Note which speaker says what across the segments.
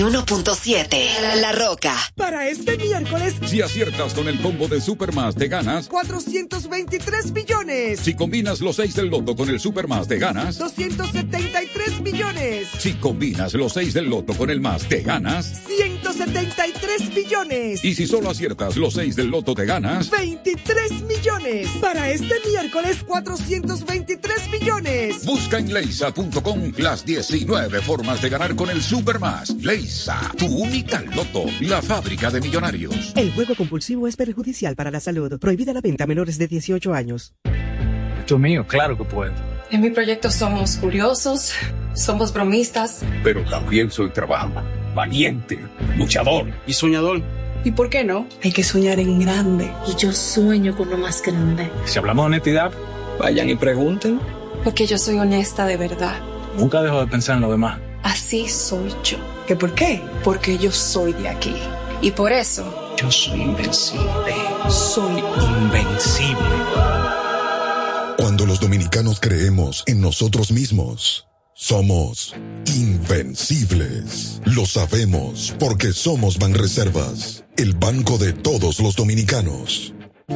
Speaker 1: 91.7 La Roca.
Speaker 2: Para este miércoles,
Speaker 3: si aciertas con el combo de Supermás, te ganas
Speaker 2: 423 millones.
Speaker 3: Si combinas los 6 del loto con el Supermás, te ganas
Speaker 2: 273 millones.
Speaker 3: Si combinas los 6 del loto con el más, te ganas
Speaker 2: 173 millones.
Speaker 3: Y si solo aciertas los 6 del loto, te ganas
Speaker 2: 23 millones. Para este miércoles, 423 millones.
Speaker 3: Busca en leisa.com las 19 formas de ganar con el Supermás. Leisa, tu única loto, la fábrica de millonarios.
Speaker 4: El juego compulsivo es perjudicial para la salud. Prohibida la venta a menores de 18 años.
Speaker 5: Dios mío, claro que puedo.
Speaker 6: En mi proyecto somos curiosos, somos bromistas.
Speaker 7: Pero también soy trabajador, valiente, luchador y soñador.
Speaker 6: ¿Y por qué no? Hay que soñar en grande.
Speaker 8: Y yo sueño con lo más grande.
Speaker 5: Si hablamos de honestidad, vayan y pregunten.
Speaker 6: Porque yo soy honesta de verdad.
Speaker 5: Nunca dejo de pensar en lo demás.
Speaker 6: Así soy yo. ¿Qué por qué? Porque yo soy de aquí. Y por eso...
Speaker 7: yo soy invencible.
Speaker 6: Soy
Speaker 7: invencible.
Speaker 9: Cuando los dominicanos creemos en nosotros mismos, somos invencibles. Lo sabemos porque somos Banreservas, el banco de todos los dominicanos.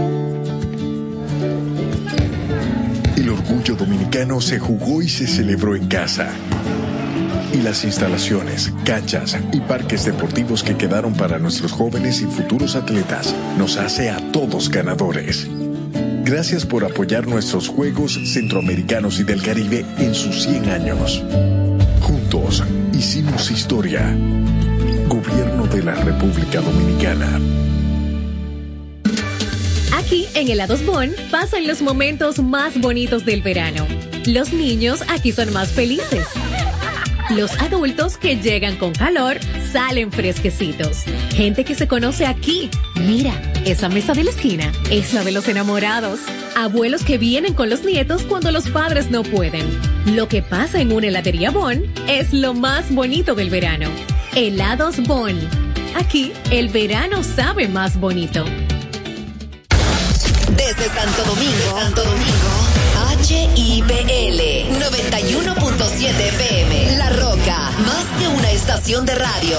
Speaker 10: El orgullo dominicano se jugó y se celebró en casa. Y las instalaciones, canchas y parques deportivos que quedaron para nuestros jóvenes y futuros atletas nos hace a todos ganadores. Gracias por apoyar nuestros Juegos Centroamericanos y del Caribe en sus 100 años. Juntos hicimos historia. Gobierno de la República Dominicana.
Speaker 11: Aquí en Helados Bon pasan los momentos más bonitos del verano. Los niños aquí son más felices. Los adultos que llegan con calor salen fresquecitos. Gente que se conoce aquí. Mira, esa mesa de la esquina es la de los enamorados. Abuelos que vienen con los nietos cuando los padres no pueden. Lo que pasa en una heladería Bon es lo más bonito del verano. Helados Bon. Aquí el verano sabe más bonito.
Speaker 1: Desde Santo Domingo, HIPL 91.7 FM. La Roca, más que una estación de radio.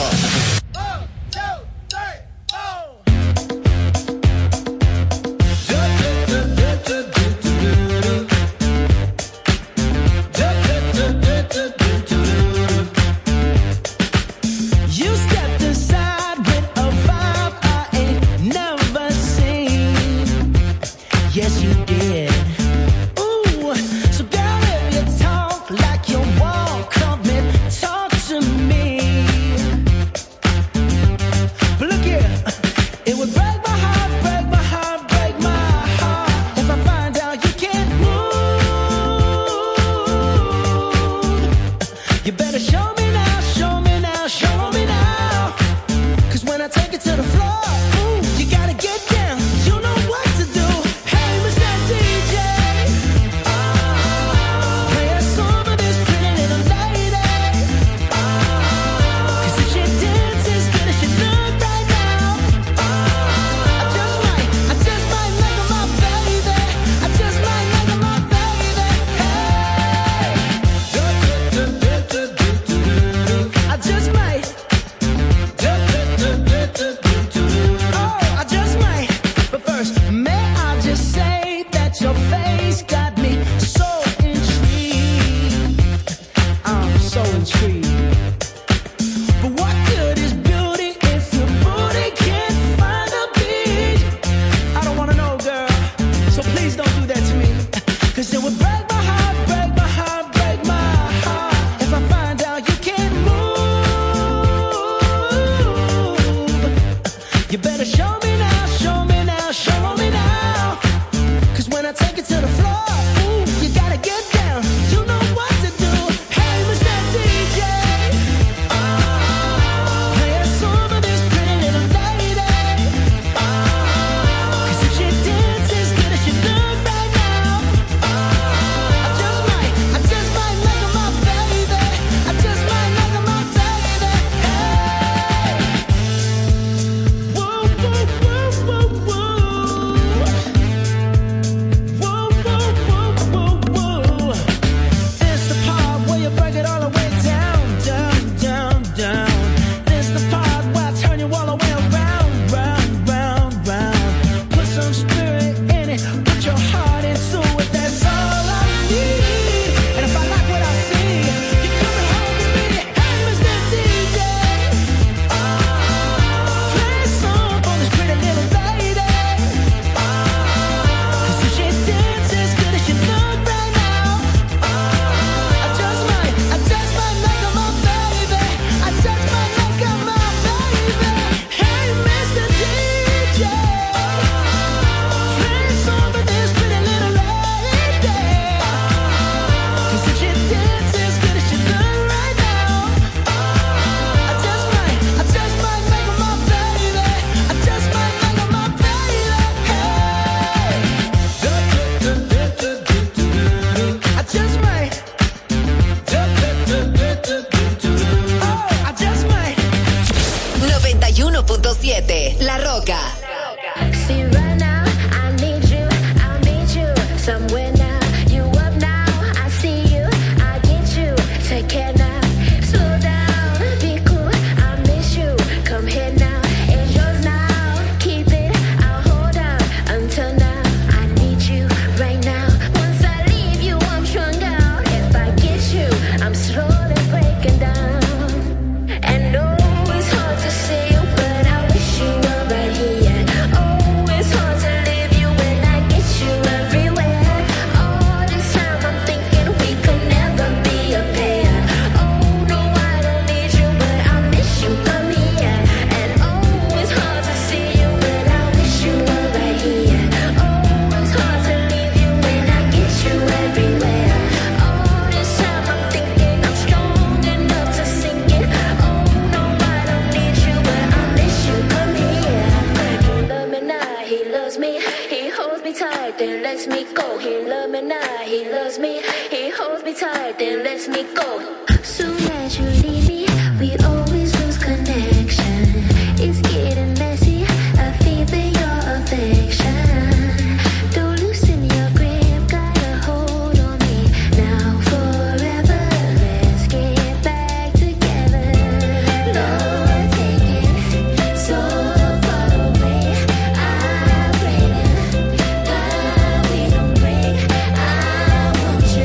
Speaker 1: 91.7, La Roca.
Speaker 12: See right now, I need you, I'll meet you somewhere now. You up now, I see you, I get you. Take care now, slow down, be cool, I miss you. Come here now, it's yours now. Keep it, I'll hold out until now. I need you right now. Once I leave you, I'm strung out. If I get you, I'm slowly breaking down. And no, it's hard to see you, but I wish you were right here. Oh, it's hard to leave you when I get you everywhere. All this time I'm thinking we could never be a pair. Oh, no, I don't need you, but I miss you, come here. And oh, it's hard to see you, but I wish you were right here. Oh, it's hard to leave you when I get you everywhere. All this time I'm thinking I'm strong enough to sink it. Oh, no, I don't need you, but I miss you, come here. He love me now, he loves me. He holds me tight, then lets me go. He love me now, he loves me. He holds me tight, then lets me go. Soon as you leave me, we always lose connection. It's getting messy, I feel your affection. Don't loosen your grip, got a hold on me now forever. Let's get back together. Lord, taking so far away. I pray that we don't break. I want you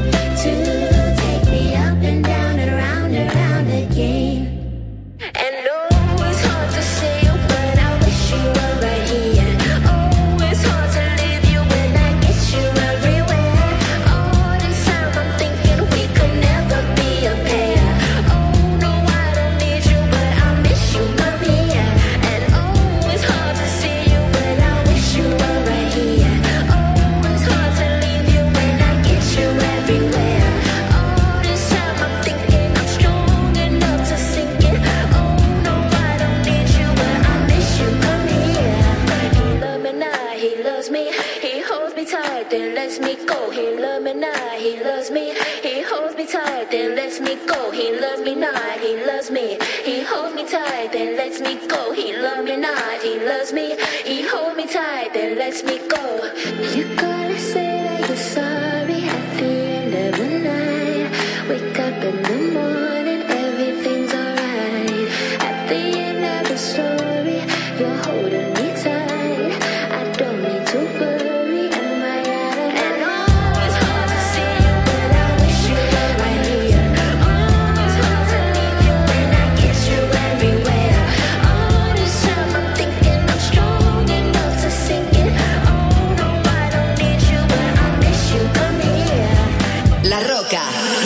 Speaker 12: to take me up and down and around again. And no, it's hard to see you, but I wish you were right here. Oh, it's hard to leave you when I get you everywhere. All this time I'm thinking we could never be a pair. Oh, no, I don't need you, but I miss you, come here. And oh, it's hard to see you, but I wish you were right here. Oh, it's hard to leave you when I get you everywhere. All this time I'm thinking I'm strong enough to sink it. Oh, no, I don't need you, but I miss you, come here. He love me now, he loves me. He holds me tight, then lets me go. He love me now, he loves me. He holds me tight, then lets me go. He loves me now, he loves me. He holds me tight, then lets me go. He love me now, he loves me. He holds me tight, then lets me go. You gotta say that you're sorry at the end of the night. Wake up in the morning, everything's alright. At the end of the story, you're holding me tight. I don't need to worry, am I out of and oh, it's hard to see you, but I wish you were right here. Oh, it's hard to leave you when I get you everywhere. All this time I'm thinking I'm strong enough to sink it. Oh, no, I don't need you, but I miss you, come here.
Speaker 1: La Roca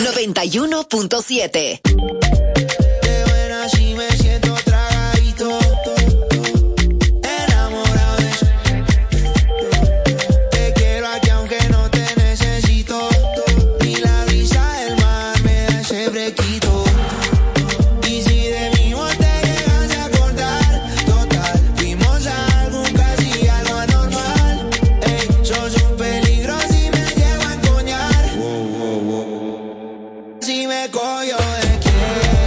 Speaker 1: 91.7.
Speaker 13: De buena si me siento tragadito, enamorado de eso. Te quiero aquí aunque no te necesito. Ni la brisa del mar me da ese fresquito. Y si de mi voz te llegas a acordar, total, fuimos algo casi algo anormal. Ey, sos un peligro si me llego a encoñar. Si me cojo de quién.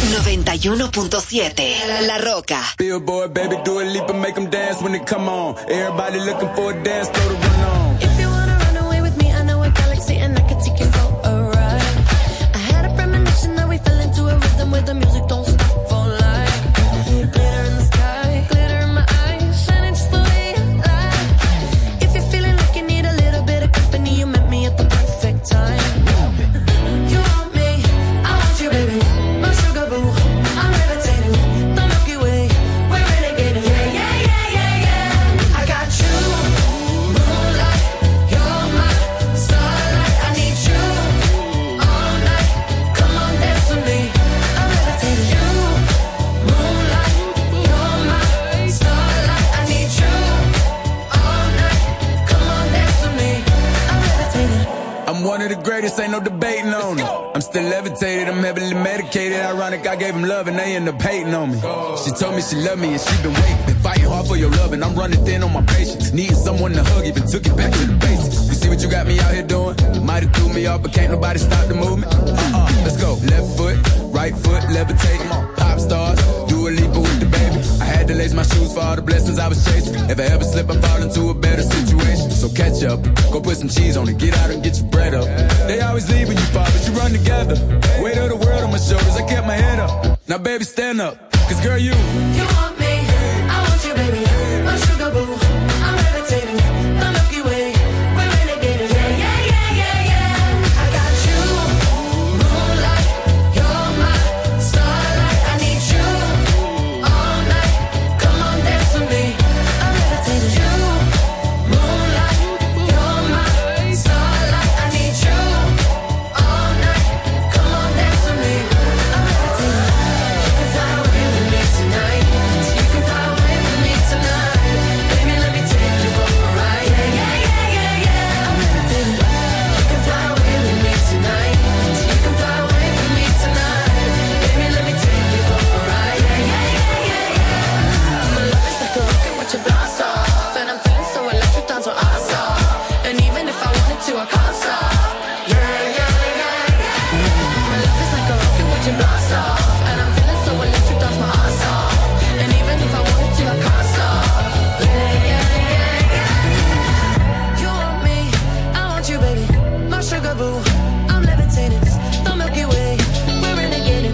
Speaker 1: 91.7 La Roca.
Speaker 14: Billboard, baby, do a leap and make them dance when they come on. Everybody looking for a dance, throw the run on.
Speaker 12: If you wanna run away with me, I know a galaxy and I can take you for a ride. I had a premonition that we fell into a rhythm where the music don't stop for life. Glitter in the sky, glitter in my eyes, shining just the way you like. If you're feeling like you need a little bit of company, you met me at the perfect time. You want me, I want you, baby. My sugar boo, I'm levitating. The Milky Way, we're renegading. Yeah, yeah, yeah, yeah, yeah. I got you, moonlight. You're my starlight. I need you all night. Come on, dance with me. I'm levitating. You, moonlight. You're my starlight. I need you all night. Come on, dance with me. I'm levitating.
Speaker 14: I'm one of the greatest, ain't no debating on it. I'm still levitated, I'm heavily medicated. Ironic, I gave him love and they end up hating on me. She told me she loved me and she been waiting. Been fighting hard for your love and I'm running thin on my patience. Needing someone to hug, even took it back to the basics. You see what you got me out here doing? Might have threw me off, but can't nobody stop the movement. Let's go. Left foot, right foot, levitating. Pop stars, do a leap with the baby. I had to lace my shoes for all the blessings I was chasing. If I ever slip, I fall into a better situation. So catch up, go put some cheese on it, get out and get your bread up. They always leave when you fall, but you run together. Weight of the world on my shoulders, I kept my head up. Now baby, stand up, cause girl, you
Speaker 12: want me, I want you, baby. My sugar boo, I'm levitating. The Milky Way, we're renegading. Yeah, yeah, yeah, yeah, yeah. I got you, moonlight. You're my starlight. I need you all night. Come on, dance with me. I'm levitating. You, moonlight. You're my starlight. I need you all night. Come on, dance with me. I'm levitating. You can fly away with me tonight. You can fly away with me tonight. Baby, let me take you for a ride. Yeah, yeah, yeah, yeah, yeah. I'm levitating. You can fly away with me tonight. You can fly away with me tonight. Baby, let me take you for a ride. Yeah, yeah, yeah, yeah, yeah. My love is like a rocket with your blast off, and I'm feeling so electric, that's what I saw. And even if I wanted to, I can't stop. Yeah, yeah, yeah, yeah. My love is like a rocket with your blast off, and I'm feeling so electric, that's my ass off. And even if I wanted to, I can't stop. Yeah, yeah, yeah, yeah. You want me, I want you, baby. My sugar boo, I'm levitating. The Milky Way, we're renegading.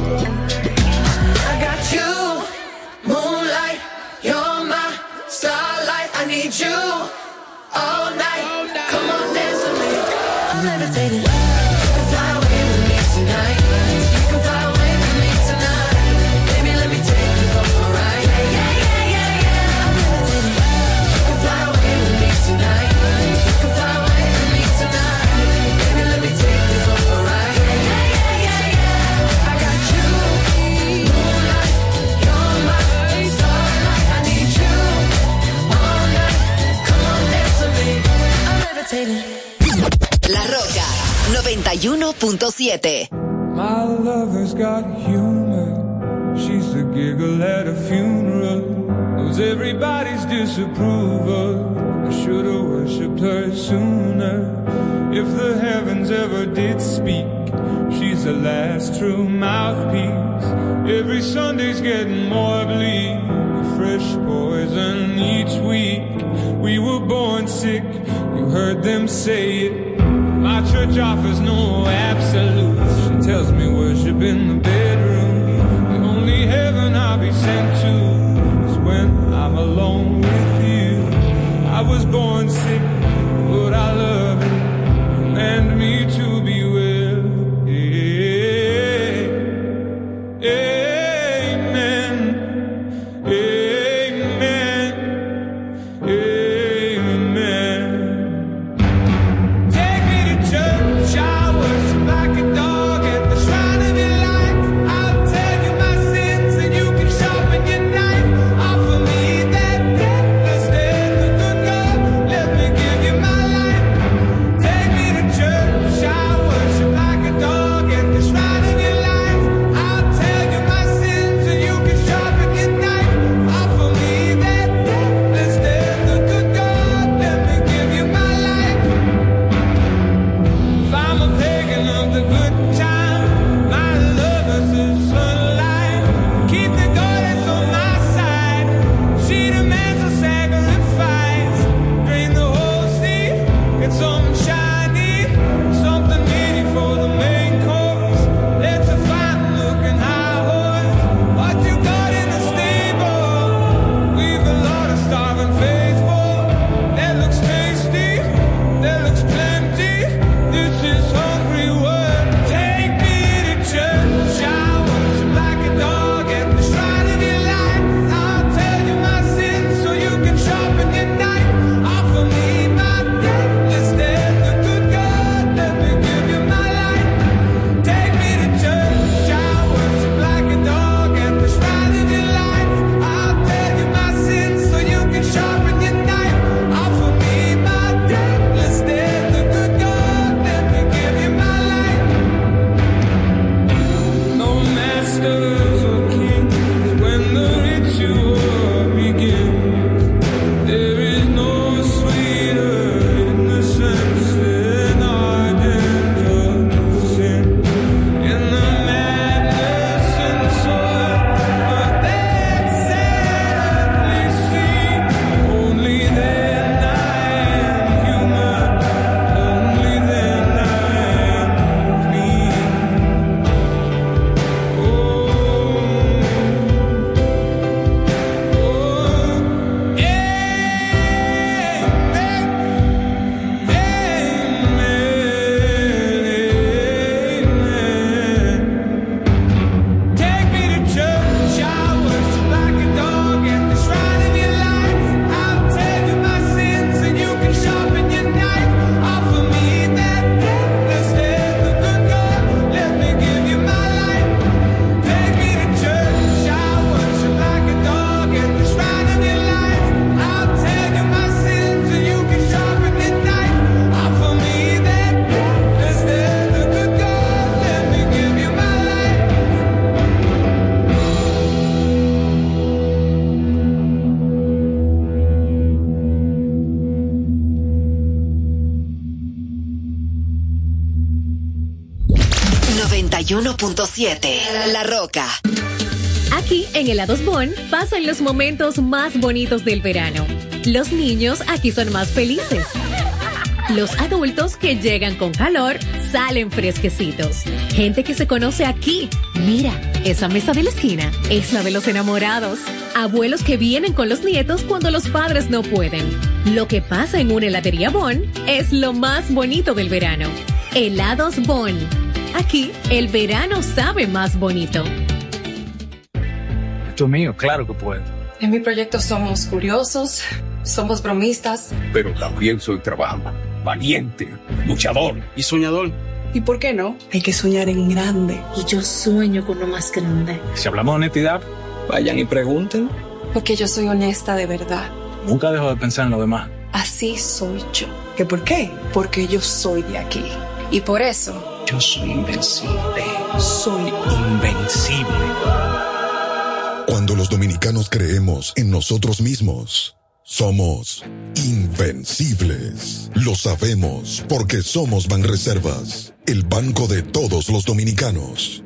Speaker 12: I got you, moonlight. You're my starlight. I need you all night. Come on, dance with me. I'm levitating. You can fly away with me tonight. You can fly away with me tonight. Baby, let me take you for a ride. Yeah, yeah, yeah, yeah, yeah. I'm levitating. You can fly away with me tonight. You can fly away with me tonight. Baby, let me take you for a ride. Yeah, yeah, yeah, yeah, yeah. I got you, moonlight. You're my starlight. I need you all night. Come on, dance with me. I'm levitating.
Speaker 1: La Roca 91.7.
Speaker 15: My lover's got humor. She's the giggle at a funeral. Knows everybody's disapproval. I should've worshipped her sooner. If the heavens ever did speak, she's the last true mouthpiece. Every Sunday's getting more bleak. Fresh poison each week. We were born sick, you heard them say it. My church offers no absolutes. She tells me worship in the bedroom. The only heaven I'll be sent to is when I'm alone with you. I was born sick, but I love it. Command me to be well. Amen. Amen. Amen. Take me to church, I worship like a dog at the shrine of your life. I'll tell you my sins and you can sharpen your knife. Offer me that death instead of the good God. Let me give you my life. Take me to church,
Speaker 1: 91.7. La Roca.
Speaker 11: Aquí en Helados Bon pasan los momentos más bonitos del verano. Los niños aquí son más felices. Los adultos que llegan con calor salen fresquecitos. Gente que se conoce aquí. Mira, esa mesa de la esquina es la de los enamorados. Abuelos que vienen con los nietos cuando los padres no pueden. Lo que pasa en una heladería Bon es lo más bonito del verano. Helados Bon. Aquí el verano sabe más bonito.
Speaker 5: Esto mío, claro que puedo.
Speaker 6: En mi proyecto somos curiosos, somos bromistas.
Speaker 7: Pero también soy trabajador, valiente, luchador y soñador.
Speaker 6: ¿Y por qué no? Hay que soñar en grande.
Speaker 8: Y yo sueño con lo más grande.
Speaker 5: Si hablamos de honestidad, vayan y pregunten.
Speaker 6: Porque yo soy honesta de verdad.
Speaker 5: Nunca dejo de pensar en lo demás.
Speaker 6: Así soy yo. ¿Qué por qué? Porque yo soy de aquí. Y por eso...
Speaker 7: yo soy invencible. Soy invencible.
Speaker 9: Cuando los dominicanos creemos en nosotros mismos, somos invencibles. Lo sabemos porque somos Banreservas, el banco de todos los dominicanos.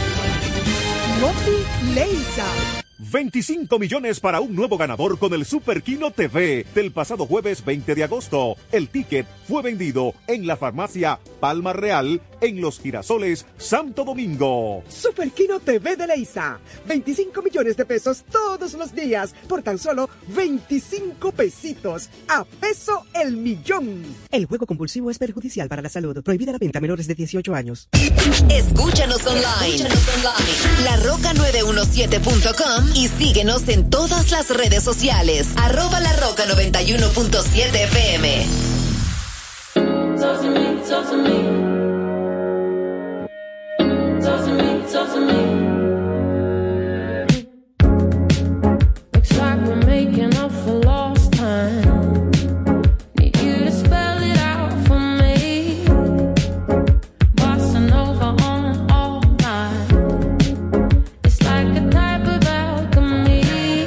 Speaker 2: Noti Leisa.
Speaker 16: 25 millones para un nuevo ganador con el Super Kino TV del pasado jueves 20 de agosto. El ticket fue vendido en la farmacia Palma Real en Los Girasoles, Santo Domingo.
Speaker 2: Super Kino TV de Leisa. 25 millones de pesos todos los días por tan solo 25 pesitos. A peso el millón.
Speaker 4: El juego compulsivo es perjudicial para la salud. Prohibida la venta a menores de 18 años.
Speaker 1: Escúchanos online. LaRoca917.com y síguenos en todas las redes sociales. @LaRoca91.7 FM.
Speaker 12: Talk to me, talk to me. Talk to me, talk to me. Looks like we're making up for lost time. Need you to spell it out for me. Bossa Nova on all night. It's like a type of alchemy.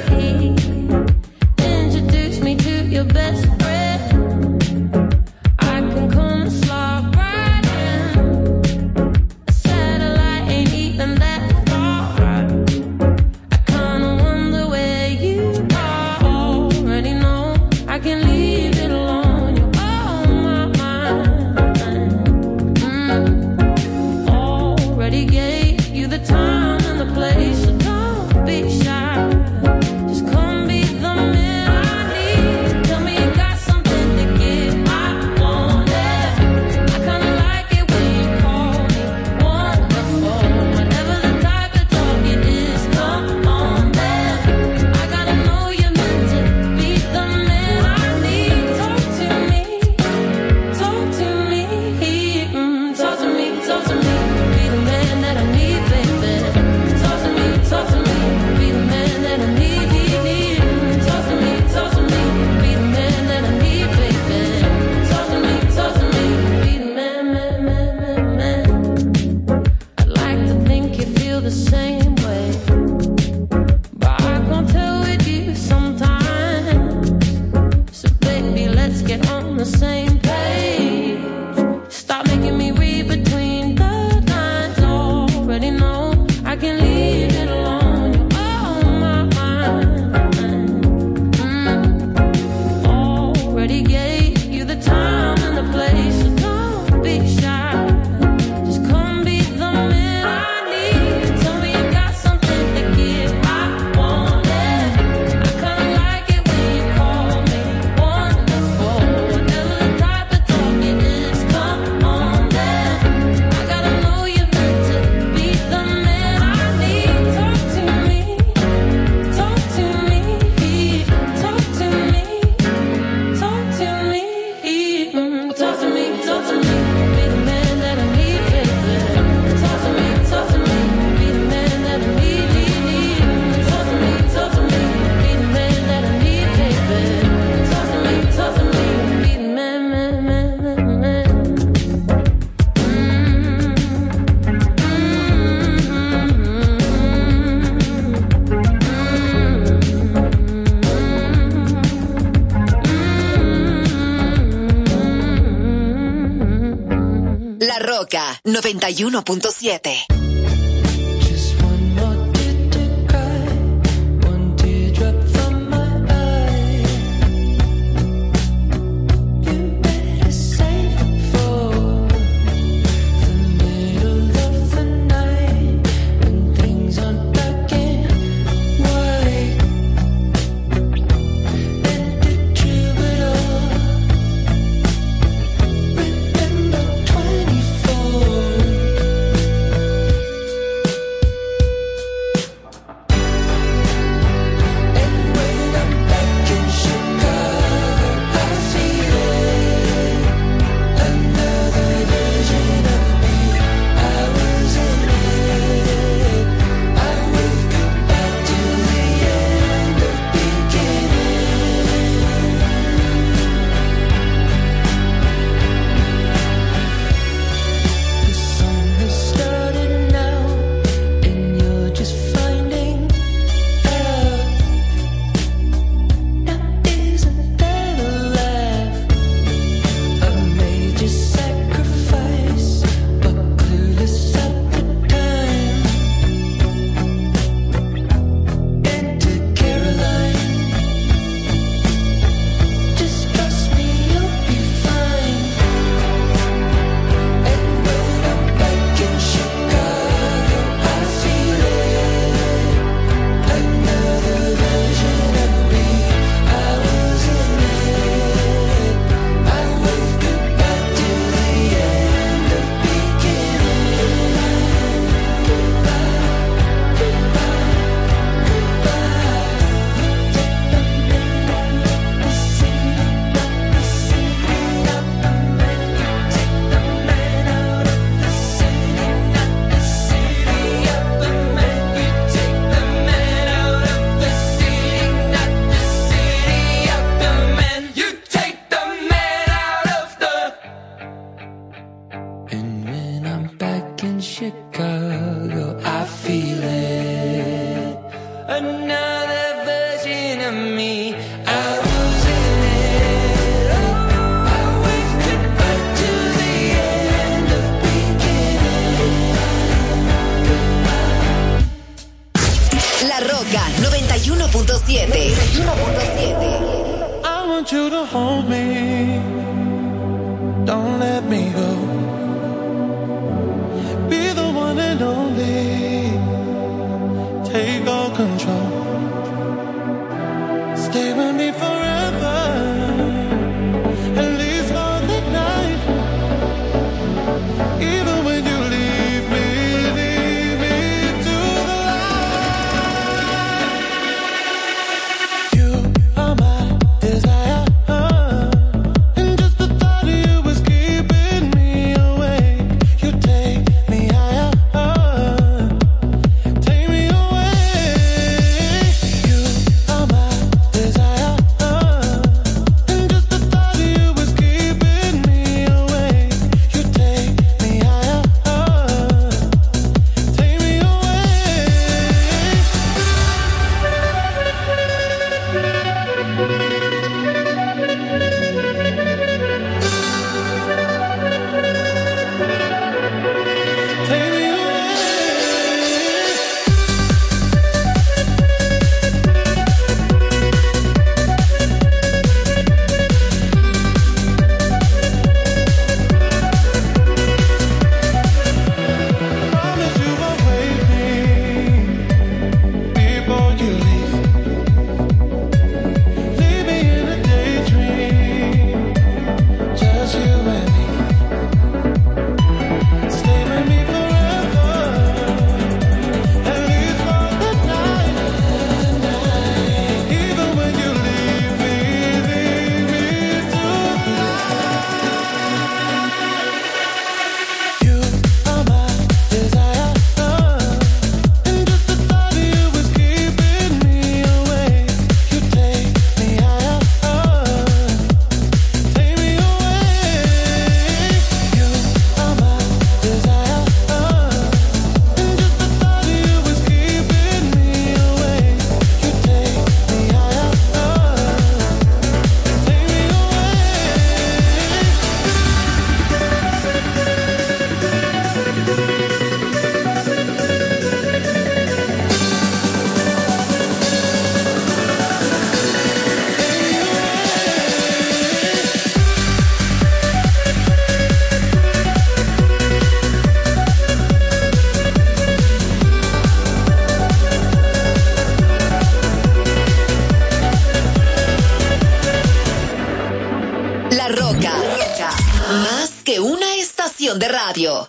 Speaker 12: Introduce me to your best friend. I can come and slide right in. A satellite ain't even that far. I kinda wonder where you are. Already know I can leave it alone. You're on my mind. Already gave you the time and the place, so don't be shy. Just come be the man I need. Tell me you got something to give. I want it. I kinda like it when you call me wonderful. Whatever the type of talk it is, come on then. I gotta know you're meant to be the man I need. Talk to me, talk to me, talk to me, talk to me. Be the man that I need, baby. Talk to me, be the man that I need, need. Talk to me, be the man that I need, baby. Talk to me, be the man, man. I'd like to think you feel the same way, but I can't tell with you sometimes. So baby, let's get on the same page. Stop making me read between the lines. Already know I can leave it alone. You're on my mind. Already gave you the time and the place, so don't be shy. Just come be the man I need. Tell me you got something to give. I want it. I kinda like it when you call me wonderful. Whatever the type of talk it is, come on then. I gotta know you're meant to be the man I need. Talk to me, talk to me, talk to me, talk to me, talk to me, talk to me. Be the man that I need, baby. Talk to me, be the man that I need, need. Talk to me, be the man that I need, baby. Talk to me, be the man, man.
Speaker 1: La Roca 91.7.
Speaker 13: another version of me. I
Speaker 1: La Roca 91.7.
Speaker 13: I want you to hold me, don't let me go. Be the one and only, take all control. Stay with me forever, at least for the night. Even when you leave me to the light. You are my desire, and just the thought of you is keeping me awake. You take me higher, take me away. You are my desire, and just the thought of you is keeping me awake. You take me higher, take me away. Take me away. Promise you won't wake me before you leave. Leave me in a daydream, just you and me. Stay with me forever, at least for the night. Even when you leave me to the light. You are my desire, and just the thought of you is keeping me awake. You take me higher, take me away. You are my desire, and just the thought of you is keeping me awake. You take me higher, take me away.
Speaker 1: La Roca, más que una estación de radio.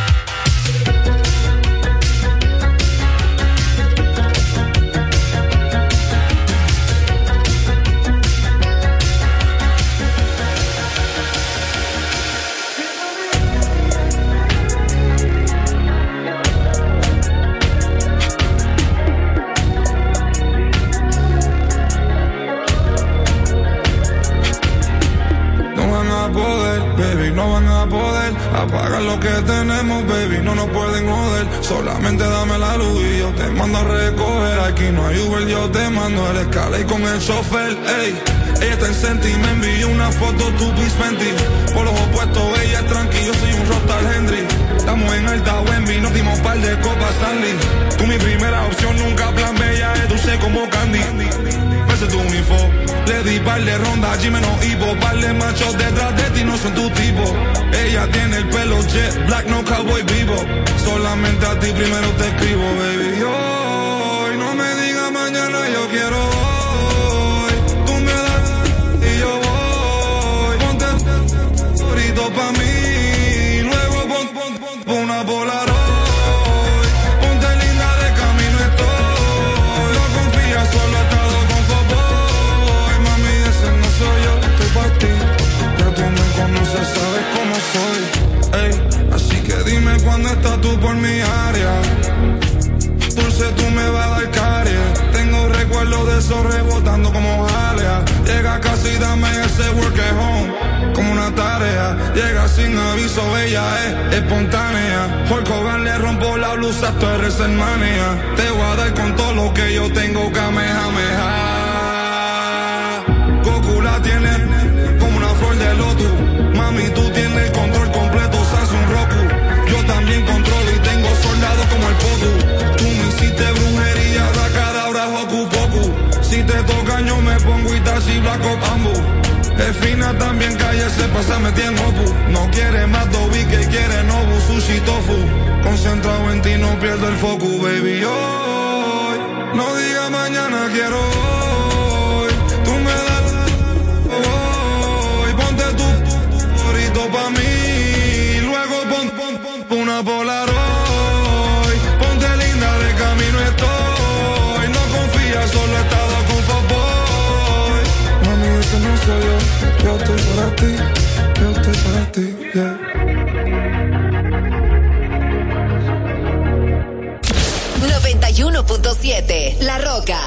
Speaker 17: No van a poder, baby, no van a poder apagar lo que tenemos, baby, no nos pueden joder. Solamente dame la luz y yo te mando a recoger. Aquí no hay Uber, yo te mando el escala y con el chofer, ey. Ella está en Senti, me envió una foto, tu Fenty. Por los opuestos, ella es tranqui, yo soy un Rockstar Henry. Estamos en alta Wemby, nos dimos par de copas Stanley. Tú mi primera opción, nunca plan B, ella es dulce como Candy. Me sé tu info, le di par de rondas, Jimeno Hipo. Par de machos detrás de ti, no son tu tipo. Ella tiene el pelo jet black, no cowboy vivo. Solamente a ti primero te escribo, baby. Hoy no me digas mañana, yo quiero hoy. Tú me das y yo voy. Ponte ahorita pa' mí. Luego pon una Polaroid. Ponte linda, de camino estoy. No confías, solo he estado con Foboy. Mami, ese no soy yo, estoy pa' ti. Ya tú me conoces, sabes cómo soy. Ey, así que dime cuándo estás tú por mi área. Dulce, tú me vas a dar caries. Tengo recuerdos de eso rebotando como jalea. Llega casi y dame ese work at home, como una tarea. Llega sin aviso, ella es espontánea. Por Coban le rompo la blusa, esto es WrestleMania. Te voy a dar con todo lo que yo tengo pongo y blanco bambú. Es fina también, calle se pasa metiendo pu. No quiere más dobi que quiere nobu, sushi, tofu. Concentrado en ti, no pierdo el focus, baby. Hoy, no diga mañana, quiero hoy. Tú me das hoy. Ponte tu favorito pa' mí. Luego pon una Polaroid. Ponte linda, de camino estoy. No confías, solo he estado con Boy. Mami, ese no soy yo. Yo estoy para ti, yeah.
Speaker 1: 91.7 La Roca.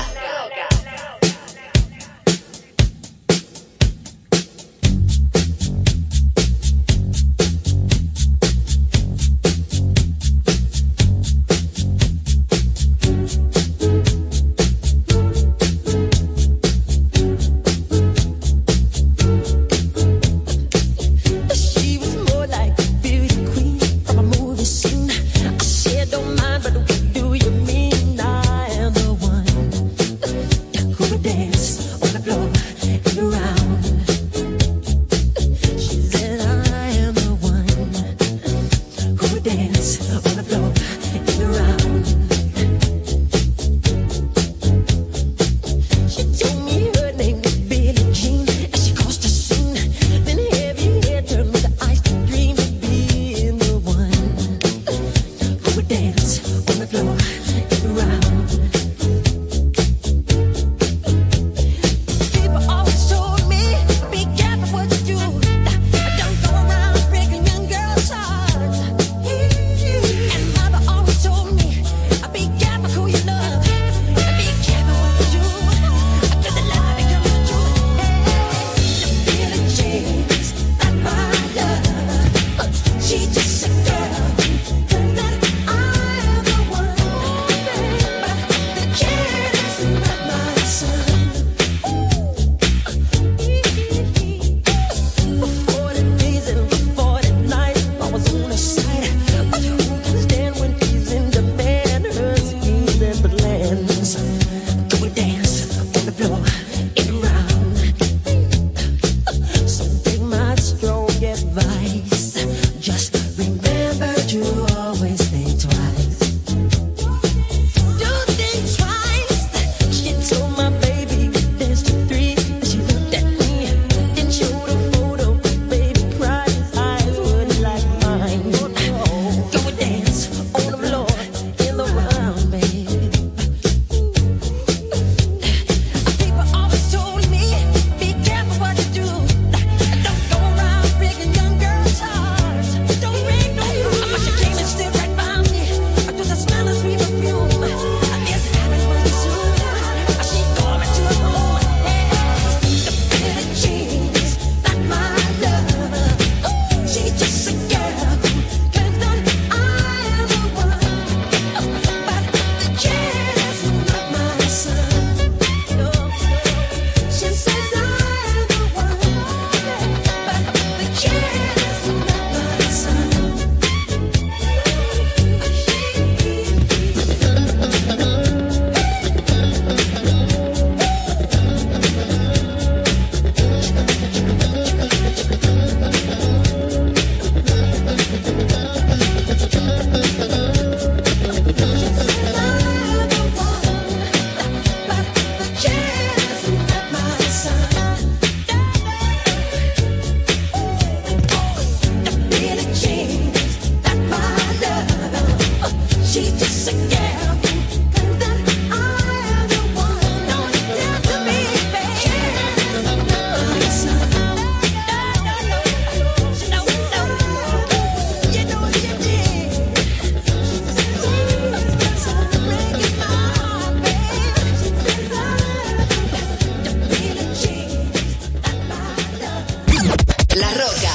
Speaker 1: La Roca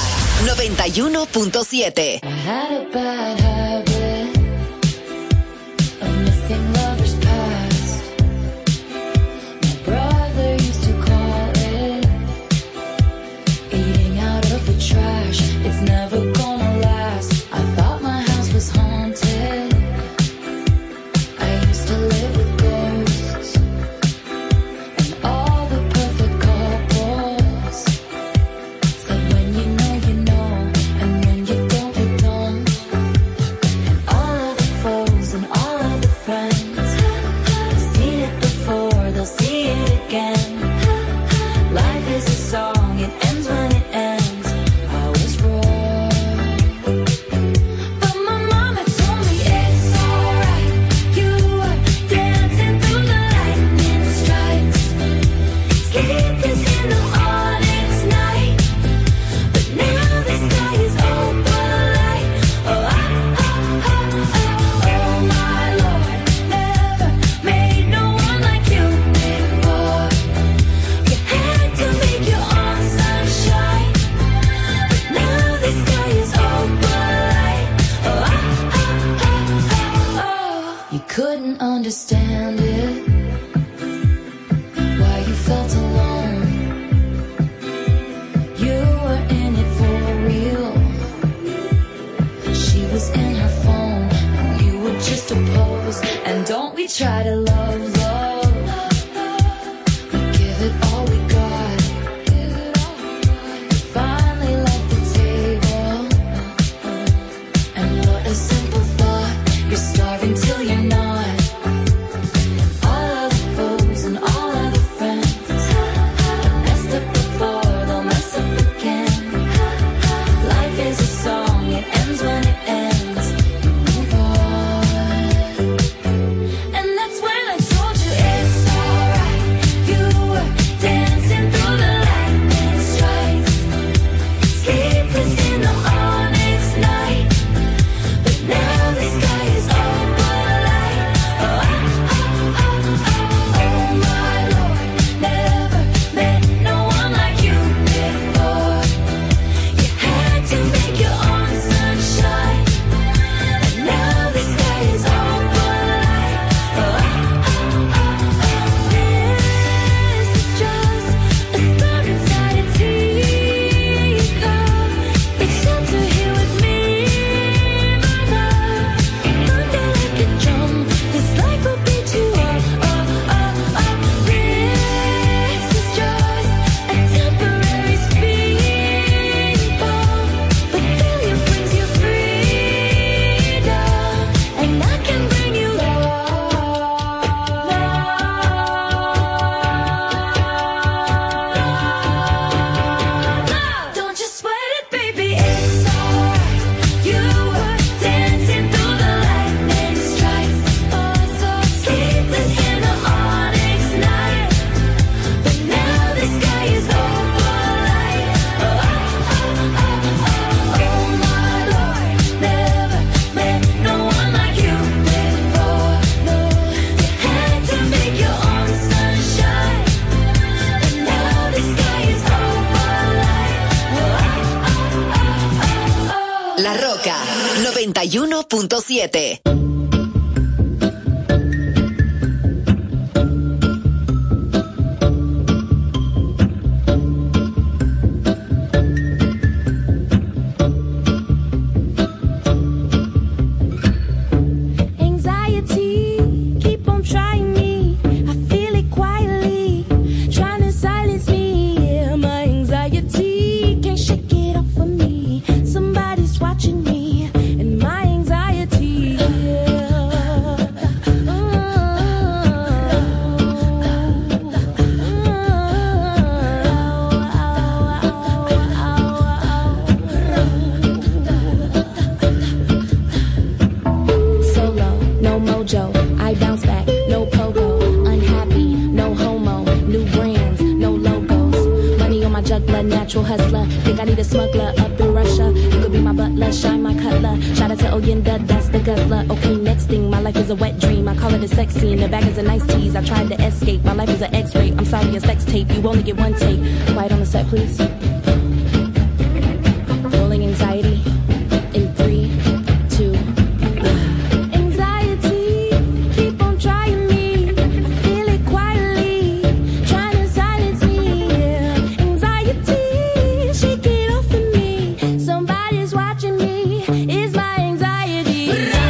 Speaker 1: 91.7.
Speaker 18: Perfect
Speaker 12: We try to love, we give it all we got. Finally left the table, and what a simple thought. You're starving till you're not. All of the foes and all of the friends messed up before, they'll mess up again. Life is a song, it ends when it ends. You move on, and that's when I told you it's alright. You were dancing through the lightning strikes, sleepless in the onyx night, but now the sky is overlight. Oh, oh, oh, oh, oh my Lord, never met no one like you before. You had to make your own sunshine, and now the sky is overlight. Oh, oh, oh, oh, this is just a storm inside a teacup. Take shelter here with me, my love. Thunder like a drum, this life will beat you up. Oh, oh, oh, this is just a temporary speed bump, but failure brings you freedom, and I can bring you love. Don't you sweat it, baby, it's alright. You were dancing through the lightning strikes, so sleepless in the onyx night, but now the sky is overlight. Oh, oh, oh, oh, oh my Lord, never met no one like you before. No, you had to make your own sunshine, and now the sky is overlight. Oh, oh, oh, oh, oh.
Speaker 1: La Roca 91.7.
Speaker 12: Anxiety, keep on trying me. I feel it quietly, trying to silence me. Yeah, my anxiety can't shake it off of me. Somebody's watching me, and my anxiety. Solo, no mojo, I bounce back, no pogo. Unhappy, no homo, new brands, no logos. Money on my juggler, natural hustler. Think I need a smuggler up in Russia. You could be my butler, shine my cutler. Shout out to Oyenda, that's the guzzler. Okay, next thing, my life is a wet dream. I call it a sex scene, the bag is a nice tease. I tried to escape, my life is an X-ray. I'm sorry, a sex tape, you only get one take. Quiet on the set, please. Rolling anxiety in 3, 2, 1. Anxiety, keep on trying me. I feel it quietly, trying to silence me. Yeah. Anxiety, shake it off of me. Somebody's watching me. Is my anxiety.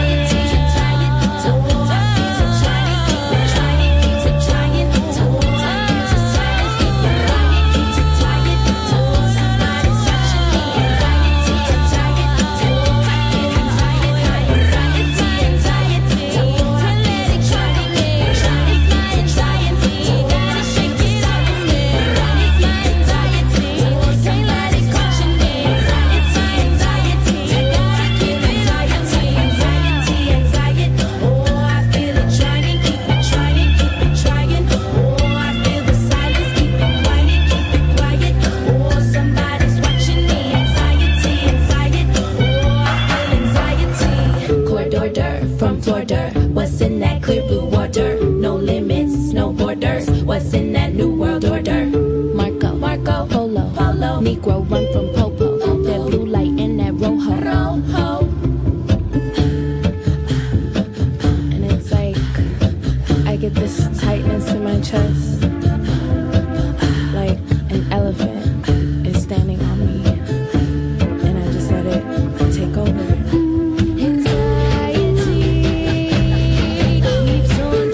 Speaker 12: From Florida, what's in that clear blue water? No limits, no borders. What's in that new world order? Marco, Polo, Negro run from Popo. That blue light and that rojo. And it's like I get this tightness in my chest, like an elephant is standing on me, and I just let it take over. Anxiety keeps on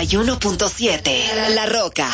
Speaker 1: 91.7. La Roca.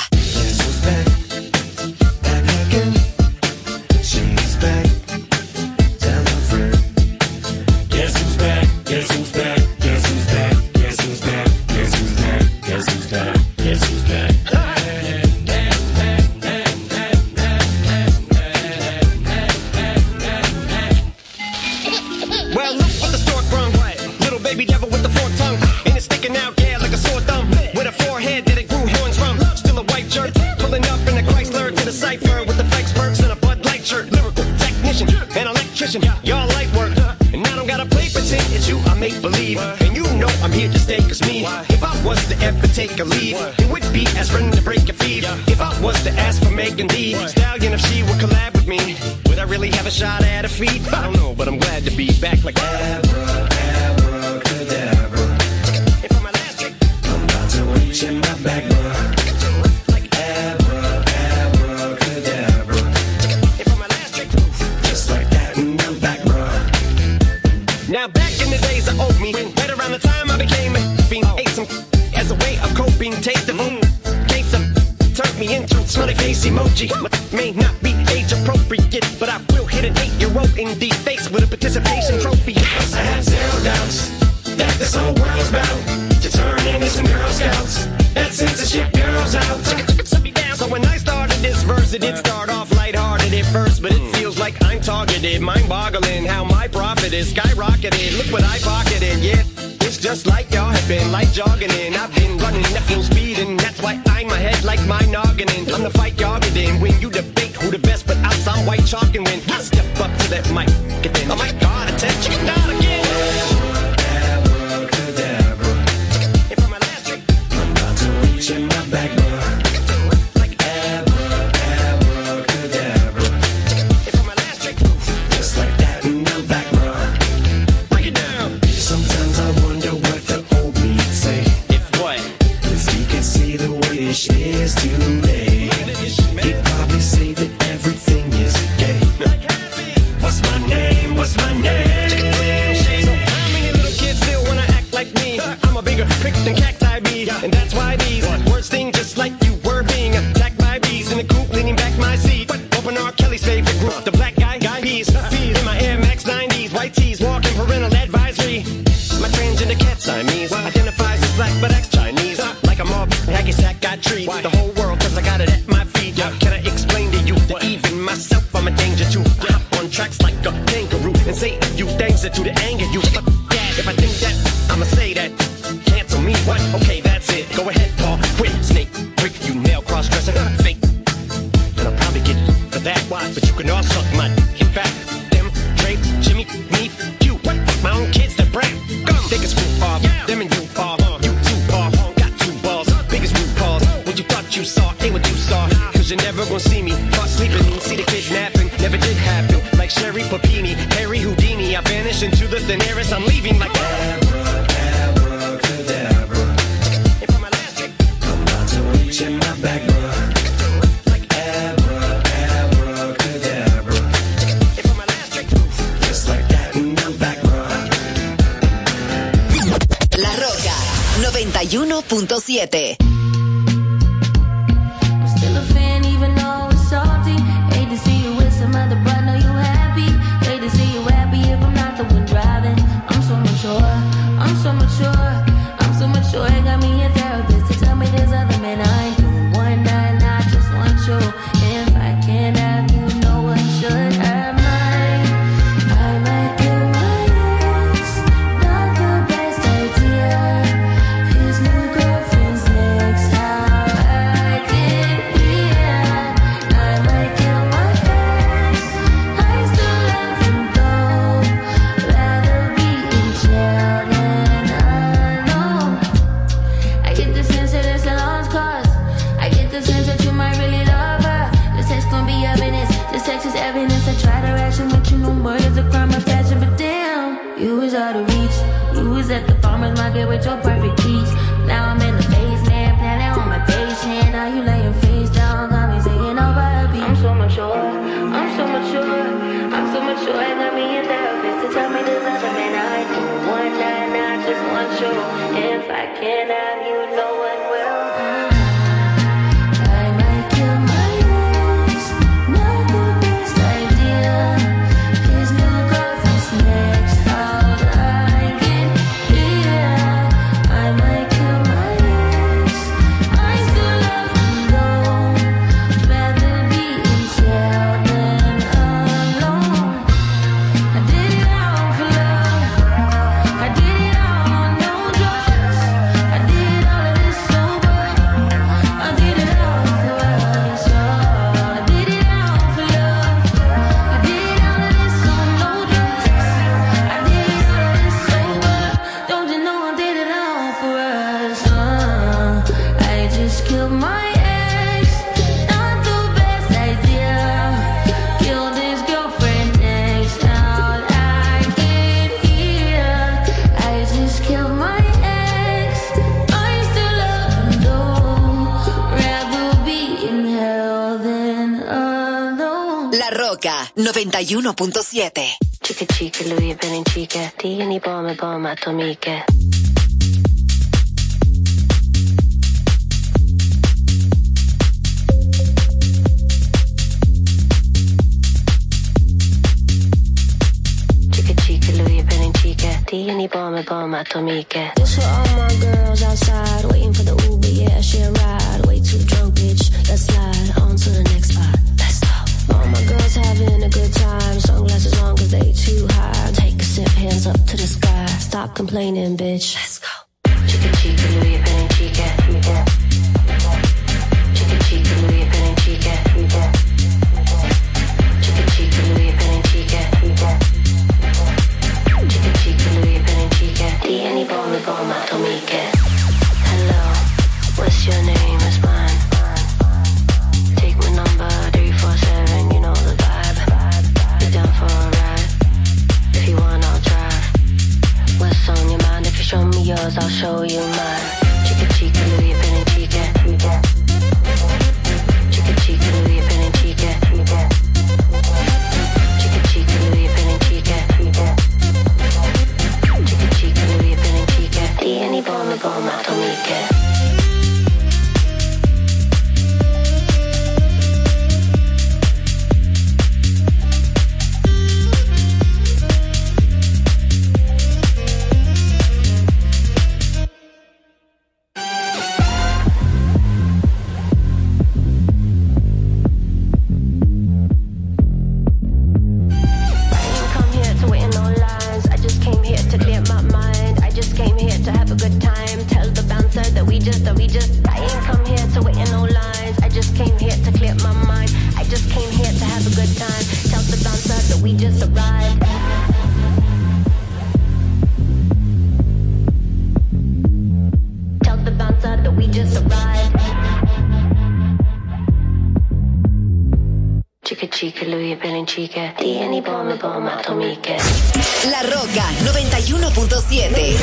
Speaker 18: Y'all light work, and I don't gotta play pretend. It's you I make believe, and you know I'm here to stay. Cause me, if I was to ever take a leave, it would be as friend to break your feet. If I was to ask for Megan Thee Stallion, if she would collab with me, would I really have a shot at her feet? I don't know, but I'm glad to be back like abracadabra. And for my last trick, I'm about to reach in my back, bro. Now back in the days I owed me, right around the time I became a fiend, ate some as a way of coping, taste the case of turned me into smiley face emoji. May not be age appropriate, but I will hit an 8-year-old in the face with a participation trophy. I have zero doubts that this whole world's bound to turn into some Girl Scouts. That censorship girls out. So when I started this verse, it did start off lighthearted at first, but it feels like I'm targeted, mind-boggling how my profit is skyrocketed. Look what I pocketed, yeah. It's just like y'all have been, like jogging in. I've been running at full speed, and that's why I'm ahead like my noggin. I'm the fight y'all get in when you debate who the best, but I'm some white chalk and win. I step up to that mic, get in. Oh my God, attention, not again. Abracadabra. And for my last trick, I'm about to reach in my back, bro. Is too late. He'd probably say that everything is gay. What's my name? What's my name? So how many little kids still wanna act like me? I'm a bigger prick than cacti bees, and that's why these words sting just like you were being attacked by bees in the coop, leaning back my seat. Open R. Kelly's favorite group, the black guy bees. In my Air Max 90s, white tees, walking parental advisory. My transgender cat Siamese identifies as black but acts Chinese. Like a mob hacky sack, got treat the whole world cause I got it at my feet. Can I explain to you that even myself I'm a danger to? I hop on tracks like a kangaroo and say a few things that to the anger you. But that, if I think that, I'ma say that. Cancel me, what? Okay, that's it. Go ahead, Paul, quit, snake, prick, you nail cross-dresser, fake. And I'll probably get for that, why? But you can all suck my in fact, them, Drake, Jimmy, me, you. What? My own kids that brand. Come, take a screw off, them and you off. You saw, ain't what you saw, cause you're never gonna see me caught sleeping, see the kidnapping, never did happen, like Sherry Papini, Harry Houdini, I vanish into the thin air as I'm leaving like abracadabra. And for my last trick, I'm about to reach in my back, bro. Like abracadabra. And for my last trick, just like that, and I'm back, bro.
Speaker 1: La Roca 91.7.
Speaker 12: If I can't have you, no one will.
Speaker 1: Roca 91.7.
Speaker 12: Chica chica, Louis ben chica. Tieni bombe bomba atomiche. Chica chica, Louis ben chica. Tieni bombe bomba atomiche. This for all my girls outside waiting for the Uber, yeah, she a ride. Way too drunk, bitch. Let's slide on to the next spot. Let's go. All my girls having a good time. Sunglasses on 'cause they too high. Take a sip, hands up to the sky. Stop complaining, bitch. Let's go. Chica chica, Louis ben chica. Chica chica, Louis ben chica. Chica chica, Louis ben chica. Chica chica, Louis ben chica. Tieni bombe bomba atomiche. Hello, what's your name? It's mine. Take my number 347, you know the vibe. You're down for a ride. If you want, I'll drive. What's on your mind? If you show me yours, I'll show you mine. Chica chica, Louis ben chica. Chica chica, Louis ben chica. Chica chica, Louis ben chica. Chica chica, Louis ben chica. Tieni bombe bomba atomiche.
Speaker 1: La Roca 91.7.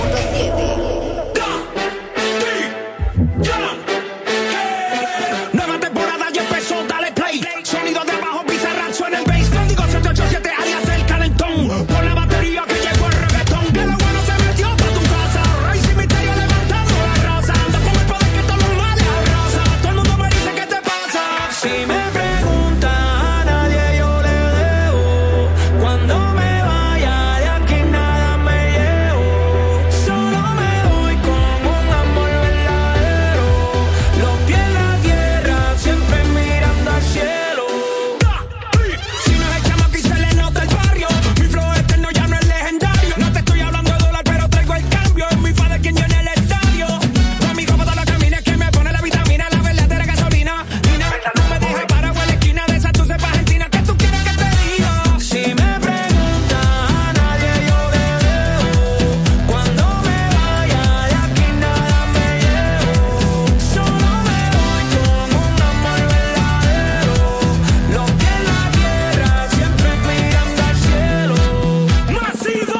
Speaker 18: Nueva temporada ya empezó, dale play. Sonido de abajo, Bizarrap suena el bass. Código 787 alias el calentón. Por la batería que llegó el reggaetón. Que lo bueno se metió pa' tu casa. Rey sin misterio levantando la raza. Anda con el poder que todos los males arrasa. Todo el mundo me dice ¿qué te pasa? Si me preguntan a nadie yo le debo. Cuando me vaya de aquí nada me llevo. Solo me voy con un amor verdadero. Los pies en la tierra, siempre mirando al cielo. Si no es el chamo que se le nota el barrio. Mi flow eterno ya no es legendario. No te estoy hablando de dólar, pero traigo el cambio. Es mi padre quien llena el estadio. Conmigo para la camina que me pone la vitamina, la verdadera gasolina. Nina, no me dejes parado en la esquina de esa tu cepa argentina. ¿Qué tú quieres que te diga? Si me preguntan a nadie yo le debo. Cuando me vaya de aquí nada me llevo. Solo me voy con un amor verdadero. Los pies en la tierra, siempre mirando al cielo. ¡Masivo!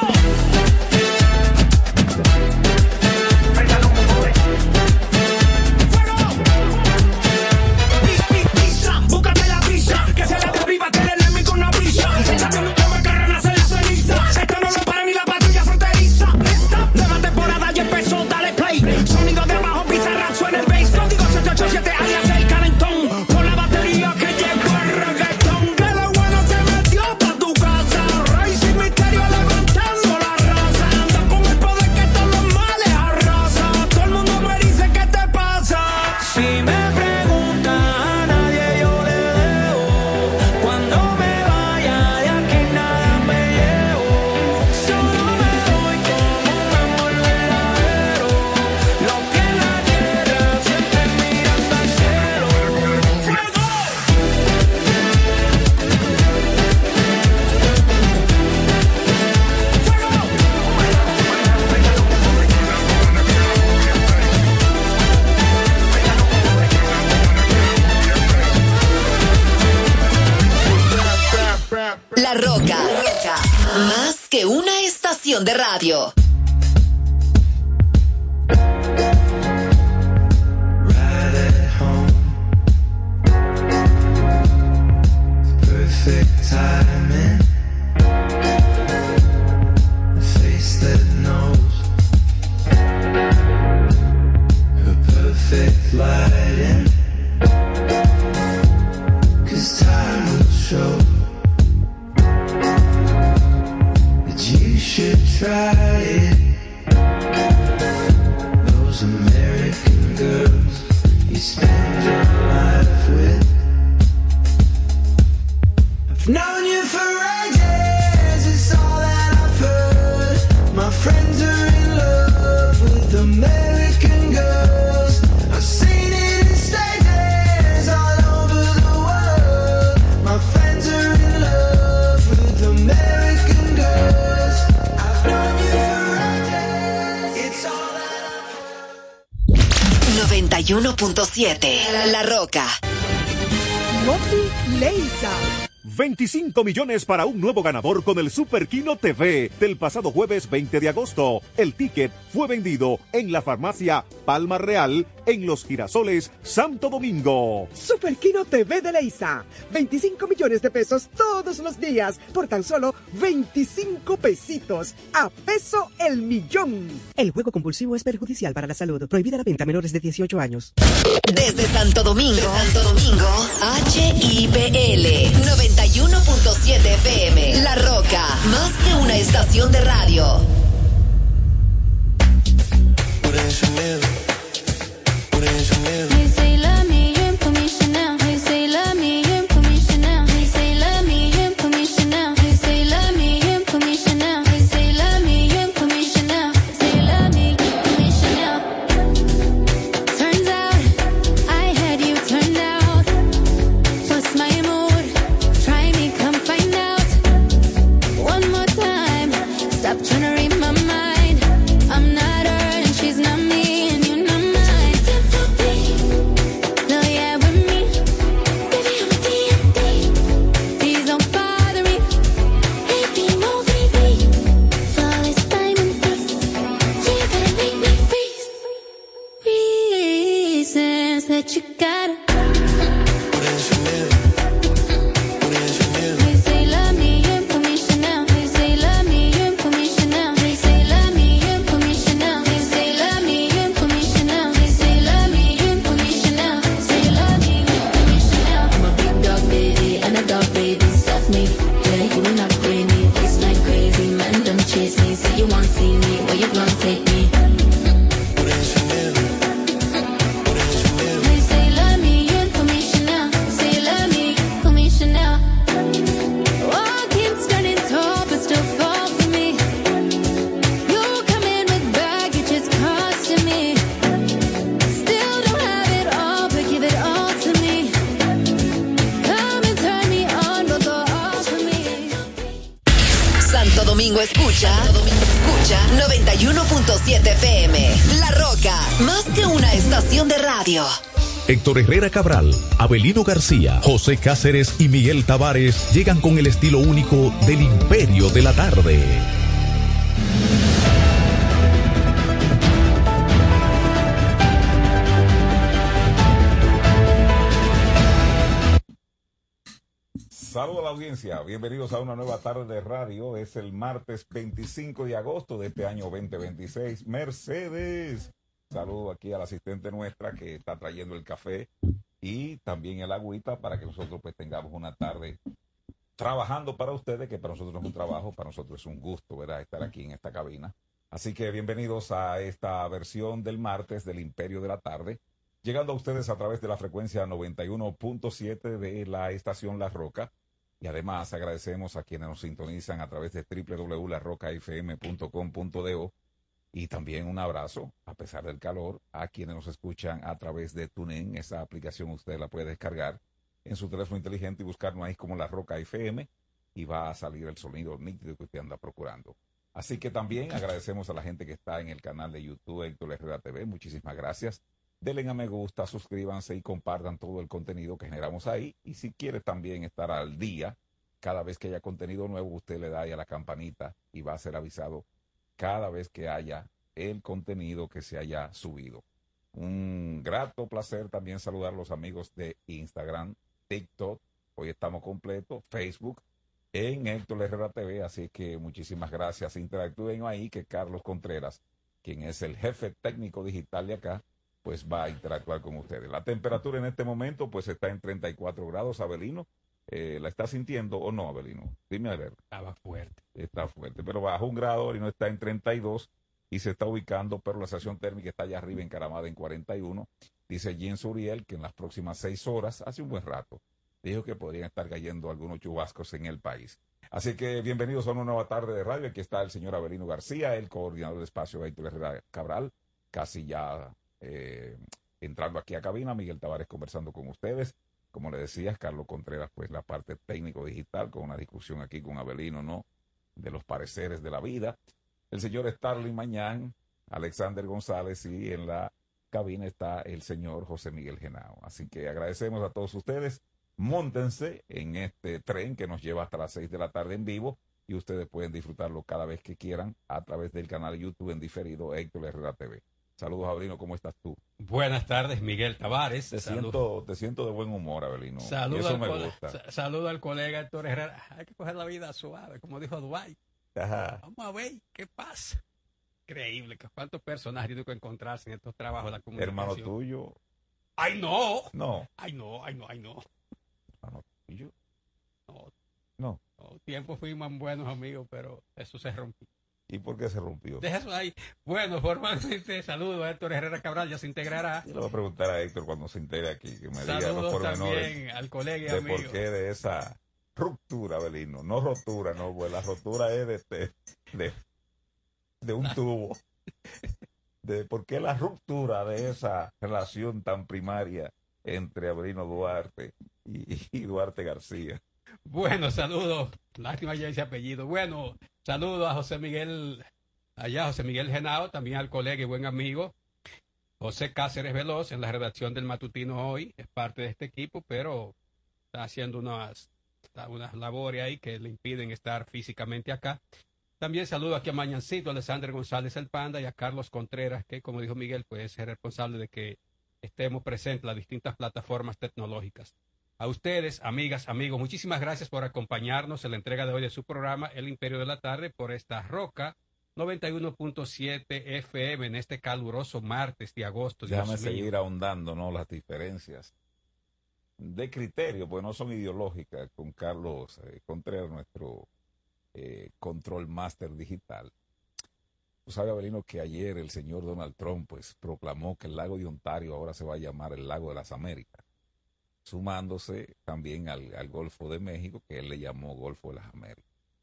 Speaker 18: Pisa, búscate la brisa, que se la derriba, que le mi con una brisa. Esta no me querrán hacer ceniza. Esto no lo para ni la patrulla fronteriza. Esta nueva temporada ya empezó, dale play. Sonido de abajo, Bizarrap suena el bass. Código 787 alias el calentón. Por la batería que llegó el reggaetón. Que lo bueno se metió pa' tu casa. Rey sin misterio levantando la raza. Anda con el poder que todos los males arrasa. Todo el mundo me dice ¿qué te pasa? Si me preguntan a nadie yo le debo. Cuando me vaya de aquí nada me llevo. Solo me voy con un amor verdadero. Los pies en la tierra, siempre mirando al cielo. ¡Fuego!
Speaker 1: La Roca, más que una estación de radio.
Speaker 18: Perfect
Speaker 1: 91.7. La Roca.
Speaker 2: Lotti Leisa.
Speaker 16: 25 millones para un nuevo ganador con el Super Kino TV del pasado jueves 20 de agosto. El ticket fue vendido en la farmacia Palma Real en Los Girasoles, Santo Domingo.
Speaker 2: Super Kino TV de Leisa. 25 millones de pesos todos los días por tan solo 25 pesitos. A peso el millón.
Speaker 4: El juego compulsivo es perjudicial para la salud. Prohibida la venta a menores de 18 años.
Speaker 1: Desde Santo Domingo, HIPL 91.7 FM. La Roca, más que una estación de radio.
Speaker 12: They say love me, you're in permission now. They say love me, you're in permission now. They say love me, you're in permission now. They say love me, you're in permission now. They say love me, you're in permission now. Say love me, permission now. Turns out I had you turned out. What's my mood? Try me, come find out. One more time. Stop trying to read my mind. I'm not her and she's not me and you're not mine. No, yeah, with me. Baby, I'm D&D. Please don't bother me. Baby, no, baby. Flawless diamond piece. Yeah, you better make me freeze. Reasons that you gotta. They say love me, you're in permission now. They say love me, you're in permission now. They say love me, you're in permission now. They say love me, you're in permission now. They say love me, you're in permission now. Say love me, you're in permission now. I'm a big dog baby and a dog baby. Stuff me, yeah, you will not play me. It's like crazy, man, don't chase me. Say you want see me, where you gonna take me? They say love me, you're in permission now. Say love me, permission now. Walking standing tall, but still fall for me. You come in with baggage, it's costing me. Still don't have it all, but give it all to me. Come and turn me on, but go all for me.
Speaker 1: Santo Domingo escucha 91.7 FM. La Roca, más que una estación de radio.
Speaker 19: Héctor Herrera Cabral, Avelino García, José Cáceres y Miguel Tavares llegan con el estilo único del Imperio de la Tarde.
Speaker 20: Saludos a la audiencia, bienvenidos a una nueva tarde de radio. Es el martes 25 de agosto de este año 2026. Mercedes, saludo aquí a la asistente nuestra que está trayendo el café y también el agüita para que nosotros pues tengamos una tarde trabajando para ustedes, que para nosotros es un trabajo, para nosotros es un gusto, ¿verdad?, estar aquí en esta cabina. Así que bienvenidos a esta versión del martes del Imperio de la Tarde, llegando a ustedes a través de la frecuencia 91.7 de la estación La Roca. Y además agradecemos a quienes nos sintonizan a través de www.larrocafm.com.do. Y también un abrazo, a pesar del calor, a quienes nos escuchan a través de TuneIn. Esa aplicación usted la puede descargar en su teléfono inteligente y buscarnos ahí como La Roca FM y va a salir el sonido nítido que usted anda procurando. Así que también agradecemos a la gente que está en el canal de YouTube Héctor Herrera TV. Muchísimas gracias. Denle a me gusta, suscríbanse y compartan todo el contenido que generamos ahí. Y si quiere también estar al día, cada vez que haya contenido nuevo, usted le da ahí a la campanita y va a ser avisado cada vez que haya el contenido que se haya subido. Un grato placer también saludar a los amigos de Instagram, TikTok, hoy estamos completos, Facebook, en Héctor Herrera TV, así que muchísimas gracias. Interactúen ahí que Carlos Contreras, quien es el jefe técnico digital de acá, pues va a interactuar con ustedes. La temperatura en este momento pues está en 34 grados, Avelino. ¿La está sintiendo o no, Avelino? Dime a ver.
Speaker 5: Estaba fuerte.
Speaker 20: Está fuerte, pero bajó un grado y no está en 32 y se está ubicando, pero la sensación térmica está allá arriba encaramada en 41. Dice Jens Uriel que en las próximas 6 horas, hace un buen rato, dijo que podrían estar cayendo algunos chubascos en el país. Así que bienvenidos a una nueva tarde de radio. Aquí está el señor Avelino García, el coordinador de espacio Héctor Herrera Cabral, casi ya entrando aquí a cabina. Miguel Tavares conversando con ustedes. Como le decías, Carlos Contreras, pues la parte técnico-digital, con una discusión aquí con Avelino, ¿no?, de los pareceres de la vida. El señor Starling Mañán, Alexander González y en la cabina está el señor José Miguel Genao. Así que agradecemos a todos ustedes. Móntense en este tren que nos lleva hasta las 6 de la tarde en vivo y ustedes pueden disfrutarlo cada vez que quieran a través del canal de YouTube en diferido Héctor Herrera TV. Saludos, Abelino, ¿cómo estás tú?
Speaker 7: Buenas tardes, Miguel Tavares.
Speaker 20: Te siento de buen humor, Abelino.
Speaker 7: Saludo
Speaker 20: gusta.
Speaker 7: Saludo al colega Héctor Herrera. Hay que coger la vida suave, como dijo Dwight.
Speaker 20: Ajá.
Speaker 7: Vamos a ver qué pasa. Increíble, que cuántos personajes tiene que encontrarse en estos trabajos de la comunicación.
Speaker 20: Hermano tuyo.
Speaker 7: ¡Ay, no!
Speaker 20: No.
Speaker 7: ¡Ay, no!
Speaker 20: Hermano tuyo.
Speaker 7: No. Tiempo fuimos buenos amigos, pero eso se rompió.
Speaker 20: ¿Y por qué se rompió?
Speaker 7: Deja eso ahí. Bueno, formalmente saludo a Héctor Herrera Cabral, ya se integrará.
Speaker 20: Yo le voy a preguntar a Héctor cuando se integre aquí, que me diga los
Speaker 7: Saludos
Speaker 20: pormenores
Speaker 7: también al colega y
Speaker 20: de
Speaker 7: amigo.
Speaker 20: por qué de esa ruptura, Abelino. No rotura, no, pues la rotura es de un tubo. De por qué la ruptura de esa relación tan primaria entre Abelino Duarte y Duarte García.
Speaker 7: Bueno, saludos. Lástima ya ese apellido. Bueno, saludos a José Miguel Genao, también al colega y buen amigo José Cáceres Veloz en la redacción del Matutino hoy. Es parte de este equipo, pero está haciendo unas labores ahí que le impiden estar físicamente acá. También saludo aquí a Mañancito, a Alessandro González el Panda y a Carlos Contreras, que como dijo Miguel, pues es responsable de que estemos presentes en las distintas plataformas tecnológicas. A ustedes, amigas, amigos, muchísimas gracias por acompañarnos en la entrega de hoy de su programa El Imperio de la Tarde por esta Roca 91.7 FM en este caluroso martes de agosto.
Speaker 20: Déjame seguir ahondando, ¿no? Las diferencias de criterio, pues no son ideológicas, con Carlos Contreras, nuestro control master digital. Tú sabes, Abelino, que ayer el señor Donald Trump pues proclamó que el lago de Ontario ahora se va a llamar el lago de las Américas, sumándose también al Golfo de México, que él le llamó Golfo de las Américas.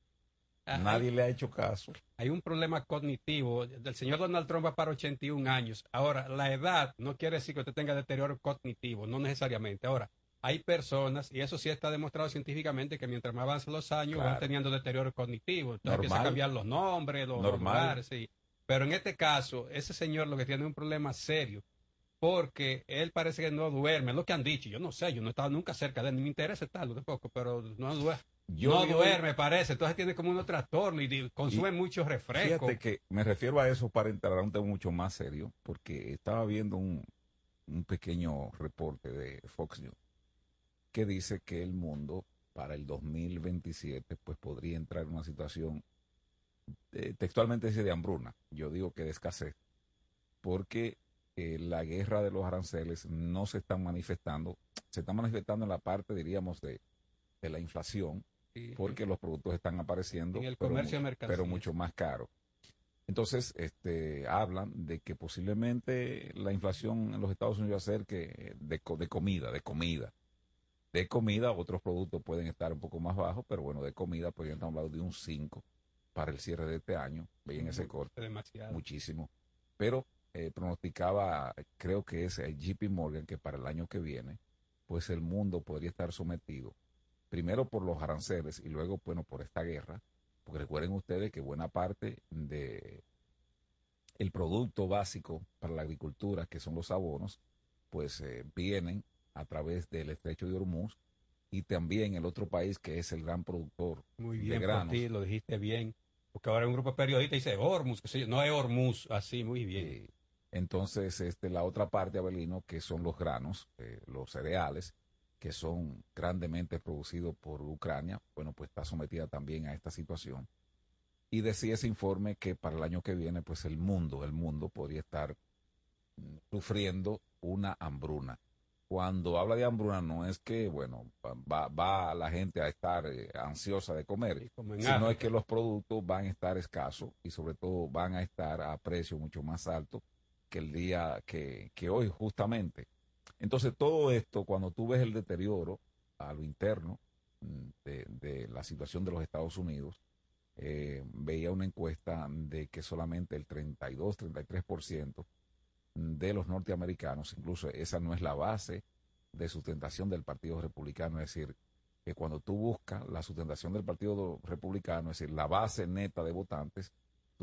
Speaker 20: Nadie le ha hecho caso.
Speaker 7: Hay un problema cognitivo. El señor Donald Trump va para 81 años. Ahora, la edad no quiere decir que usted tenga deterioro cognitivo, no necesariamente. Ahora, hay personas, y eso sí está demostrado científicamente, que mientras más avanzan los años van teniendo deterioro cognitivo. Entonces empieza a cambiar los nombres, los lugares, sí. Pero en este caso, ese señor lo que tiene es un problema serio, porque él parece que no duerme, es lo que han dicho. Yo no sé, yo no he estado nunca cerca de él, ni me interesa estarlo tampoco, pero no duerme. No duerme, parece. Entonces tiene como un trastorno y consume muchos refrescos.
Speaker 20: Fíjate que me refiero a eso para entrar a un tema mucho más serio, porque estaba viendo un pequeño reporte de Fox News que dice que el mundo para el 2027 pues podría entrar en una situación, textualmente dice de hambruna, yo digo que de escasez, porque la guerra de los aranceles no se están manifestando, se están manifestando en la parte, diríamos, de la inflación, porque los productos están apareciendo,
Speaker 7: en el comercio
Speaker 20: pero mucho más caros. Entonces, hablan de que posiblemente la inflación en los Estados Unidos va a ser que de comida, otros productos pueden estar un poco más bajos, pero bueno, de comida, pues ya estamos hablando de un 5 para el cierre de este año, veían ese corte,
Speaker 7: demasiado.
Speaker 20: Muchísimo. Pero pronosticaba, creo que es JP Morgan, que para el año que viene, pues el mundo podría estar sometido, primero por los aranceles y luego, bueno, por esta guerra, porque recuerden ustedes que buena parte de el producto básico para la agricultura, que son los abonos, pues vienen a través del estrecho de Hormuz y también el otro país que es el gran productor
Speaker 7: muy bien
Speaker 20: de granos.
Speaker 7: Por ti, lo dijiste bien, porque ahora un grupo de periodistas dice Hormuz, que sé yo, no es Hormuz, así, muy bien.
Speaker 20: Entonces, la otra parte, Abelino, que son los granos, los cereales, que son grandemente producidos por Ucrania, bueno, pues está sometida también a esta situación. Y decía ese informe que para el año que viene, pues el mundo podría estar sufriendo una hambruna. Cuando habla de hambruna no es que, bueno, va la gente a estar ansiosa de comer, sino es que los productos van a estar escasos y sobre todo van a estar a precio mucho más alto que el día que hoy justamente. Entonces todo esto, cuando tú ves el deterioro a lo interno de la situación de los Estados Unidos, veía una encuesta de que solamente el 32-33% de los norteamericanos, incluso esa no es la base de sustentación del Partido Republicano, es decir, que cuando tú buscas la sustentación del Partido Republicano, es decir, la base neta de votantes,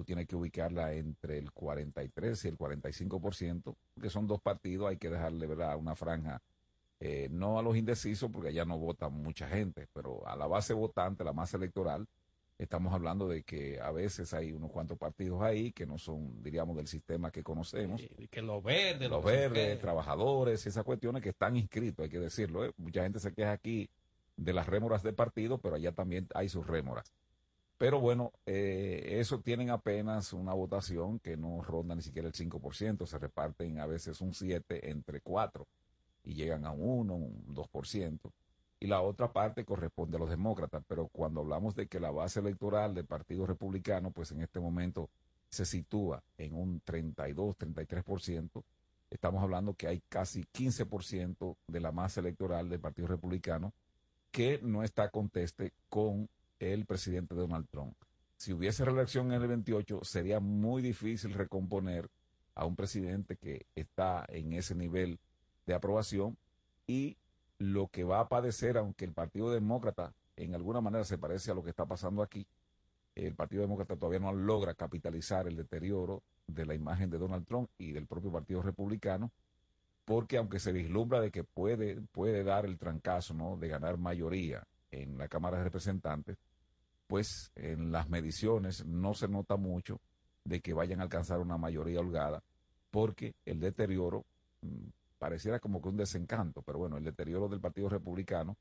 Speaker 20: tú tienes que ubicarla entre el 43 y el 45%, que son dos partidos, hay que dejarle, ¿verdad?, una franja, no a los indecisos, porque allá no vota mucha gente, pero a la base votante, la masa electoral, estamos hablando de que a veces hay unos cuantos partidos ahí que no son, diríamos, del sistema que conocemos.
Speaker 7: Y que los verdes,
Speaker 20: los verdes, trabajadores, esas cuestiones que están inscritos, hay que decirlo, ¿eh? Mucha gente se queja aquí de las rémoras de partido, pero allá también hay sus rémoras. Pero bueno, eso tienen apenas una votación que no ronda ni siquiera el 5%, se reparten a veces un 7 entre 4 y llegan a un 1, un 2%. Y la otra parte corresponde a los demócratas, pero cuando hablamos de que la base electoral del Partido Republicano, pues en este momento se sitúa en un 32, 33%, estamos hablando que hay casi 15% de la masa electoral del Partido Republicano que no está conteste con el presidente Donald Trump. Si hubiese reelección en el 28, sería muy difícil recomponer a un presidente que está en ese nivel de aprobación, y lo que va a padecer, aunque el Partido Demócrata en alguna manera se parece a lo que está pasando aquí, el Partido Demócrata todavía no logra capitalizar el deterioro de la imagen de Donald Trump y del propio Partido Republicano, porque aunque se vislumbra de que puede dar el trancazo, ¿no?, de ganar mayoría en la Cámara de Representantes, pues en las mediciones no se nota mucho de que vayan a alcanzar una mayoría holgada, porque el deterioro pareciera como que un desencanto, pero bueno, el deterioro del Partido Republicano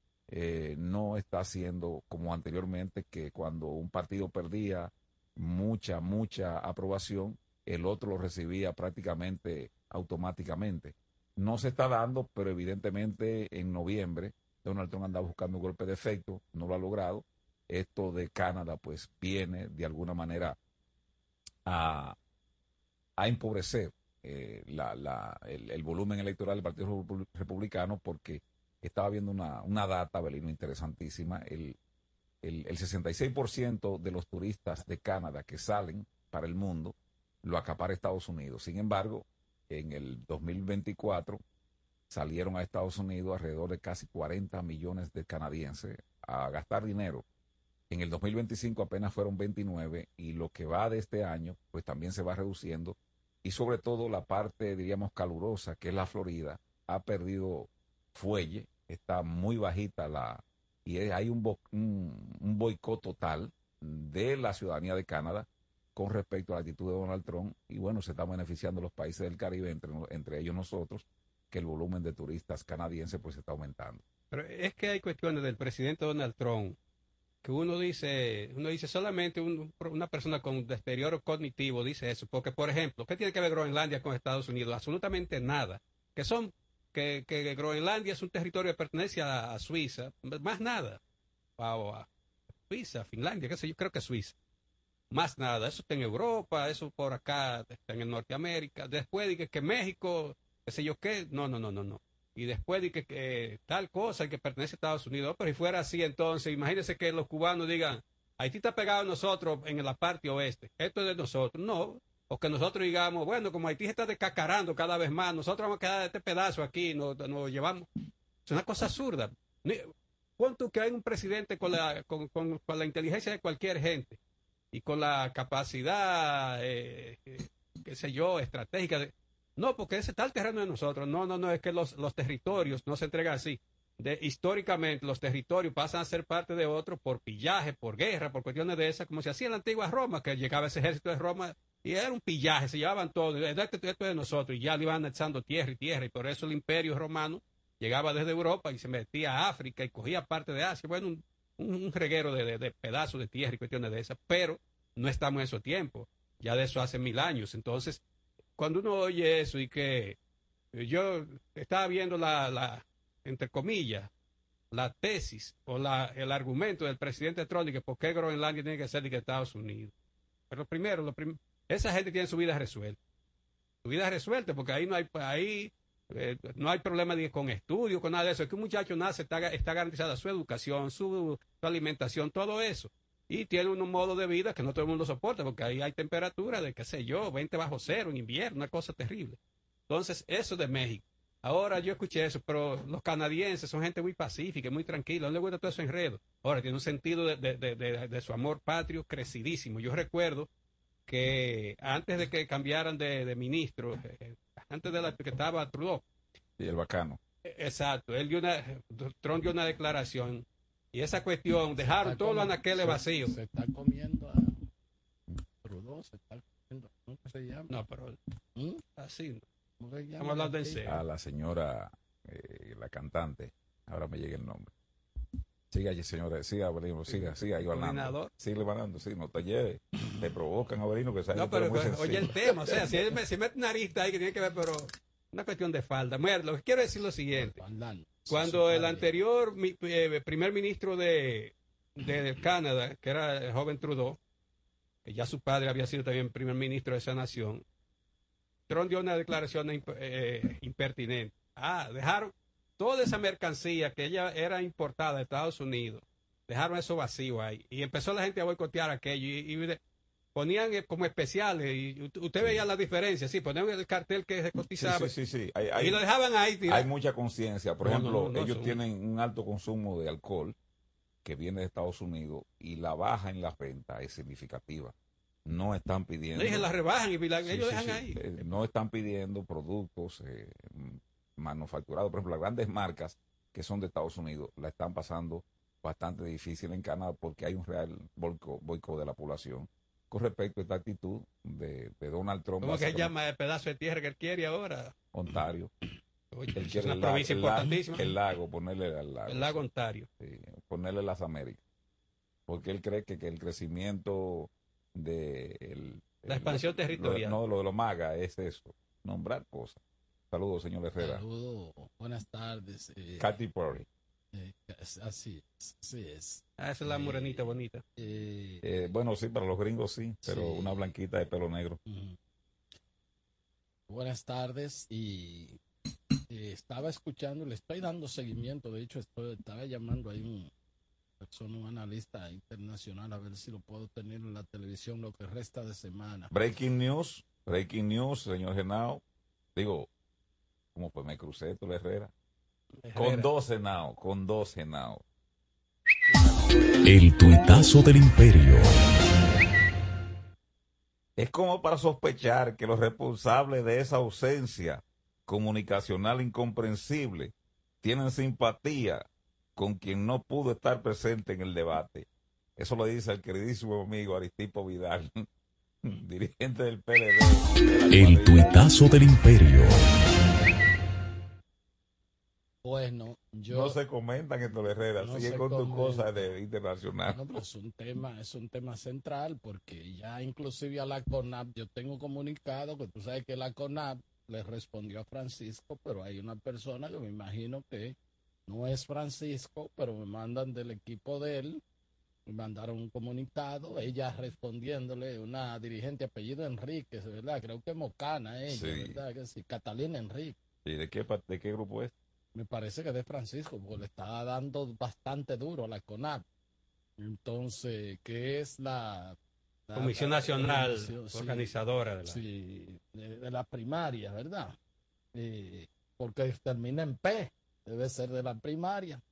Speaker 20: no está siendo como anteriormente, que cuando un partido perdía mucha aprobación, el otro lo recibía prácticamente automáticamente. No se está dando, pero evidentemente en noviembre Donald Trump anda buscando un golpe de efecto, no lo ha logrado. Esto de Canadá pues viene de alguna manera a empobrecer el volumen electoral del Partido Republicano, porque estaba viendo una data, Belino, interesantísima. El 66% de los turistas de Canadá que salen para el mundo lo acapara Estados Unidos. Sin embargo, en el 2024 salieron a Estados Unidos alrededor de casi 40 millones de canadienses a gastar dinero. En el 2025 apenas fueron 29, y lo que va de este año pues también se va reduciendo, y sobre todo la parte, diríamos, calurosa, que es la Florida, ha perdido fuelle, está muy bajita y hay un boicot total de la ciudadanía de Canadá con respecto a la actitud de Donald Trump, y bueno, se están beneficiando los países del Caribe, entre ellos nosotros, que el volumen de turistas canadienses pues está aumentando.
Speaker 7: Pero es que hay cuestiones del presidente Donald Trump que uno dice solamente una persona con deterioro cognitivo dice eso, porque por ejemplo, ¿qué tiene que ver Groenlandia con Estados Unidos? Absolutamente nada. Que Groenlandia es un territorio que pertenece a Suiza, más nada. A Suiza, Finlandia, qué sé yo, creo que Suiza. Más nada, eso está en Europa, eso por acá está en el Norteamérica. Después de que México, qué sé yo qué, no. Y después de que tal cosa que pertenece a Estados Unidos, pero si fuera así, entonces imagínense que los cubanos digan, Haití está pegado a nosotros en la parte oeste, esto es de nosotros. No, o que nosotros digamos, bueno, como Haití se está descacarando cada vez más, nosotros vamos a quedar este pedazo aquí, nos llevamos. Es una cosa absurda. Pon tú que hay un presidente con la inteligencia de cualquier gente y con la capacidad, qué sé yo, estratégica. No, porque ese tal terreno de nosotros. No, es que los territorios no se entregan así. Históricamente los territorios pasan a ser parte de otros por pillaje, por guerra, por cuestiones de esas, como se hacía en la antigua Roma, que llegaba ese ejército de Roma y era un pillaje, se llevaban todo, esto es de nosotros, y ya le iban anexando tierra, y por eso el imperio romano llegaba desde Europa y se metía a África y cogía parte de Asia. Bueno, un reguero de pedazos de tierra y cuestiones de esas, pero no estamos en esos tiempos, ya de eso hace 1000 años. Entonces, cuando uno oye eso y que yo estaba viendo entre comillas, la tesis o el argumento del presidente Trump de que por qué Groenlandia tiene que ser de que Estados Unidos. Pero primero, esa gente tiene su vida resuelta. Su vida resuelta, porque ahí no hay problema con estudios, con nada de eso. Es que un muchacho nace, está garantizada su educación, su alimentación, todo eso. Y tiene un modo de vida que no todo el mundo soporta, porque ahí hay temperatura de, qué sé yo, 20 bajo cero en invierno, una cosa terrible. Entonces, eso de México. Ahora yo escuché eso, pero los canadienses son gente muy pacífica, muy tranquila, no les gusta todo ese enredo. Ahora tiene un sentido de su amor patrio crecidísimo. Yo recuerdo que antes de que cambiaran de ministro, antes de que estaba Trudeau.
Speaker 20: Y el bacano.
Speaker 7: Exacto, Trump dio una declaración y esa cuestión, dejaron todos los anaqueles vacíos.
Speaker 21: Se está comiendo a Trudeau, se está comiendo, ¿cómo se llama?
Speaker 7: No, pero así no.
Speaker 21: ¿Cómo se llama?
Speaker 7: Estamos hablando en serio.
Speaker 20: A la señora, la cantante, ahora me llega el nombre. Siga allí, señora, siga, Avelino, siga, ahí ganando. Sigue ganando, sí, no te lleves. Te provocan, Avelino, que
Speaker 7: no, pero oye el tema, o sea, si mete una arista ahí que tiene que ver, pero una cuestión de falda. Mira, lo que quiero decir es lo siguiente. Cuando el anterior primer ministro de Canadá, que era el joven Trudeau, que ya su padre había sido también primer ministro de esa nación, Trump dio una declaración impertinente. Dejaron toda esa mercancía que ella era importada de Estados Unidos, dejaron eso vacío ahí. Y empezó la gente a boicotear aquello. Y ponían como especiales. Y usted veía la diferencia. Sí, ponían el cartel que se cotizaba.
Speaker 20: Sí.
Speaker 7: Y lo dejaban ahí.
Speaker 20: Hay mucha conciencia. Por ejemplo, ellos tienen un alto consumo de alcohol que viene de Estados Unidos y la baja en la venta es significativa. No están pidiendo.
Speaker 7: Le dije, la rebajan y ellos dejan ahí.
Speaker 20: No están pidiendo productos manufacturados. Por ejemplo, las grandes marcas que son de Estados Unidos la están pasando bastante difícil en Canadá porque hay un real boicot de la población con respecto a esta actitud de Donald Trump.
Speaker 7: ¿Cómo que llama el pedazo de tierra que él quiere ahora?
Speaker 20: Ontario.
Speaker 7: Oye,
Speaker 20: él
Speaker 7: es
Speaker 20: quiere
Speaker 7: una provincia importantísima.
Speaker 20: El lago, ponerle al lago.
Speaker 7: El lago Ontario.
Speaker 20: Sí, ponerle las Américas. Porque él cree que el crecimiento de
Speaker 7: la expansión territorial.
Speaker 20: Lo de los magas es eso, nombrar cosas. Saludos, señor Herrera.
Speaker 21: Saludos, buenas tardes.
Speaker 20: Katy Perry.
Speaker 21: Así es.
Speaker 7: Esa es la morenita bonita.
Speaker 20: Bueno, sí, para los gringos sí, pero sí. Una blanquita de pelo negro.
Speaker 21: Buenas tardes y estaba escuchando, le estoy dando seguimiento, de hecho estaba llamando ahí un analista internacional a ver si lo puedo tener en la televisión lo que resta de semana.
Speaker 20: Breaking news, señor Genao. Digo, ¿cómo fue? Me crucé, tú Herrera. Con dos Genao.
Speaker 19: El tuitazo del imperio.
Speaker 20: Es como para sospechar que los responsables de esa ausencia comunicacional incomprensible tienen simpatía con quien no pudo estar presente en el debate. Eso lo dice el queridísimo amigo Aristipo Vidal, dirigente del PLD.
Speaker 19: El tuitazo del imperio.
Speaker 21: Bueno,
Speaker 20: no se comentan en Herrera,
Speaker 21: no
Speaker 20: sigue con tus cosas de internacional.
Speaker 21: No, pero es un tema central porque ya inclusive a la CONAP, yo tengo comunicado que tú sabes que la CONAP le respondió a Francisco, pero hay una persona que me imagino que no es Francisco, pero me mandan del equipo de él, me mandaron un comunicado, ella respondiéndole, una dirigente apellido Enríquez, ¿verdad? Creo que Mocana ella, sí. ¿Verdad? Que sí, Catalina Enríquez.
Speaker 20: ¿Y de qué grupo es?
Speaker 21: Me parece que de Francisco, porque le está dando bastante duro a la CONAP. Entonces, ¿qué es la
Speaker 7: Comisión Nacional Organizadora de la...
Speaker 21: Sí, de la primaria, ¿verdad? Porque termina en P, debe ser de la primaria.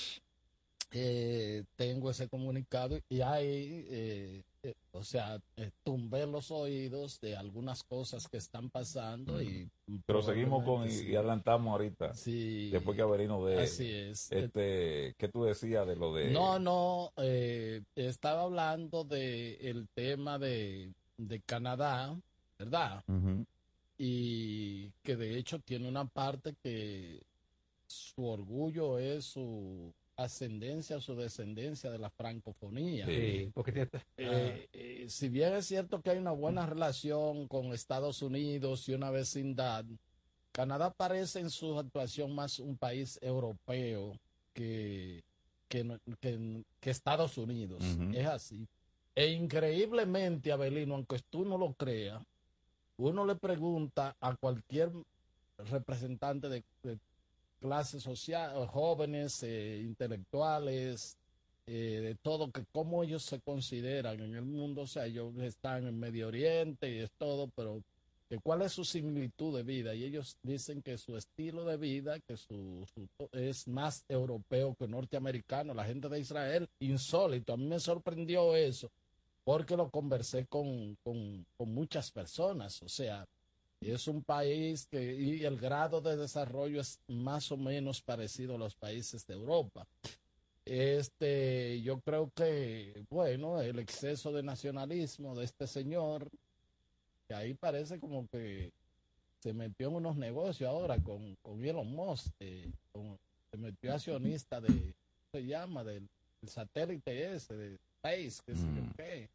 Speaker 21: Tengo ese comunicado y ahí, tumbé los oídos de algunas cosas que están pasando.
Speaker 20: Pero seguimos y adelantamos ahorita.
Speaker 21: Sí.
Speaker 20: Después que Averino de...
Speaker 21: Así es.
Speaker 20: ¿Qué tú decías de lo de...?
Speaker 21: No, estaba hablando el tema de Canadá, ¿verdad?
Speaker 20: Uh-huh.
Speaker 21: Y que de hecho tiene una parte que su orgullo es su ascendencia, su descendencia de la francofonía.
Speaker 7: Sí, porque
Speaker 21: si bien es cierto que hay una buena relación con Estados Unidos y una vecindad, Canadá parece en su actuación más un país europeo que Estados Unidos.
Speaker 20: Uh-huh.
Speaker 21: Es así. E increíblemente, Avelino, aunque tú no lo creas, uno le pregunta a cualquier representante de clases sociales, jóvenes, intelectuales, de todo, que cómo ellos se consideran en el mundo. O sea, ellos están en Medio Oriente y es todo, pero que cuál es su similitud de vida. Y ellos dicen que su estilo de vida, que su es más europeo que norteamericano. La gente de Israel, insólito. A mí me sorprendió eso, porque lo conversé con muchas personas. O sea, es un país y el grado de desarrollo es más o menos parecido a los países de Europa. Yo creo que, bueno, el exceso de nacionalismo de este señor, que ahí parece como que se metió en unos negocios ahora con Elon Musk, se metió accionista de, ¿cómo se llama? Del satélite ese, de Space, que sé yo qué.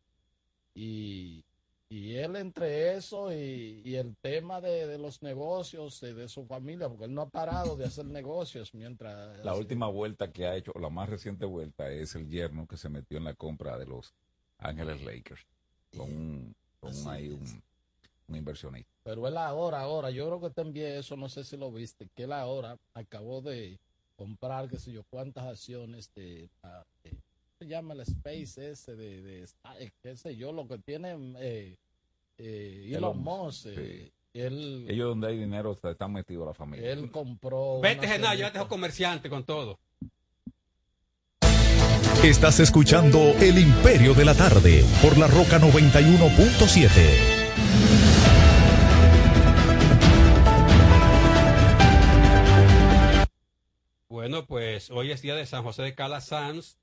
Speaker 21: Y él entre eso y el tema de los negocios de su familia, porque él no ha parado de hacer negocios mientras...
Speaker 20: La última vuelta que ha hecho, o la más reciente vuelta, es el yerno que se metió en la compra de los Ángeles Lakers, con un inversionista.
Speaker 21: Pero él ahora, yo creo que también eso, no sé si lo viste, que él ahora acabó de comprar, qué sé yo, cuántas acciones de se llama el Space ese qué sé yo, lo que tiene Elon Musk.
Speaker 20: Sí. Ellos donde hay dinero están metidos la familia.
Speaker 21: Él compró...
Speaker 7: Vete, Genaro, ya te dejo comerciante con todo.
Speaker 19: Estás escuchando El Imperio de la Tarde por La Roca 91.7.
Speaker 7: Bueno, pues hoy es día de San José de Calasanz,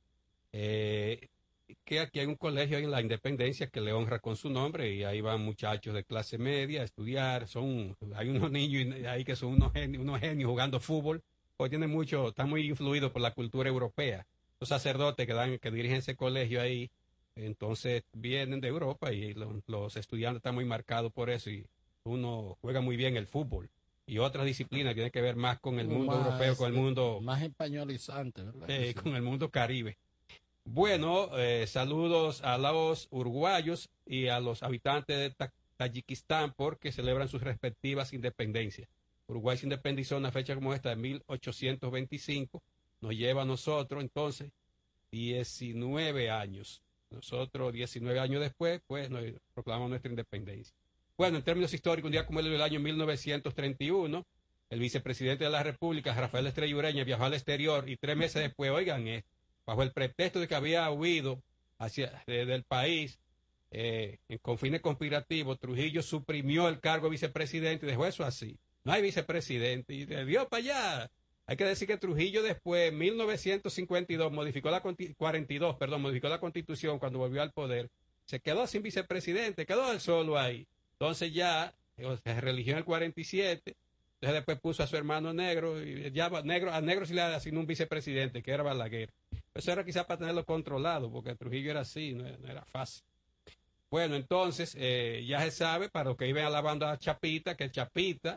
Speaker 7: que aquí hay un colegio en la Independencia que le honra con su nombre y ahí van muchachos de clase media a estudiar. Hay unos niños ahí que son unos genios jugando fútbol, pues están muy influidos por la cultura europea. Los sacerdotes que dirigen ese colegio ahí, entonces vienen de Europa y los estudiantes están muy marcados por eso y uno juega muy bien el fútbol. Y otras disciplinas tienen que ver más con el mundo europeo, con el mundo...
Speaker 21: Más españolizante, ¿verdad?
Speaker 7: Con el mundo caribe. Bueno, saludos a los uruguayos y a los habitantes de Tayikistán porque celebran sus respectivas independencias. Uruguay se independizó en una fecha como esta de 1825. Nos lleva a nosotros, entonces, 19 años. Nosotros, 19 años después, pues, nos proclamamos nuestra independencia. Bueno, en términos históricos, un día como el del año 1931, el vicepresidente de la República, Rafael Estrella Ureña, viajó al exterior y 3 meses después, oigan, bajo el pretexto de que había huido del país con fines conspirativos, Trujillo suprimió el cargo de vicepresidente y dejó eso así. No hay vicepresidente y le dio para allá. Hay que decir que Trujillo después, en 1952, modificó la Constitución cuando volvió al poder. Se quedó sin vicepresidente, quedó él solo ahí. Entonces ya se religió en el 47, entonces después puso a su hermano Negro, y ya a Negro sí le asignó un vicepresidente, que era Balaguer. Eso era quizás para tenerlo controlado, porque Trujillo era así, no era fácil. Bueno, entonces ya se sabe, para los que iban alabando a Chapita, que Chapita,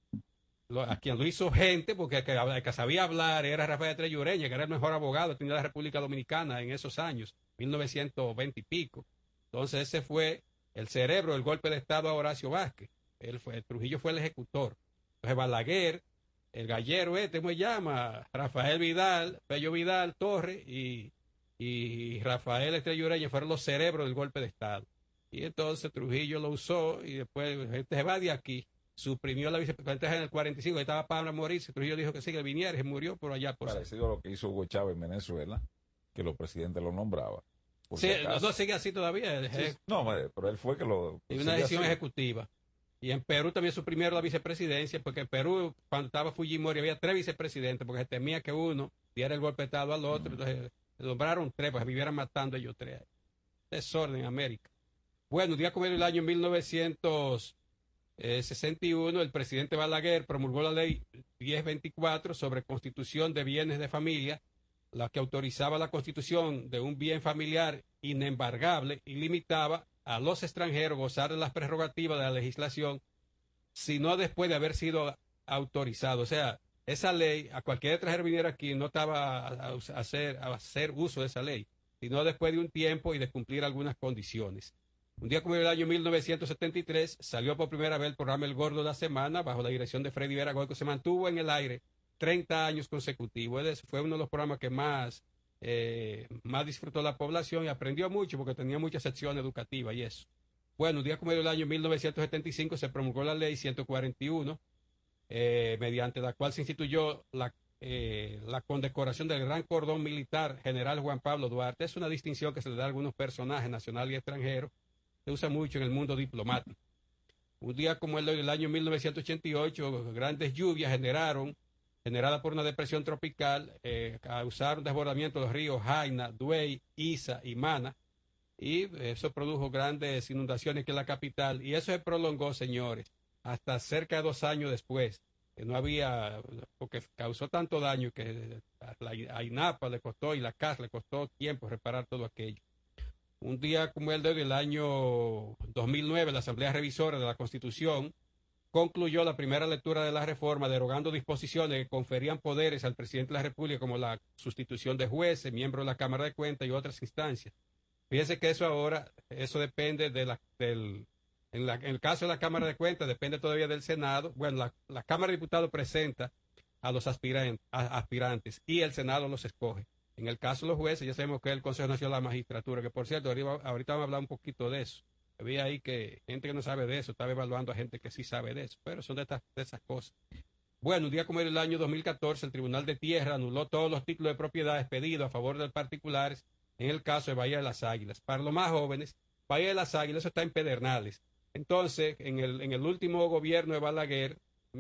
Speaker 7: a quien lo hizo gente, porque el que sabía hablar era Rafael Estrella Ureña, que era el mejor abogado que tenía la República Dominicana en esos años, 1920 y pico. Entonces ese fue el cerebro del golpe de Estado a Horacio Vázquez. Trujillo fue el ejecutor. Entonces Balaguer, el gallero ¿cómo se llama? Rafael Vidal, Pello Vidal, Torres y Rafael Estrella Ureña fueron los cerebros del golpe de Estado. Y entonces Trujillo lo usó y después se va de aquí. Suprimió la vicepresidencia en el 45, estaba para morirse. Trujillo dijo que sí, que viniera y se murió por allá.
Speaker 20: Parecido a lo que hizo Hugo Chávez en Venezuela, que los presidentes lo nombraban.
Speaker 7: Sí, no sigue así todavía.
Speaker 20: Sí, no, pero él fue que lo...
Speaker 7: Y una decisión ejecutiva. Y en Perú también suprimieron la vicepresidencia, porque en Perú, cuando estaba Fujimori, había 3 vicepresidentes, porque se temía que uno diera el golpe de Estado al otro. Entonces, nombraron 3, pues vivieran matando ellos 3. Desorden en América. Bueno, un día como el año 1961, el presidente Balaguer promulgó la ley 1024 sobre constitución de bienes de familia, la que autorizaba la constitución de un bien familiar inembargable y limitaba a los extranjeros gozar de las prerrogativas de la legislación, sino después de haber sido autorizado. O sea, esa ley, a cualquier extranjero viniera aquí, no estaba a hacer uso de esa ley, sino después de un tiempo y de cumplir algunas condiciones. Un día como el año 1973 salió por primera vez el programa El Gordo de la Semana bajo la dirección de Freddy Veragoy, que se mantuvo en el aire 30 años consecutivos. Fue uno de los programas que más disfrutó la población y aprendió mucho porque tenía mucha sección educativa y eso. Bueno, un día como el año 1975 se promulgó la ley 141, mediante la cual se instituyó la condecoración del Gran Cordón Militar General Juan Pablo Duarte. Es una distinción que se le da a algunos personajes nacionales y extranjeros. Se usa mucho en el mundo diplomático. Un día como el de hoy, del año 1988, grandes lluvias generadas por una depresión tropical, causaron desbordamiento de los ríos Jaina, Duey, Isa y Mana, y eso produjo grandes inundaciones aquí en la capital, y eso se prolongó, señores, hasta cerca de 2 años después, que no había, porque causó tanto daño que a INAPA le costó y la CAS le costó tiempo reparar todo aquello. Un día como el de hoy, del año 2009, la Asamblea Revisora de la Constitución concluyó la primera lectura de la reforma, derogando disposiciones que conferían poderes al presidente de la República, como la sustitución de jueces, miembros de la Cámara de Cuentas y otras instancias. Fíjense que eso ahora, eso depende en el caso de la Cámara de Cuentas, depende todavía del Senado. Bueno, la Cámara de Diputados presenta a los aspirantes y el Senado los escoge. En el caso de los jueces, ya sabemos que es el Consejo Nacional de la Magistratura, que por cierto, ahorita vamos a hablar un poquito de eso. Había ahí que gente que no sabe de eso, estaba evaluando a gente que sí sabe de eso, pero son de esas cosas. Bueno, un día como el año 2014, el Tribunal de Tierra anuló todos los títulos de propiedad expedidos a favor de particulares en el caso de Bahía de las Águilas. Para los más jóvenes, Bahía de las Águilas, eso está en Pedernales. Entonces, en el último gobierno de Balaguer,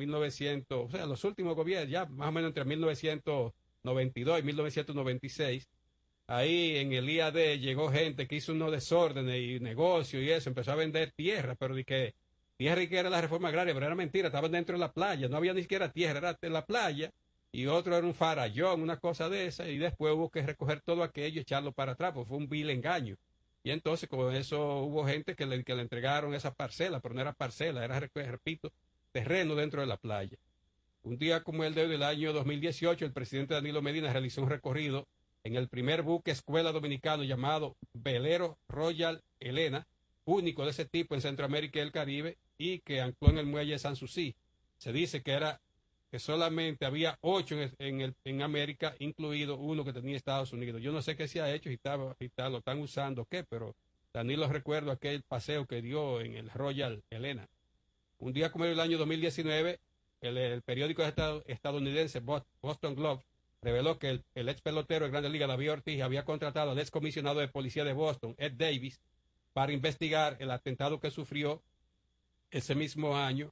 Speaker 7: los últimos gobiernos, ya más o menos entre 1992 y 1996, ahí en el IAD llegó gente que hizo unos desórdenes y negocios y eso, empezó a vender tierra, pero de que tierra y que era la reforma agraria, pero era mentira, estaban dentro de la playa, no había ni siquiera tierra, era en la playa, y otro era un farallón, una cosa de esa, y después hubo que recoger todo aquello y echarlo para atrás, pues fue un vil engaño. Y entonces con eso hubo gente que le entregaron esa parcela, pero no era parcela, era, repito, terreno dentro de la playa. Un día como el de hoy, del año 2018, el presidente Danilo Medina realizó un recorrido en el primer buque escuela dominicano llamado Velero Royal Elena, único de ese tipo en Centroamérica y el Caribe, y que ancló en el muelle de Sanssouci. Se dice que solamente había 8 en América, incluido uno que tenía Estados Unidos. Yo no sé qué se ha hecho, si lo están usando o qué, pero Danilo recuerdo aquel paseo que dio en el Royal Elena. Un día como el año 2019, el periódico estadounidense Boston Globe reveló que el ex pelotero de Grandes Ligas, David Ortiz, había contratado al ex comisionado de policía de Boston, Ed Davis, para investigar el atentado que sufrió ese mismo año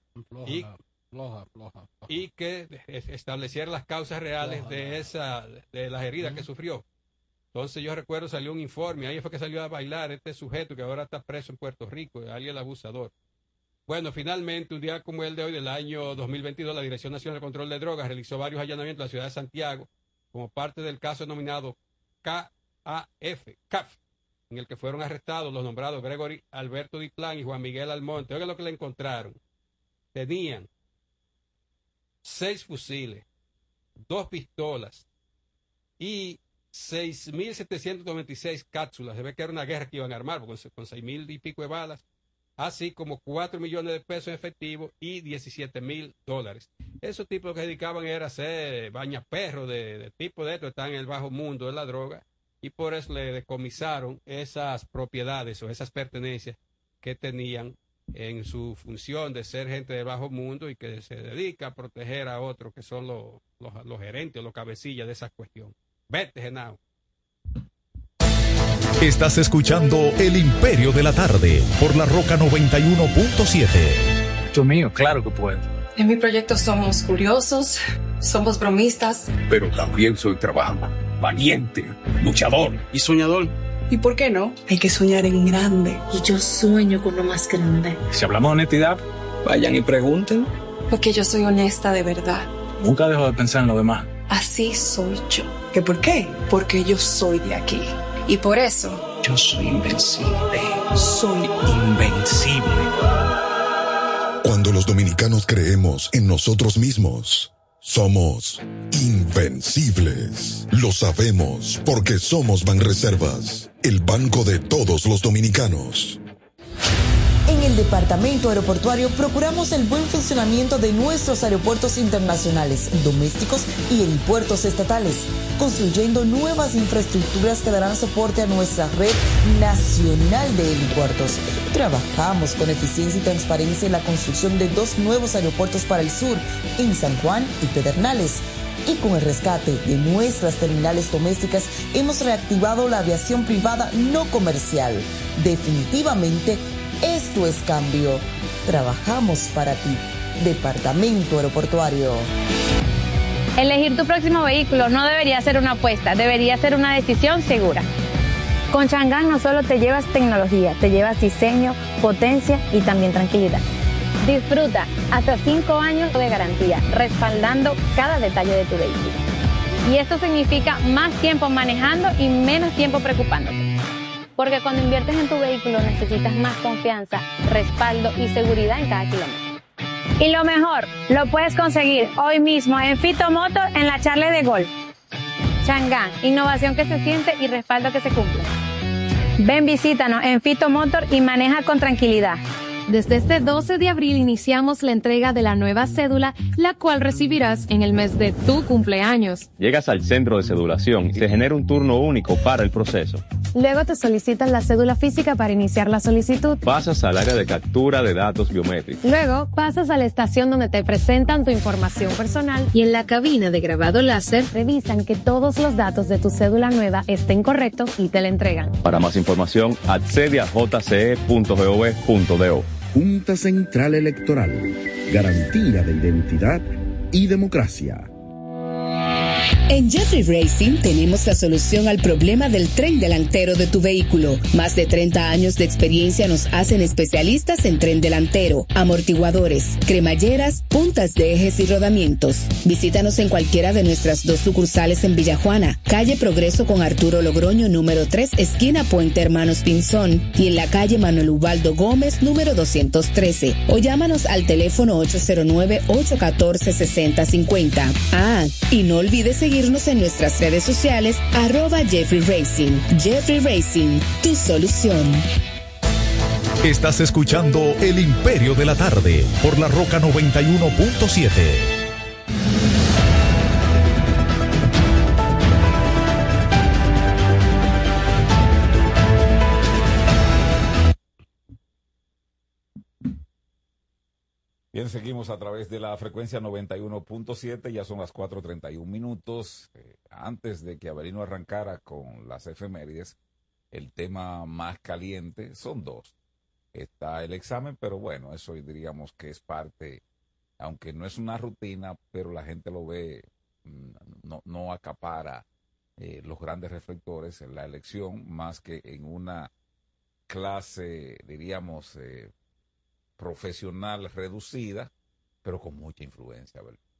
Speaker 7: y que estableciera las causas reales de las heridas que sufrió. Entonces yo recuerdo salió un informe, ahí fue que salió a bailar este sujeto que ahora está preso en Puerto Rico, alguien el abusador. Bueno, finalmente, un día como el de hoy, del año 2022, la Dirección Nacional de Control de Drogas realizó varios allanamientos en la ciudad de Santiago como parte del caso denominado CAF, en el que fueron arrestados los nombrados Gregory Alberto Diplán y Juan Miguel Almonte. Oigan lo que le encontraron. Tenían 6 fusiles, 2 pistolas y 6.796 cápsulas. Se ve que era una guerra que iban a armar con 6.000 y pico de balas, así como 4 millones de pesos en efectivo y $17,000. Esos tipos que se dedicaban era a hacer bañaperros de tipo de esto, están en el bajo mundo de la droga, y por eso le decomisaron esas propiedades o esas pertenencias que tenían en su función de ser gente del bajo mundo y que se dedica a proteger a otros que son los gerentes o los cabecillas de esa cuestión. Vete, Genao.
Speaker 19: Estás escuchando El Imperio de la Tarde por La Roca 91.7.
Speaker 5: Dios mío, claro que puedo.
Speaker 6: En mi proyecto somos curiosos, somos bromistas.
Speaker 5: Pero también soy trabajador, valiente, luchador y soñador.
Speaker 6: ¿Y por qué no? Hay que soñar en grande.
Speaker 8: Y yo sueño con lo más grande.
Speaker 5: Si hablamos de honestidad, vayan y pregunten.
Speaker 6: Porque yo soy honesta de verdad.
Speaker 5: Nunca dejo de pensar en lo demás.
Speaker 6: Así soy yo. ¿Qué por qué? Porque yo soy de aquí. Y por eso...
Speaker 5: yo soy invencible. Soy invencible.
Speaker 9: Cuando los dominicanos creemos en nosotros mismos, somos invencibles. Lo sabemos porque somos Banreservas, el banco de todos los dominicanos.
Speaker 3: En el Departamento Aeroportuario procuramos el buen funcionamiento de nuestros aeropuertos internacionales, domésticos y helipuertos estatales, construyendo nuevas infraestructuras que darán soporte a nuestra red nacional de helipuertos. Trabajamos con eficiencia y transparencia en la construcción de 2 nuevos aeropuertos para el sur, en San Juan y Pedernales, Y con el rescate de nuestras terminales domésticas hemos reactivado la aviación privada no comercial. Definitivamente, esto es cambio. Trabajamos para ti. Departamento Aeroportuario.
Speaker 10: Elegir tu próximo vehículo no debería ser una apuesta, debería ser una decisión segura. Con Chang'an no solo te llevas tecnología, te llevas diseño, potencia y también tranquilidad. Disfruta hasta 5 años de garantía, respaldando cada detalle de tu vehículo. Y esto significa más tiempo manejando y menos tiempo preocupándote. Porque cuando inviertes en tu vehículo necesitas más confianza, respaldo y seguridad en cada kilómetro. Y lo mejor, lo puedes conseguir hoy mismo en Fito Motor en la Charle de Golf. Chang'an, innovación que se siente y respaldo que se cumple. Ven, visítanos en Fito Motor y maneja con tranquilidad.
Speaker 11: Desde este 12 de abril iniciamos la entrega de la nueva cédula, la cual recibirás en el mes de tu cumpleaños.
Speaker 22: Llegas al centro de cedulación y te genera un turno único para el proceso.
Speaker 10: Luego te solicitan la cédula física para iniciar la solicitud.
Speaker 22: Pasas al área de captura de datos biométricos.
Speaker 10: Luego pasas a la estación donde te presentan tu información personal
Speaker 11: y en la cabina de grabado láser
Speaker 10: revisan que todos los datos de tu cédula nueva estén correctos y te la entregan.
Speaker 22: Para más información, accede a jce.gov.do.
Speaker 23: Junta Central Electoral. Garantía de identidad y democracia.
Speaker 24: En Jeffrey Racing tenemos la solución al problema del tren delantero de tu vehículo. Más de 30 años de experiencia nos hacen especialistas en tren delantero, amortiguadores, cremalleras, puntas de ejes y rodamientos. Visítanos en cualquiera de nuestras 2 sucursales en Villajuana, calle Progreso con Arturo Logroño, número 3, esquina Puente Hermanos Pinzón, y en la calle Manuel Ubaldo Gómez, número 213. O llámanos al teléfono 809-814-6050. Ah, y no olvides seguirnos en nuestras redes sociales, @Jeffrey Racing. Jeffrey Racing, tu solución.
Speaker 19: Estás escuchando El Imperio de la Tarde por La Roca 91.7.
Speaker 20: Bien, seguimos a través de la frecuencia 91.7, ya son las 4:31 minutos. Antes de que Avelino arrancara con las efemérides, el tema más caliente son 2. Está el examen, pero bueno, eso diríamos que es parte, aunque no es una rutina, pero la gente lo ve, no acapara los grandes reflectores en la elección, más que en una clase, diríamos, profesional reducida, pero con mucha influencia.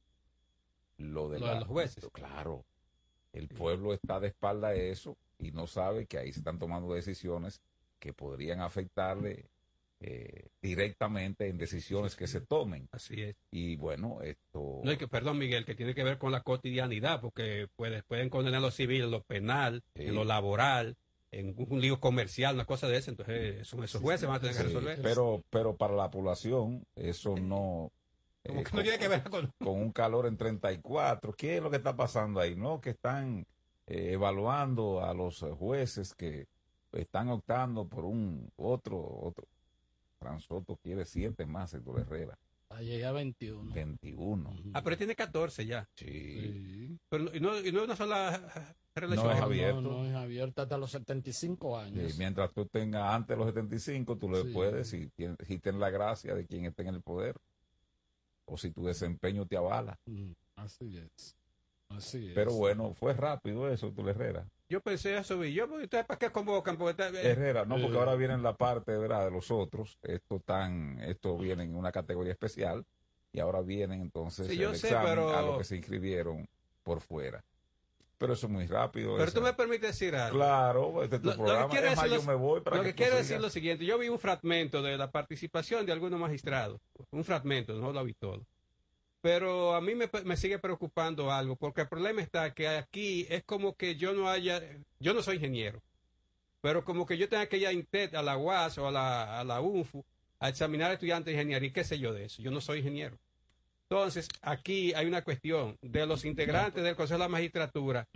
Speaker 20: Lo de los jueces. Claro, el pueblo está de espalda a eso y no sabe que ahí se están tomando decisiones que podrían afectarle directamente en decisiones que se tomen.
Speaker 7: Así es.
Speaker 20: Y bueno, esto...
Speaker 7: No, perdón, Miguel, que tiene que ver con la cotidianidad, porque pueden condenar lo civil, en lo penal, en lo laboral, en un lío comercial, una cosa de esa, entonces esos jueces van a tener que resolver.
Speaker 20: Pero para la población eso no...
Speaker 7: Como que no tiene que ver con
Speaker 20: un calor en 34. ¿Qué es lo que está pasando ahí? No, que están evaluando a los jueces que están optando por un otro. Fran Soto quiere 7 más, Héctor Herrera.
Speaker 21: Llega a 21.
Speaker 20: 21.
Speaker 7: Pero tiene 14 ya.
Speaker 20: Sí.
Speaker 7: Pero no es una sola relación.
Speaker 20: No es abierto.
Speaker 21: No es abierto hasta los 75 años.
Speaker 20: Sí, mientras tú tengas antes de los 75, tú lo puedes, si tienes la gracia de quien esté en el poder. O si tu desempeño te avala.
Speaker 21: Así es.
Speaker 20: Pero bueno, fue rápido eso, Héctor Herrera.
Speaker 7: Yo pensé eso, ¿ustedes para qué convocan?
Speaker 20: Herrera, no, porque ahora viene la parte, ¿verdad?, de los otros. Esto viene en una categoría especial y ahora vienen entonces el examen a los que se inscribieron por fuera. Pero eso es muy rápido.
Speaker 7: Pero tú me permites decir algo.
Speaker 20: Claro, este es tu programa. Yo me voy para
Speaker 7: lo que quiero decir es lo siguiente. Yo vi un fragmento de la participación de algunos magistrados. Un fragmento, no lo vi todo. Pero a mí me sigue preocupando algo, porque el problema está que aquí es como que yo no soy ingeniero, pero como que yo tenga que ir a INTET, a la UAS o a la UNFU a examinar a estudiantes de ingeniería, y qué sé yo de eso. Yo no soy ingeniero. Entonces, aquí hay una cuestión de los integrantes del Consejo de la Magistratura.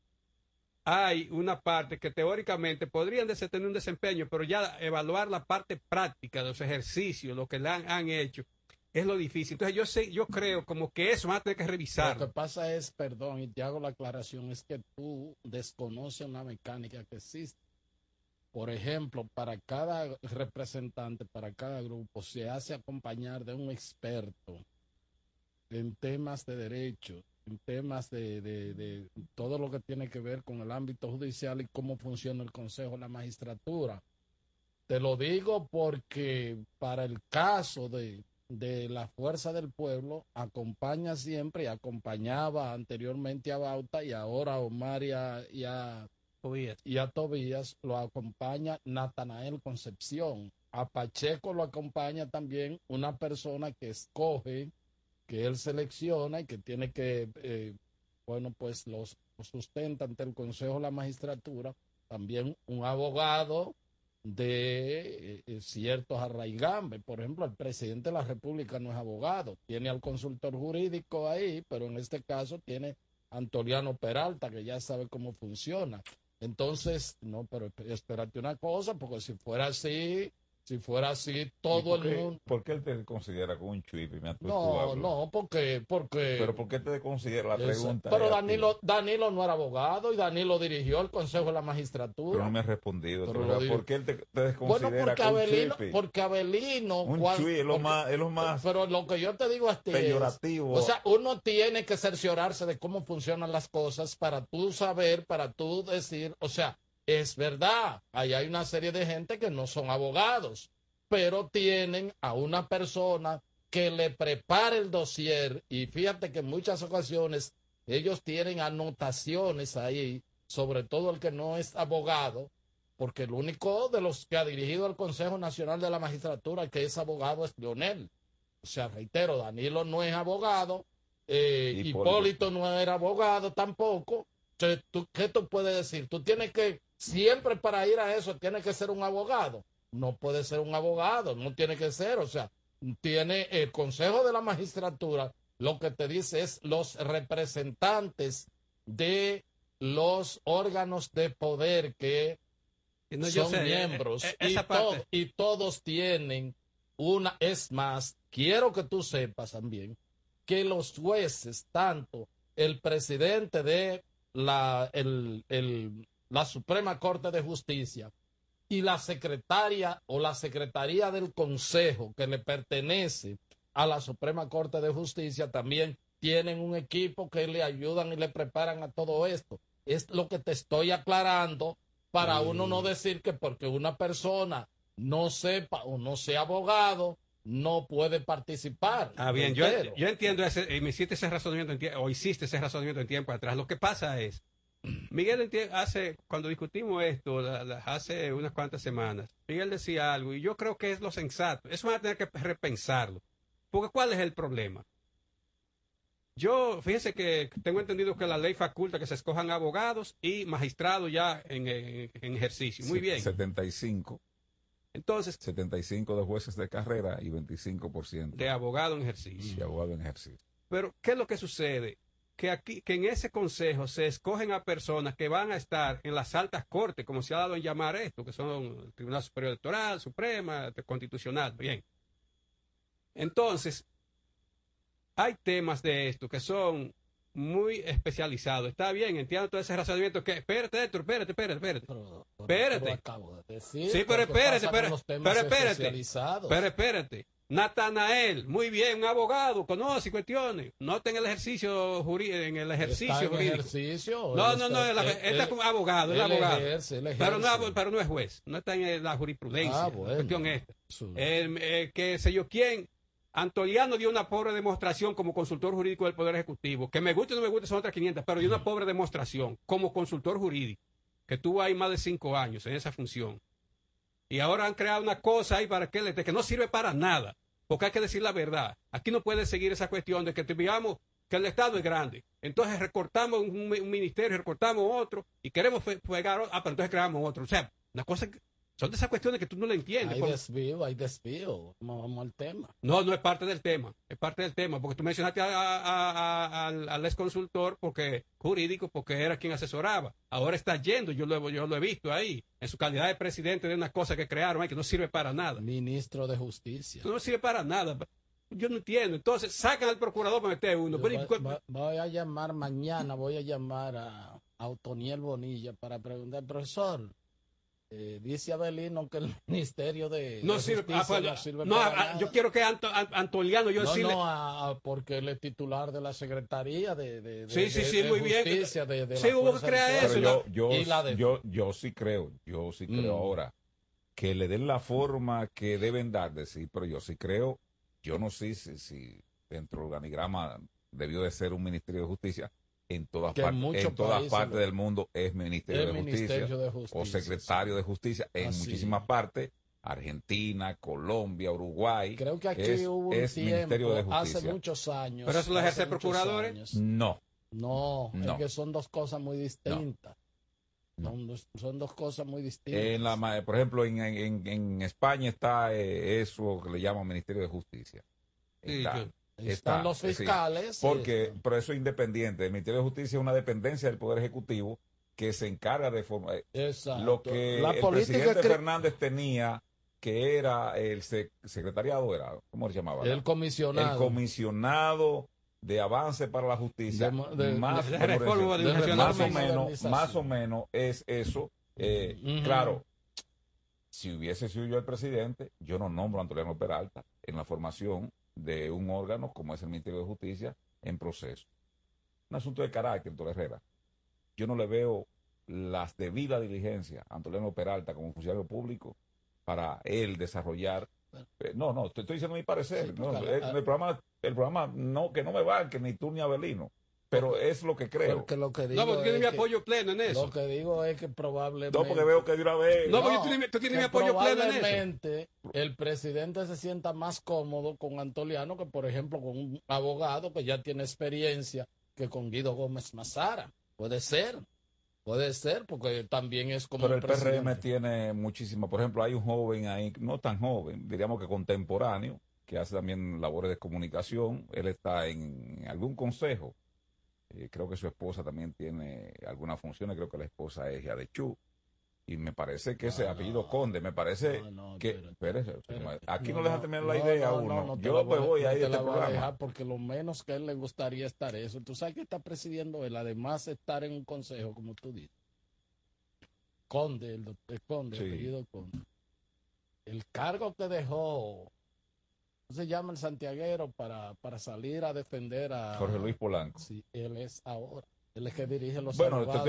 Speaker 7: Hay una parte que teóricamente podrían tener un desempeño, pero ya evaluar la parte práctica de los ejercicios, lo que le han hecho, es lo difícil. Entonces yo creo como que eso van a tener que revisar.
Speaker 21: Lo que pasa es, perdón, y te hago la aclaración, es que tú desconoces una mecánica que existe. Por ejemplo, para cada representante, para cada grupo, se hace acompañar de un experto en temas de derecho, en temas de todo lo que tiene que ver con el ámbito judicial y cómo funciona el Consejo de la Magistratura. Te lo digo porque para el caso de la Fuerza del Pueblo, acompaña siempre y acompañaba anteriormente a Bauta y ahora a Omar y a Tobías lo acompaña Natanael Concepción. A Pacheco lo acompaña también una persona que escoge, que él selecciona y que tiene que, pues los sustenta ante el Consejo de la Magistratura, también un abogado de ciertos arraigambre. Por ejemplo, el presidente de la República no es abogado, tiene al consultor jurídico ahí, pero en este caso tiene a Antoliano Peralta, que ya sabe cómo funciona. Entonces, no, pero espérate una cosa, porque si fuera así, todo el mundo...
Speaker 20: ¿Por qué él te considera como un chuipi?
Speaker 21: No, porque...
Speaker 20: ¿Pero por qué te considera la pregunta?
Speaker 21: Pero Danilo no era abogado y Danilo dirigió el Consejo de la Magistratura.
Speaker 20: Pero no me ha respondido. ¿Por qué él te desconsidera como un chuipi?
Speaker 21: Porque Abelino...
Speaker 20: Un chuipi es lo más
Speaker 21: pero lo que yo te digo a ti
Speaker 20: peyorativo.
Speaker 21: O sea, uno tiene que cerciorarse de cómo funcionan las cosas para tú saber, para tú decir, o sea... Es verdad, ahí hay una serie de gente que no son abogados, pero tienen a una persona que le prepara el dossier y fíjate que en muchas ocasiones ellos tienen anotaciones ahí, sobre todo el que no es abogado, porque el único de los que ha dirigido el Consejo Nacional de la Magistratura que es abogado es Leonel. O sea, reitero, Danilo no es abogado, Hipólito no era abogado tampoco. Entonces, ¿qué tú puedes decir? Tú tienes que... Siempre para ir a eso tiene que ser un abogado. No puede ser un abogado, no tiene que ser. O sea, tiene el Consejo de la Magistratura, lo que te dice es los representantes de los órganos de poder que son miembros. Y todos tienen una... Es más, quiero que tú sepas también que los jueces, tanto el presidente de la Suprema Corte de Justicia y la secretaria o la secretaría del Consejo que le pertenece a la Suprema Corte de Justicia también tienen un equipo que le ayudan y le preparan a todo esto. Es lo que te estoy aclarando para uno no decir que porque una persona no sepa o no sea abogado no puede participar.
Speaker 7: Bien, yo entiendo me hiciste ese razonamiento hiciste ese razonamiento en tiempo atrás. Lo que pasa es, Miguel cuando discutimos esto hace unas cuantas semanas, Miguel decía algo y yo creo que es lo sensato. Eso van a tener que repensarlo. Porque ¿cuál es el problema? Fíjense que tengo entendido que la ley faculta que se escojan abogados y magistrados ya en ejercicio. Muy bien.
Speaker 20: 75.
Speaker 7: Entonces,
Speaker 20: 75 de jueces de carrera y 25%
Speaker 7: de abogado en ejercicio.
Speaker 20: De abogado en ejercicio.
Speaker 7: Pero, ¿qué es lo que sucede? Que en ese consejo se escogen a personas que van a estar en las altas cortes, como se ha dado en llamar esto, que son el Tribunal Superior Electoral, Suprema, Constitucional. Bien. Entonces, hay temas de esto que son muy especializados. Está bien, entiendo todo ese razonamiento que... Espérate. Espérate. Sí, pero espérate. Natanael, muy bien, un abogado, conoce cuestiones. No está en el ejercicio jurídico. No, él está como abogado, él es abogado. Pero no es juez, no está en la jurisprudencia. La cuestión esta. Que sé yo quién, Antoliano dio una pobre demostración como consultor jurídico del Poder Ejecutivo. Que me guste o no me guste son otras 500, pero dio una pobre demostración como consultor jurídico, que tuvo ahí más de 5 años en esa función. Y ahora han creado una cosa ahí para que no sirve para nada, porque hay que decir la verdad. Aquí no puede seguir esa cuestión de que digamos que el Estado es grande. Entonces recortamos un ministerio, recortamos otro y queremos pegar otro. Pero entonces creamos otro. O sea, una cosa que son de esas cuestiones que tú no le entiendes.
Speaker 21: Hay desvío. Vamos al tema.
Speaker 7: No es parte del tema. Es parte del tema, porque tú mencionaste al ex consultor jurídico porque era quien asesoraba. Ahora está yendo, yo lo he visto ahí, en su calidad de presidente de una cosa que crearon ahí que no sirve para nada.
Speaker 21: Ministro de Justicia.
Speaker 7: No sirve para nada. Yo no entiendo. Entonces, sacan al procurador para meter uno.
Speaker 21: Voy a llamar mañana, a Otoniel Bonilla para preguntar, profesor, dice Abelino que el Ministerio de Justicia no sirve para nada.
Speaker 7: Yo quiero que Antoliano,
Speaker 21: porque él es titular de la Secretaría de
Speaker 7: muy
Speaker 21: Justicia,
Speaker 7: bien.
Speaker 21: de
Speaker 7: sí, hubo que crear eso.
Speaker 20: Yo sí creo ahora que le den la forma que deben dar de sí, pero yo sí creo, yo no sé si dentro del organigrama debió de ser un Ministerio de Justicia. En todas partes del mundo es Ministerio de Justicia o Secretario de Justicia. En muchísimas partes, Argentina, Colombia, Uruguay.
Speaker 21: Creo que aquí hubo un
Speaker 20: Ministerio de Justicia.
Speaker 21: Hace muchos años.
Speaker 7: ¿Pero eso lo ejerce procuradores?
Speaker 20: No,
Speaker 21: es que son dos cosas muy distintas. Son dos cosas muy distintas.
Speaker 20: Por ejemplo, en España está eso que le llaman Ministerio de Justicia.
Speaker 21: Están los fiscales.
Speaker 20: Pero eso es independiente. El Ministerio de Justicia es una dependencia del Poder Ejecutivo que se encarga de formar lo que el presidente Fernández tenía, que era el secretariado, ¿cómo se llamaba?
Speaker 21: El comisionado.
Speaker 20: El comisionado de avance para la justicia. Más o menos es eso. Claro, si hubiese sido yo el presidente, yo no nombro a Antoliano Peralta en la formación de un órgano como es el Ministerio de Justicia en proceso. Un asunto de carácter, doctor Herrera. Yo no le veo las debidas diligencias a Antoliano Peralta como funcionario público para él desarrollar. No, te estoy diciendo mi parecer. El programa no, que no me banque ni tú ni Abelino. Pero es lo que creo.
Speaker 21: Porque lo que digo
Speaker 7: no, porque tiene mi apoyo pleno en eso.
Speaker 21: Lo que digo es que probablemente.
Speaker 20: No, porque veo que de una vez.
Speaker 7: No, porque tú tienes mi apoyo pleno en eso.
Speaker 21: Probablemente el presidente se sienta más cómodo con Antoliano que, por ejemplo, con un abogado que ya tiene experiencia que con Guido Gómez Mazara. Puede ser, porque también es como.
Speaker 20: Pero el PRM tiene muchísimo. Por ejemplo, hay un joven ahí, no tan joven, diríamos que contemporáneo, que hace también labores de comunicación. Él está en algún consejo. Creo que su esposa también tiene algunas funciones, creo que la esposa es Yadechú, y me parece que ese apellido Conde, me parece espérese, aquí no deja terminar la idea uno. Yo me voy a ir a este programa.
Speaker 21: Porque lo menos que a él le gustaría estar eso. Tú sabes que está presidiendo él, además de estar en un consejo, como tú dices. Conde, el Conde, el apellido Conde. El cargo que dejó, ¿cómo se llama el santiaguero para salir a defender a
Speaker 20: Jorge Luis Polanco?
Speaker 21: Sí, él es ahora. Él es que dirige los
Speaker 20: abogados.
Speaker 21: Te estoy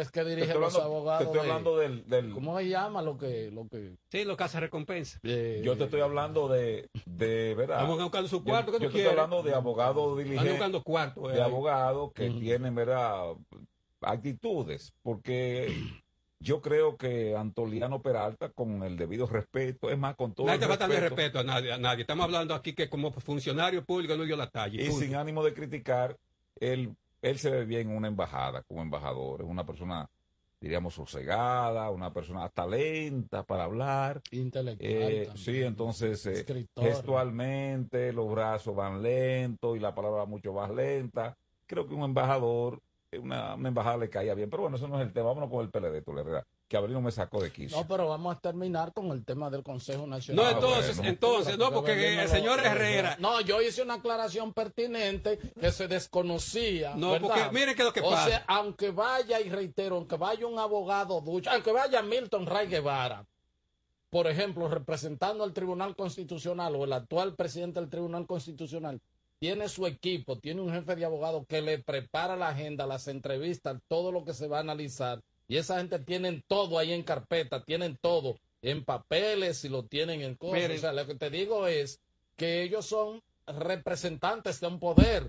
Speaker 20: hablando del
Speaker 21: ¿cómo se llama lo que?
Speaker 7: Sí, lo que hace recompensa.
Speaker 20: Yo te estoy hablando de verdad.
Speaker 7: Estamos buscando su cuarto.
Speaker 20: Yo te estoy hablando de abogado diligente.
Speaker 7: Están buscando cuarto.
Speaker 20: De abogados que tienen, verdad, actitudes. Porque yo creo que Antoliano Peralta, con el debido respeto, es más, con todo
Speaker 7: nadie va a darle respeto a nadie. Estamos hablando aquí que como funcionario público no dio la talla.
Speaker 20: Y sin ánimo de criticar, él se ve bien en una embajada, como embajador. Es una persona, diríamos, sosegada, una persona hasta lenta para hablar.
Speaker 21: Intelectual.
Speaker 20: Sí, entonces, gestualmente, los brazos van lentos y la palabra mucho más lenta. Creo que un embajador, una embajada le caía bien. Pero bueno, eso no es el tema. Vámonos con el PLD, Tolerera, que Abelino me sacó de quicio.
Speaker 21: No, pero vamos a terminar con el tema del Consejo Nacional.
Speaker 7: No, entonces, porque el señor Herrera.
Speaker 21: No, yo hice una aclaración pertinente que se desconocía.
Speaker 7: No,
Speaker 21: ¿verdad?
Speaker 7: porque mire que lo que pasa.
Speaker 21: O sea, aunque vaya, y reitero, aunque vaya un abogado ducho, aunque vaya Milton Ray Guevara, por ejemplo, representando al Tribunal Constitucional o el actual presidente del Tribunal Constitucional, tiene su equipo, tiene un jefe de abogados que le prepara la agenda, las entrevistas, todo lo que se va a analizar. Y esa gente tienen todo ahí en carpeta, tienen todo en papeles y lo tienen en cosas. O sea, lo que te digo es que ellos son representantes de un poder.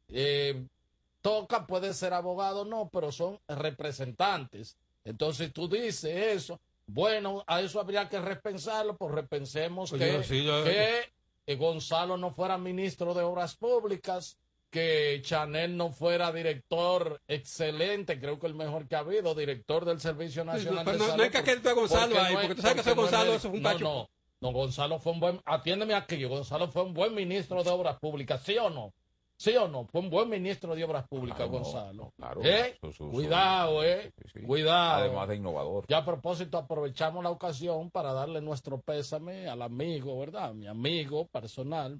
Speaker 21: Toca, puede ser abogado, no, pero son representantes. Entonces tú dices eso. Bueno, a eso habría que repensarlo, pues repensemos que Gonzalo no fuera ministro de Obras Públicas, que Chanel no fuera director excelente, creo que el mejor que ha habido, director del Servicio Nacional de Salud.
Speaker 7: No es que aquel a Gonzalo ahí, porque tú sabes que Gonzalo eso fue un pacho.
Speaker 21: No, Gonzalo fue un buen, atiéndeme aquí, Gonzalo fue un buen ministro de Obras Públicas, ¿sí o no? ¿Sí o no? Fue un buen ministro de Obras Públicas, Gonzalo.
Speaker 20: Claro,
Speaker 21: Cuidado, Cuidado.
Speaker 20: Además de innovador.
Speaker 21: Ya a propósito, aprovechamos la ocasión para darle nuestro pésame al amigo, ¿verdad? Mi amigo personal,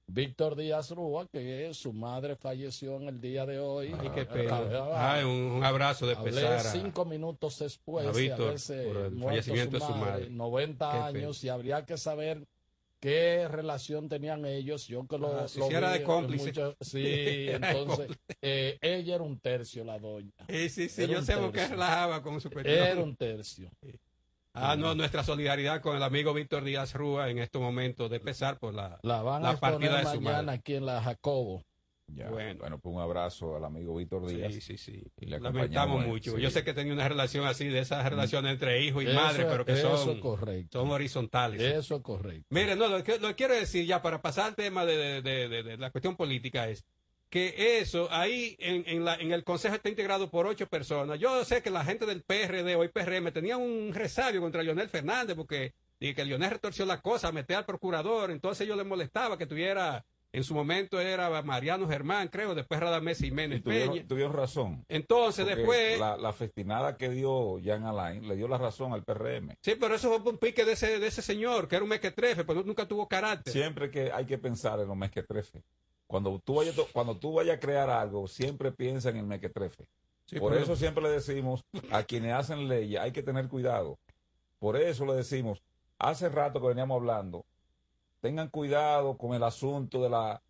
Speaker 21: Víctor Díaz Rúa, que su madre falleció en el día de hoy.
Speaker 7: Ay, qué pena. Un abrazo de pesar.
Speaker 21: Hablé 5 minutos después
Speaker 7: a Víctor,
Speaker 21: de haberse
Speaker 7: por el
Speaker 21: muerto
Speaker 7: fallecimiento de su madre.
Speaker 21: 90 años, y habría que saber qué relación tenían ellos. Yo que lo
Speaker 7: si
Speaker 21: vi
Speaker 7: era de cómplice.
Speaker 21: Sí, entonces, ella era un tercio, la doña.
Speaker 7: Sí, yo sé por qué relajaba con su superior.
Speaker 21: Era un tercio.
Speaker 7: No, nuestra solidaridad con el amigo Víctor Díaz Rúa en estos momentos de pesar por la partida de su
Speaker 21: mañana
Speaker 7: madre.
Speaker 21: aquí en la Jacobo.
Speaker 20: Ya, bueno, pues un abrazo al amigo Víctor Díaz.
Speaker 7: Sí.
Speaker 20: Y le
Speaker 7: lamentamos mucho.
Speaker 20: Sí.
Speaker 7: Yo sé que tenía una relación así, de esas relaciones entre hijo y madre, pero que son horizontales.
Speaker 21: Eso es correcto.
Speaker 7: Mire, no, lo que quiero decir ya para pasar al tema de la cuestión política es que eso ahí en el Consejo está integrado por 8 personas. Yo sé que la gente del PRD, hoy PRM, tenía un resabio contra Leonel Fernández porque que Leonel retorció la cosa, meter al procurador, entonces yo le molestaba que tuviera, en su momento era Mariano Germán, creo, después Radamés Jiménez Peña.
Speaker 20: Tuvieron razón.
Speaker 7: Entonces
Speaker 20: porque
Speaker 7: después...
Speaker 20: La festinada que dio Jean Alain le dio la razón al PRM.
Speaker 7: Sí, pero eso fue un pique de ese señor, que era un mequetrefe, pero nunca tuvo carácter.
Speaker 20: Siempre que hay que pensar en los mequetrefes. Cuando tú vayas a crear algo, siempre piensa en el mequetrefe. Sí, por eso siempre le decimos a quienes hacen leyes, hay que tener cuidado. Por eso le decimos, hace rato que veníamos hablando, tengan cuidado con el asunto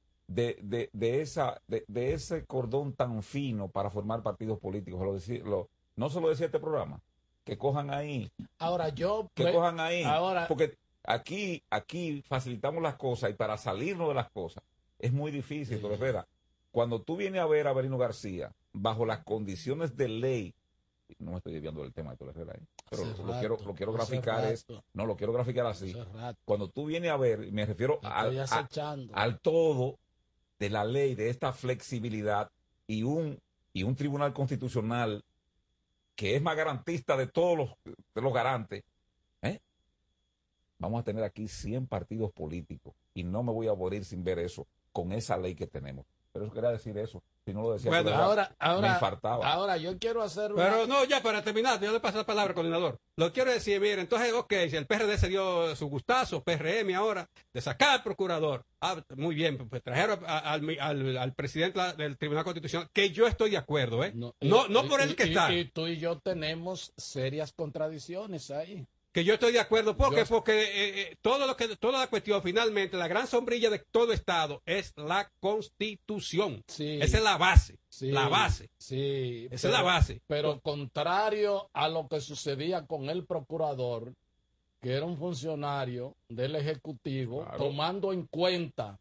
Speaker 20: de ese cordón tan fino para formar partidos políticos. No se lo decía este programa, que cojan ahí. Cojan ahí. Porque aquí facilitamos las cosas, y para salirnos de las cosas es muy difícil, Torres. Cuando tú vienes a ver a Avelino García bajo las condiciones de ley, no me estoy desviando del tema de Torres Herrera, pero lo quiero graficar lo quiero graficar así. Cuando tú vienes a ver, me refiero al todo de la ley, de esta flexibilidad y un tribunal constitucional que es más garantista de todos los garantes, vamos a tener aquí 100 partidos políticos y no me voy a morir sin ver eso con esa ley que tenemos. Pero eso quería decir eso. Si no lo decía,
Speaker 21: bueno,
Speaker 20: me infartaba.
Speaker 21: Ahora yo quiero hacer
Speaker 7: Pero no, ya para terminar, yo le paso la palabra al coordinador. Lo quiero decir, mire, entonces, si el PRD se dio su gustazo, PRM ahora, de sacar al procurador. Muy bien, pues trajeron al presidente del Tribunal Constitucional, que yo estoy de acuerdo, No por el que está.
Speaker 21: Y tú y yo tenemos serias contradicciones ahí.
Speaker 7: Que yo estoy de acuerdo, porque toda la cuestión, finalmente, la gran sombrilla de todo Estado es la Constitución.
Speaker 21: Sí,
Speaker 7: esa es la base.
Speaker 21: Sí,
Speaker 7: la base.
Speaker 21: Sí.
Speaker 7: Esa es la base.
Speaker 21: Pero contrario a lo que sucedía con el procurador, que era un funcionario del Ejecutivo, claro, tomando en cuenta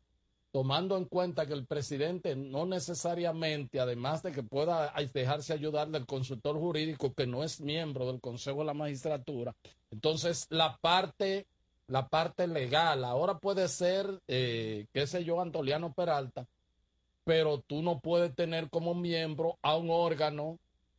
Speaker 21: que el presidente no necesariamente, además de que pueda dejarse ayudar del consultor jurídico, que no es miembro del Consejo de la Magistratura, entonces la parte legal, ahora puede ser, qué sé yo, Antoliano Peralta, pero tú no puedes tener como miembro a un órgano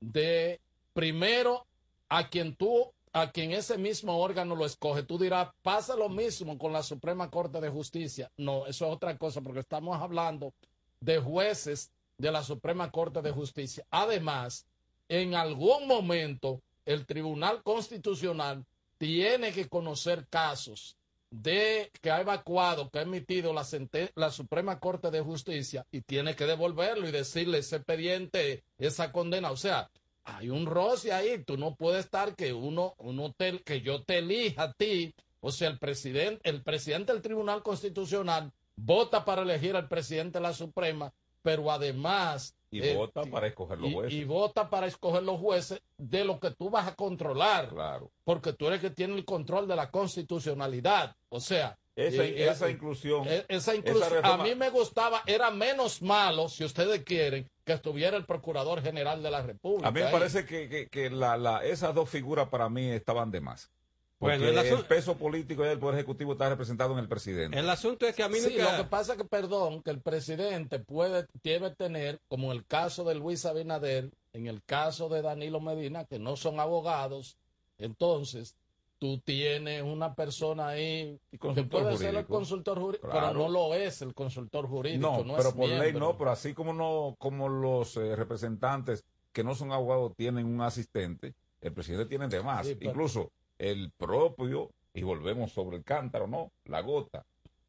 Speaker 21: primero a quien ese mismo órgano lo escoge. Tú dirás, pasa lo mismo con la Suprema Corte de Justicia. No, eso es otra cosa, porque estamos hablando de jueces de la Suprema Corte de Justicia. Además, en algún momento, el Tribunal Constitucional tiene que conocer casos que ha evacuado, que ha emitido la Suprema Corte de Justicia, y tiene que devolverlo y decirle ese expediente, esa condena. O sea, hay un roce ahí. Tú no puedes estar que que yo te elija a ti. O sea, el presidente del Tribunal Constitucional vota para elegir al presidente de la Suprema, pero además
Speaker 20: vota para escoger los jueces.
Speaker 21: Y vota para escoger los jueces de lo que tú vas a controlar.
Speaker 20: Claro.
Speaker 21: Porque tú eres el que tiene el control de la constitucionalidad. O sea,
Speaker 20: esa inclusión.
Speaker 21: Esa a mí me gustaba, era menos malo, si ustedes quieren, que estuviera el Procurador General de la República.
Speaker 20: A mí me parece que esas dos figuras para mí estaban de más. Porque
Speaker 7: bueno,
Speaker 20: el peso político del Poder Ejecutivo está representado en el presidente.
Speaker 7: El asunto es que a mí
Speaker 21: nunca... Lo que pasa es que, el presidente debe tener, como en el caso de Luis Abinader, en el caso de Danilo Medina, que no son abogados, entonces tú tienes una persona ahí que puede ser el consultor jurídico, claro, pero no lo es el consultor jurídico. No
Speaker 20: pero
Speaker 21: es
Speaker 20: por
Speaker 21: miembro.
Speaker 20: ley no, pero así como los representantes que no son abogados tienen un asistente, el presidente tiene de más. Sí, incluso el propio, y volvemos sobre el cántaro, ¿no? La gota.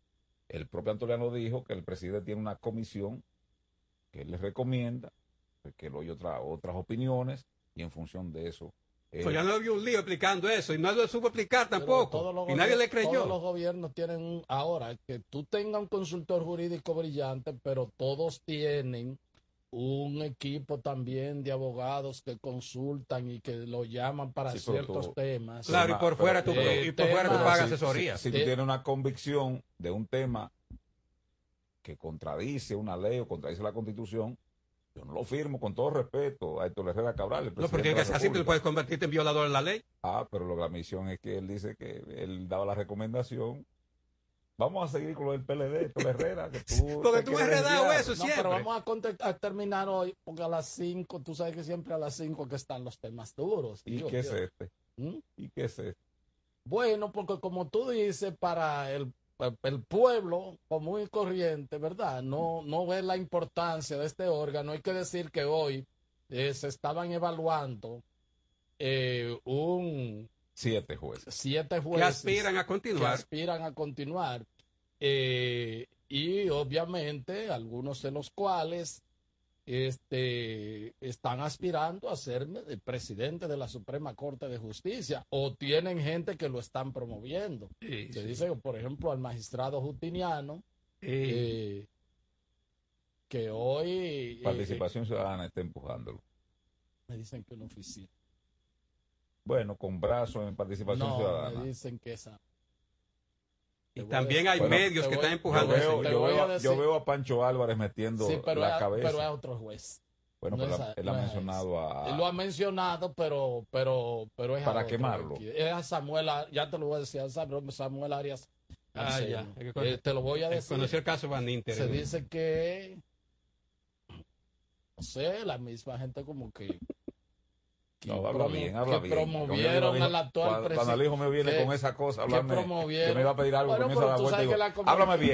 Speaker 20: el propio Antoliano dijo que el presidente tiene una comisión que él les recomienda, que él oye otras opiniones y en función de eso.
Speaker 7: Pues ya no había un lío explicando eso y no lo supo explicar tampoco. Y nadie le creyó.
Speaker 21: Todos los gobiernos tienen ahora que tú tengas un consultor jurídico brillante, pero todos tienen un equipo también de abogados que consultan y que lo llaman para ciertos temas.
Speaker 7: Claro, y por fuera tú pagas asesoría.
Speaker 20: Si tú tienes una convicción de un tema que contradice una ley o contradice la Constitución, yo no lo firmo, con todo respeto a Héctor Herrera Cabral.
Speaker 7: No, porque así tú puedes convertirte en violador de la ley.
Speaker 20: Pero la misión es que él dice que él daba la recomendación. Vamos a seguir con lo del PLD, Héctor Herrera. Que
Speaker 7: porque tú me has redado eso siempre.
Speaker 21: Pero vamos a terminar hoy, porque a las 5, tú sabes que siempre a las 5 que están los temas duros.
Speaker 20: ¿Y qué es este? ¿Y qué es este?
Speaker 21: Bueno, porque como tú dices, para el pueblo común y corriente, ¿verdad? No ve la importancia de este órgano. Hay que decir que hoy se estaban evaluando
Speaker 20: 7 jueces.
Speaker 21: 7 jueces.
Speaker 7: Que aspiran a
Speaker 21: continuar. Y obviamente algunos de los cuales están aspirando a ser el presidente de la Suprema Corte de Justicia o tienen gente que lo están promoviendo. Se dice, por ejemplo, al magistrado Justiniano, que hoy...
Speaker 20: Participación Ciudadana está empujándolo.
Speaker 21: Me dicen que una oficina.
Speaker 20: Bueno, con brazos en Participación Ciudadana.
Speaker 21: Me dicen que esa...
Speaker 7: Y también hay medios que están empujando eso.
Speaker 20: Yo veo a Pancho Álvarez metiendo la cabeza.
Speaker 21: Pero es otro juez.
Speaker 20: Bueno,
Speaker 21: no
Speaker 20: pero él ha mencionado a...
Speaker 21: Él lo ha mencionado, pero es
Speaker 20: para quemarlo.
Speaker 21: Es a Samuel, ya te lo voy a decir, Samuel Arias.
Speaker 7: Ya.
Speaker 21: Te lo voy a decir.
Speaker 7: Conocí el caso Van Inter.
Speaker 21: Se dice que, no sé, la misma gente como que...
Speaker 20: habla bien.
Speaker 21: Promovieron al actual presidente.
Speaker 20: Cuando el hijo me viene con esa cosa, que me va a pedir algo,
Speaker 21: bueno,
Speaker 20: comienza a dar vuelta y digo, háblame bien.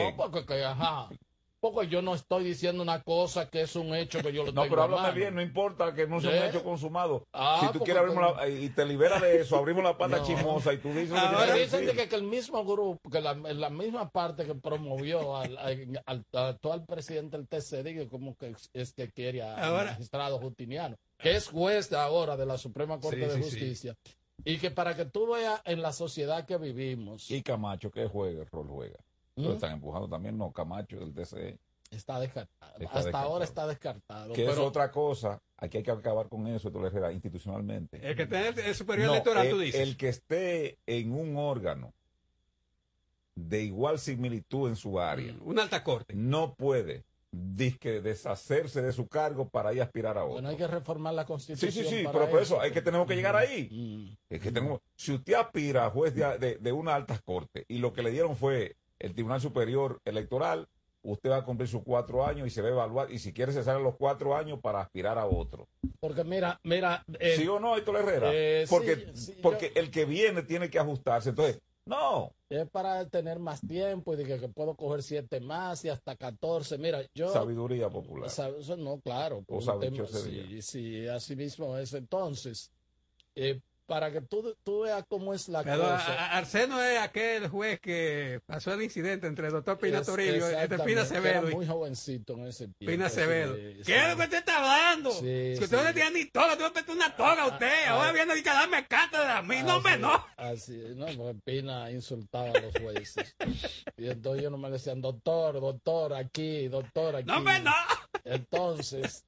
Speaker 21: Porque yo no estoy diciendo una cosa que es un hecho que yo lo tengo
Speaker 20: pero háblame bien, no importa que no sea un hecho consumado. Si tú quieres y te liberas de eso, abrimos la pata chismosa y tú dices...
Speaker 21: Ahora dicen que el mismo grupo, que la misma parte que promovió al actual presidente del TCD, como que es que quiere al magistrado Justiniano, que es juez ahora de la Suprema Corte de Justicia, y que para que tú veas en la sociedad que vivimos...
Speaker 20: Y Camacho, ¿qué rol juega? Lo están empujando también, Camacho del TCE.
Speaker 21: Está descartado. Hasta ahora está descartado.
Speaker 20: Que es otra cosa, aquí hay que acabar con eso, Tolerera, institucionalmente.
Speaker 7: El que esté en el superior electoral, tú dices.
Speaker 20: El que esté en un órgano de igual similitud en su área.
Speaker 7: Una alta corte.
Speaker 20: No puede deshacerse de su cargo para ir a aspirar a otro.
Speaker 21: Bueno, hay que reformar la Constitución.
Speaker 20: Sí, pero por eso hay que tenemos que llegar ahí. Es que si usted aspira a juez de una alta corte y lo que le dieron fue el Tribunal Superior Electoral, usted va a cumplir sus 4 años y se va a evaluar, y si quiere se salen los 4 años para aspirar a otro.
Speaker 21: Porque mira...
Speaker 20: ¿Sí o no, Héctor Herrera? Porque el que viene tiene que ajustarse. Entonces, no.
Speaker 21: Es para tener más tiempo y que puedo coger 7 más y hasta 14. Mira, yo...
Speaker 20: Sabiduría popular.
Speaker 21: No, claro.
Speaker 20: O sabiduría.
Speaker 21: Sí, así mismo es. Entonces, para que tú veas cómo es la
Speaker 7: pero
Speaker 21: cosa.
Speaker 7: Arseno es aquel juez que pasó el incidente entre el doctor Pina Toribio y Pina Acevedo.
Speaker 21: Era muy jovencito en ese tiempo.
Speaker 7: Pina Acevedo. ¿Qué es lo que usted está hablando? Si usted no tenía ni toga, tú me metes una toga a usted. Ahora viene a darme cátedra a mí, no.
Speaker 21: Así, no, porque Pina insultaba a los jueces. Y entonces ellos no me decían, doctor, aquí.
Speaker 7: No.
Speaker 21: Entonces,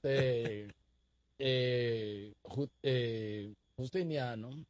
Speaker 21: Justiniano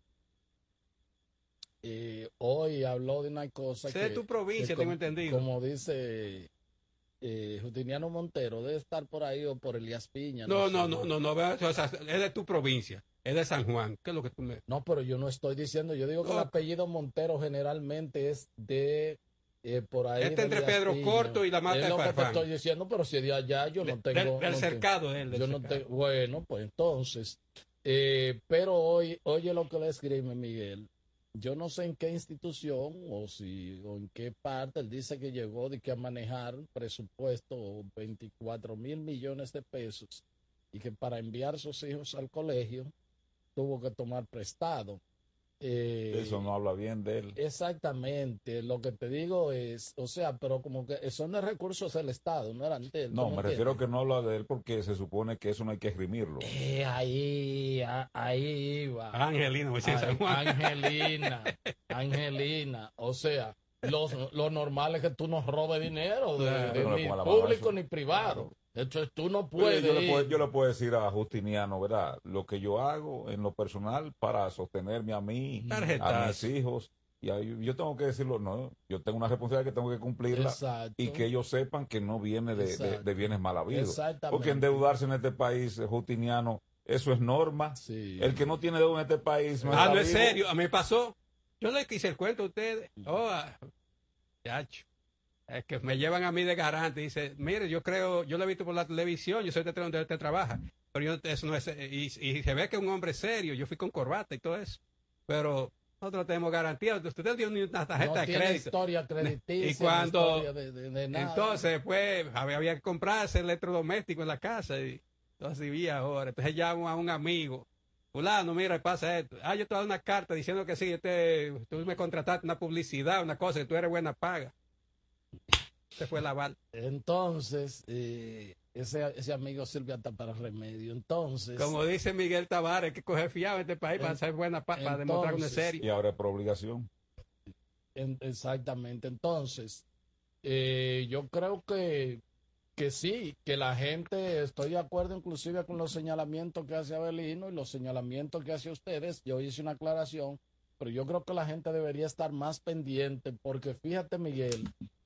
Speaker 21: hoy habló de una cosa
Speaker 7: de tu provincia, tengo entendido.
Speaker 21: Como dice Justiniano Montero, debe estar por ahí o por Elías Piña.
Speaker 7: No, o sea, es de tu provincia, es de San Juan. ¿Qué es lo que tú me...?
Speaker 21: No, pero yo no estoy diciendo, yo digo que el apellido Montero generalmente es de... por ahí
Speaker 7: entre Pedro Corto y la Mata de Farfán.
Speaker 21: Es lo que te estoy diciendo, pero si de allá yo no tengo...
Speaker 7: Del cercado de él.
Speaker 21: Yo no tengo... Bueno, pues entonces... pero hoy, oye lo que le escribe Miguel. Yo no sé en qué institución o en qué parte él dice que llegó de que a manejar presupuesto 24,000 millones de pesos y que para enviar sus hijos al colegio tuvo que tomar prestado.
Speaker 20: Eso no habla bien de él.
Speaker 21: Exactamente, lo que te digo es, o sea, pero como que son de recursos del Estado, no eran de él.
Speaker 20: No,
Speaker 21: ¿tú
Speaker 20: me refiero que no habla de él porque se supone que eso no hay que esgrimirlo.
Speaker 21: Ahí iba.
Speaker 7: Angelina, pues, sí, San Juan.
Speaker 21: Angelina, o sea, lo normal es que tú no robes dinero,
Speaker 20: Claro.
Speaker 21: ni
Speaker 20: Con la
Speaker 21: público
Speaker 20: mano,
Speaker 21: ni privado. Entonces tú no
Speaker 20: Pero
Speaker 21: puedes.
Speaker 20: yo le puedo decir a Justiniano, ¿verdad? Lo que yo hago en lo personal para sostenerme a mí, a mis hijos, y yo tengo que decirlo, no, yo tengo una responsabilidad que tengo que cumplirla.
Speaker 21: Exacto.
Speaker 20: Y que ellos sepan que no viene de bienes mal habidos.
Speaker 21: Exactamente.
Speaker 20: Porque endeudarse en este país, Justiniano, eso es norma. El que no tiene deuda en este país no está
Speaker 7: no es
Speaker 20: vivo.
Speaker 7: serio, a mí me pasó. Yo le quise el cuento a ustedes. Chacho. Es que me llevan a mí de garante. Dice, mire, yo lo he visto por la televisión, yo soy de donde usted trabaja. Pero eso no es, y se ve que es un hombre serio. Yo fui con corbata y todo eso. Pero nosotros tenemos garantía. Usted no tiene ni una tarjeta de crédito.
Speaker 21: Historia crediticia.
Speaker 7: Y cuando,
Speaker 21: historia de nada.
Speaker 7: entonces, pues, había que comprarse electrodoméstico en la casa. Y entonces vivía ahora. Entonces llamo a un amigo. Fulano, mira, pasa esto. Yo te doy una carta diciendo que sí, tú me contrataste una publicidad, una cosa, que tú eres buena paga. Se fue la bala.
Speaker 21: Entonces, ese amigo sirve hasta para remedio. Entonces,
Speaker 7: como dice Miguel Tavares, hay que coger fiado en este país para ser buena para demostrar que uno es serio.
Speaker 20: Y ahora es por obligación.
Speaker 21: Exactamente. Entonces, yo creo que sí, que la gente, estoy de acuerdo inclusive con los señalamientos que hace Abelino y los señalamientos que hace ustedes. Yo hice una aclaración, pero yo creo que la gente debería estar más pendiente porque fíjate, Miguel,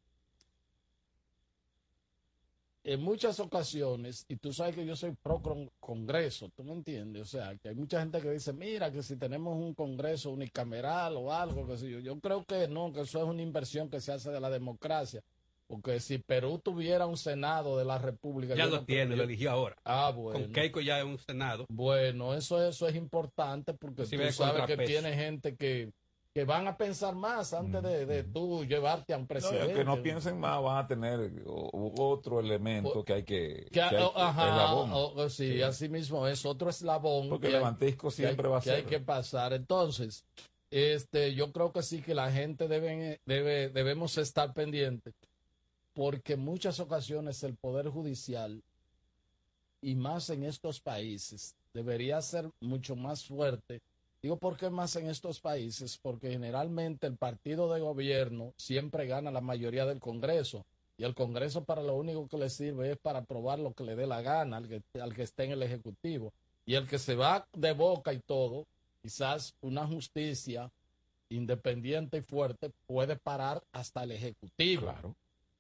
Speaker 21: en muchas ocasiones, y tú sabes que yo soy pro Congreso, ¿tú me entiendes? O sea, que hay mucha gente que dice, mira, que si tenemos un Congreso unicameral o algo, que sé yo creo que no, que eso es una inversión que se hace de la democracia. Porque si Perú tuviera un Senado de la República...
Speaker 7: Ya lo tiene, lo eligió ahora.
Speaker 21: Bueno.
Speaker 7: Con Keiko ya es un Senado.
Speaker 21: Bueno, eso es importante porque tú sabes que tiene gente que van a pensar más antes de tú llevarte a un presidente.
Speaker 20: Que no piensen más, van a tener otro elemento que hay que...
Speaker 21: eslabón. Sí, así mismo es otro eslabón.
Speaker 20: Porque el levantisco siempre va a ser.
Speaker 21: Que hay que pasar. Entonces, yo creo que sí que la gente debemos estar pendientes. Porque en muchas ocasiones el Poder Judicial, y más en estos países, debería ser mucho más fuerte. Digo, ¿por qué más en estos países? Porque generalmente el partido de gobierno siempre gana la mayoría del Congreso. Y el Congreso para lo único que le sirve es para aprobar lo que le dé la gana al que esté en el Ejecutivo. Y el que se va de boca y todo, quizás una justicia independiente y fuerte puede parar hasta el Ejecutivo.
Speaker 20: Claro.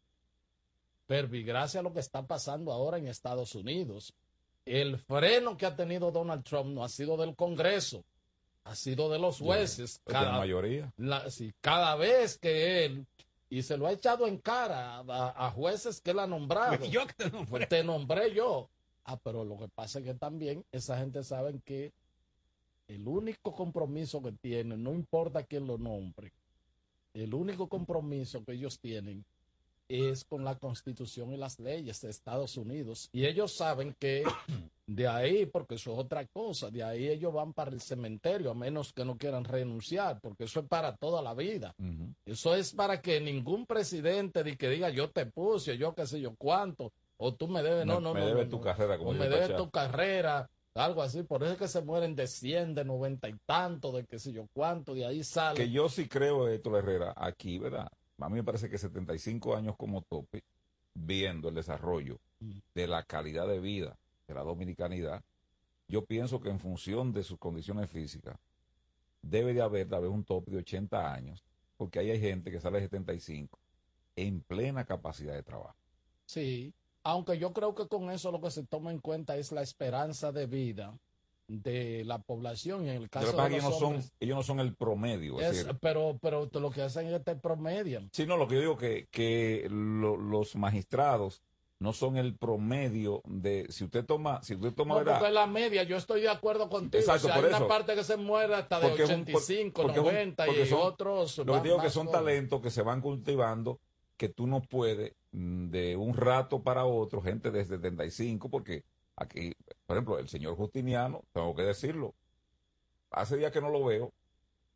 Speaker 21: Pero y gracias a lo que está pasando ahora en Estados Unidos, el freno que ha tenido Donald Trump no ha sido del Congreso, ha sido de los jueces.
Speaker 20: La mayoría.
Speaker 21: Cada vez que él, y se lo ha echado en cara a jueces que él ha nombrado.
Speaker 7: Yo que te nombré.
Speaker 21: Te nombré yo. Pero lo que pasa es que también esa gente sabe que el único compromiso que tienen, no importa quién lo nombre, el único compromiso que ellos tienen es con la Constitución y las leyes de Estados Unidos. Y ellos saben que de ahí, porque eso es otra cosa, de ahí ellos van para el cementerio, a menos que no quieran renunciar, porque eso es para toda la vida. Eso es para que ningún presidente que diga yo te puse, yo qué sé yo cuánto, o tú me debes, no.
Speaker 20: Me debes tu carrera, como
Speaker 21: o me debes tu carrera, algo así. Por eso es que se mueren de 100, de 90 y tanto, de qué sé yo cuánto, de ahí sale.
Speaker 20: Que yo sí creo, Héctor Herrera, aquí, ¿verdad? A mí me parece que 75 años como tope, viendo el desarrollo de la calidad de vida de la dominicanidad, yo pienso que en función de sus condiciones físicas, debe de haber tal vez un tope de 80 años, porque ahí hay gente que sale de 75 en plena capacidad de trabajo.
Speaker 21: Sí, aunque yo creo que con eso lo que se toma en cuenta es la esperanza de vida de la población. En el caso de los hombres,
Speaker 20: ellos no son el promedio.
Speaker 21: Pero lo que hacen es te promedian.
Speaker 20: Sí, no, lo que yo digo que los magistrados no son el promedio de si usted toma
Speaker 21: no, porque es la media, yo estoy de acuerdo contigo.
Speaker 20: Exacto,
Speaker 21: o sea, hay una parte que se muere hasta de 85, 90 y otros.
Speaker 20: Lo que digo que son talentos que se van cultivando, que tú no puedes de un rato para otro, gente de 75, porque aquí, por ejemplo, el señor Justiniano, tengo que decirlo, hace días que no lo veo,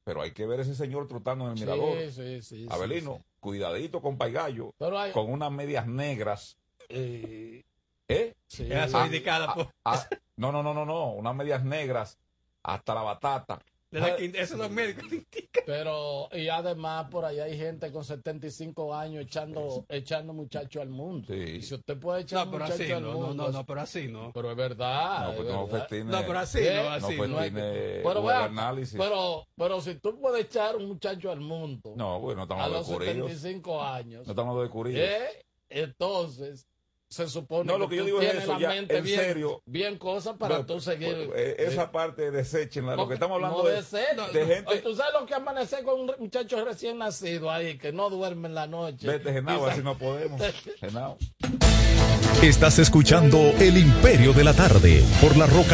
Speaker 20: pero hay que ver ese señor trotando en el mirador.
Speaker 21: Sí,
Speaker 20: Abelino,
Speaker 21: sí.
Speaker 20: cuidadito con Paigallo,
Speaker 21: Hay...
Speaker 20: con unas medias negras.
Speaker 21: Sí.
Speaker 7: Esa indicada por...
Speaker 20: No, unas medias negras hasta la batata.
Speaker 7: Eso los médicos indican.
Speaker 21: Pero, y además por ahí hay gente con 75 años echando muchachos al mundo.
Speaker 20: Sí.
Speaker 21: Y si usted puede echar muchachos al mundo.
Speaker 7: No, pero así no.
Speaker 21: Pero es verdad.
Speaker 20: No, pues no festine.
Speaker 7: No, pero así
Speaker 20: no festine
Speaker 21: pero,
Speaker 20: el análisis.
Speaker 21: Pero si tú puedes echar un muchacho al mundo.
Speaker 20: No, bueno, estamos
Speaker 21: a
Speaker 20: de
Speaker 21: los
Speaker 20: curillos.
Speaker 21: 75 años.
Speaker 20: No estamos de curillos.
Speaker 21: entonces se supone
Speaker 20: lo que yo digo es eso, ya, en serio.
Speaker 21: Bien cosas para tú seguir.
Speaker 20: Esa parte deséchenla, lo que estamos hablando
Speaker 21: de
Speaker 20: gente.
Speaker 21: Oye, tú sabes lo que amanecer con un muchacho recién nacido ahí, que no duerme en la noche.
Speaker 20: Vete, Genao, así no podemos. Genao.
Speaker 19: Estás escuchando El Imperio de la Tarde por La Roca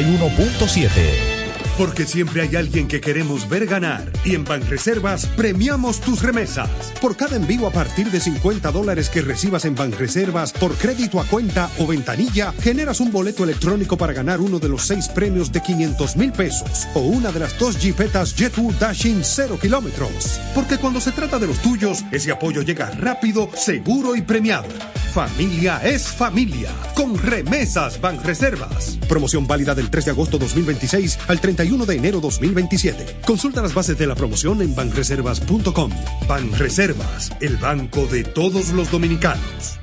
Speaker 19: 91.7.
Speaker 13: Porque siempre hay alguien que queremos ver ganar. Y en Banreservas premiamos tus remesas. Por cada envío a partir de $50 que recibas en Banreservas por crédito a cuenta o ventanilla, generas un boleto electrónico para ganar uno de los 6 premios de $500,000 o una de las 2 Jeepetas Jet2 Dashing 0 kilómetros. Porque cuando se trata de los tuyos, ese apoyo llega rápido, seguro y premiado. Familia es familia. Con Remesas Banreservas. Promoción válida del 3 de agosto 2026 al 31 de enero 2027. Consulta las bases de la promoción en banreservas.com. Banreservas, el banco de todos los dominicanos.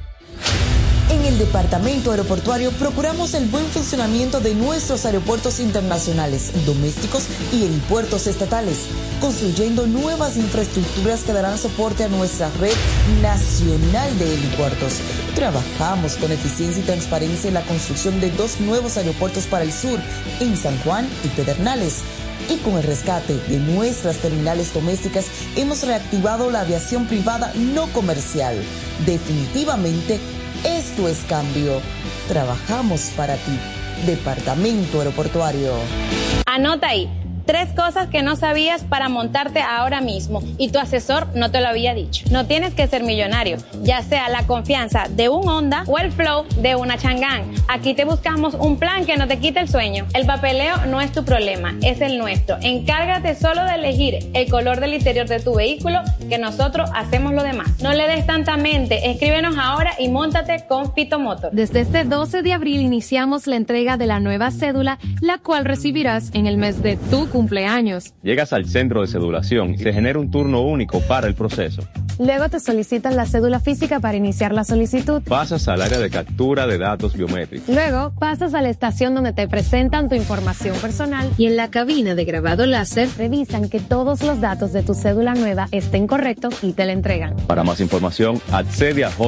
Speaker 3: En el Departamento Aeroportuario procuramos el buen funcionamiento de nuestros aeropuertos internacionales, domésticos y helipuertos estatales, construyendo nuevas infraestructuras que darán soporte a nuestra red nacional de helipuertos. Trabajamos con eficiencia y transparencia en la construcción de 2 nuevos aeropuertos para el sur, en San Juan y Pedernales. Y con el rescate de nuestras terminales domésticas hemos reactivado la aviación privada no comercial. Definitivamente, esto es cambio. Trabajamos para ti. Departamento Aeroportuario.
Speaker 10: Anota ahí 3 cosas que no sabías para montarte ahora mismo y tu asesor no te lo había dicho. No tienes que ser millonario, ya sea la confianza de un Honda o el flow de una Chang'an. Aquí te buscamos un plan que no te quite el sueño. El papeleo no es tu problema, es el nuestro. Encárgate solo de elegir el color del interior de tu vehículo, que nosotros hacemos lo demás. No le des tanta mente, escríbenos ahora y móntate con Fito Motor.
Speaker 14: Desde este 12 de abril iniciamos la entrega de la nueva cédula, la cual recibirás en el mes de tu cumpleaños.
Speaker 22: Llegas al centro de cedulación y se genera un turno único para el proceso.
Speaker 14: Luego te solicitan la cédula física para iniciar la solicitud.
Speaker 22: Pasas al área de captura de datos biométricos.
Speaker 14: Luego pasas a la estación donde te presentan tu información personal y en la cabina de grabado láser revisan que todos los datos de tu cédula nueva estén correctos y te la entregan.
Speaker 22: Para más información, accede a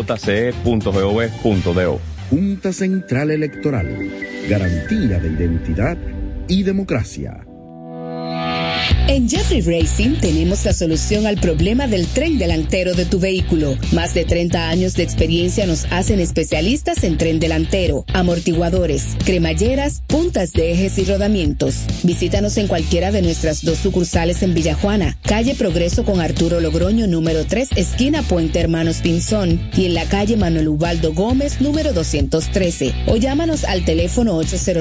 Speaker 22: jce.gov.do.
Speaker 23: Junta Central Electoral. Garantía de identidad y democracia.
Speaker 24: En Jeffrey Racing tenemos la solución al problema del tren delantero de tu vehículo. Más de 30 años de experiencia nos hacen especialistas en tren delantero, amortiguadores, cremalleras, puntas de ejes y rodamientos. Visítanos en cualquiera de nuestras 2 sucursales en Villajuana, calle Progreso con Arturo Logroño, número 3, esquina Puente Hermanos Pinzón, y en la calle Manuel Ubaldo Gómez, número 213. O llámanos al teléfono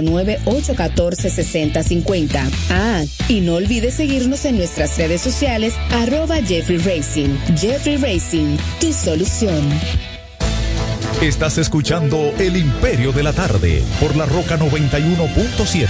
Speaker 24: 809-814-6050. Ah, y no olvides seguirnos en nuestras redes sociales, @Jeffrey Racing. Jeffrey Racing, tu solución.
Speaker 19: Estás escuchando El Imperio de la Tarde por La Roca 91.7.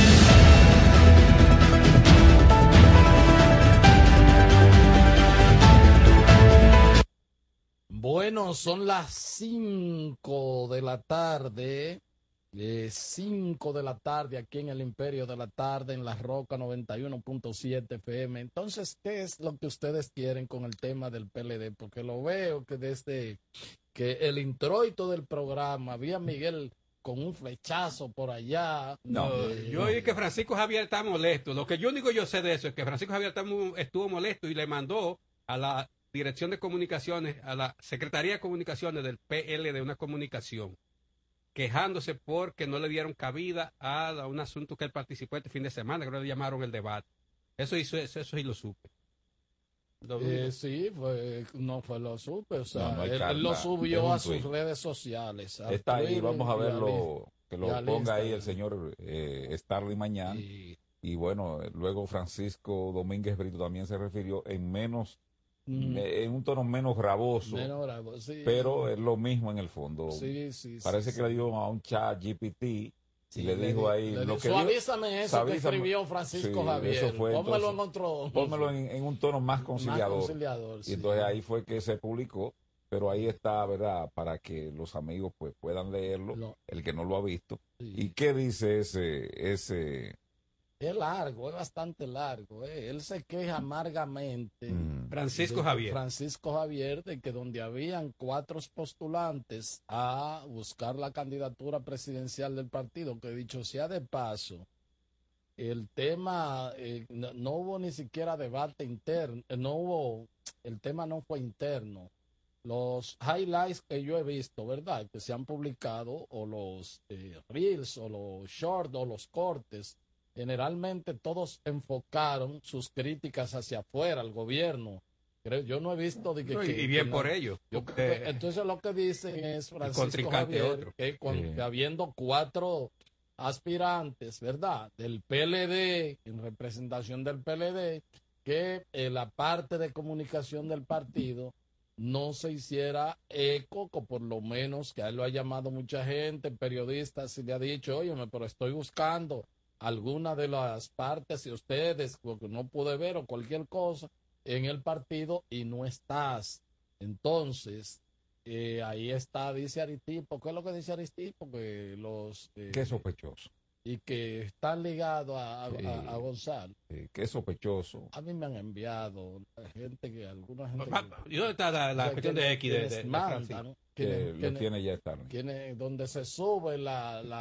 Speaker 21: Bueno, son las 5 de la tarde. 5 de la tarde aquí en el Imperio de la Tarde en La Roca 91.7 FM. Entonces, ¿qué es lo que ustedes quieren con el tema del PLD? Porque lo veo que desde que el introito del programa había Miguel con un flechazo por allá.
Speaker 7: No, yo oí que Francisco Javier está molesto. Lo que yo único yo sé de eso es que Francisco Javier estuvo molesto y le mandó a la Dirección de Comunicaciones, a la Secretaría de Comunicaciones del PLD una comunicación quejándose porque no le dieron cabida a un asunto que él participó este fin de semana, que le llamaron el debate. Eso sí lo supe.
Speaker 21: Sí, no fue lo supe, o sea,
Speaker 20: no
Speaker 21: él lo subió a sus redes sociales.
Speaker 20: Está ahí, vamos a verlo, que lo ponga ahí el señor Starling mañana. Y bueno, luego Francisco Domínguez Brito también se refirió en en un tono menos gravoso,
Speaker 21: sí.
Speaker 20: Pero es lo mismo en el fondo. Parece que le dio a un chat GPT y le dijo ahí lo que
Speaker 21: suavízame eso que escribió Francisco Javier.
Speaker 20: Eso fue,
Speaker 21: pónmelo
Speaker 20: en un tono más conciliador. Y entonces ahí fue que se publicó, pero ahí está, ¿verdad? Para que los amigos pues puedan leerlo, el que no lo ha visto. ¿Y qué dice ese?
Speaker 21: Es largo, es bastante largo. Él se queja amargamente.
Speaker 7: Francisco
Speaker 21: Javier, de que donde habían 4 postulantes a buscar la candidatura presidencial del partido, que dicho sea de paso, el tema, no hubo ni siquiera debate interno, el tema no fue interno. Los highlights que yo he visto, ¿verdad? Que se han publicado, o los reels, o los shorts, o los cortes, generalmente todos enfocaron sus críticas hacia afuera, al gobierno. Yo no he visto de
Speaker 7: y bien por ello.
Speaker 21: Entonces lo que dicen es Francisco Javier, que habiendo 4 aspirantes, ¿verdad? Del PLD, en representación del PLD, que la parte de comunicación del partido no se hiciera eco, o por lo menos que a él lo ha llamado mucha gente, periodistas, y le ha dicho, óyeme, pero estoy buscando alguna de las partes de ustedes, porque no pude ver o cualquier cosa en el partido y no estás. Entonces, ahí está, dice Aristipo. ¿Qué es lo que dice Aristipo? Que los...
Speaker 20: Qué sospechoso.
Speaker 21: Y que están ligados a Gonzalo.
Speaker 20: Qué sospechoso.
Speaker 21: A mí me han enviado gente que alguna gente...
Speaker 7: ¿Y dónde está la cuestión de X de
Speaker 21: Manta, ¿no?
Speaker 20: Lo tiene ya estar.
Speaker 21: Donde se sube en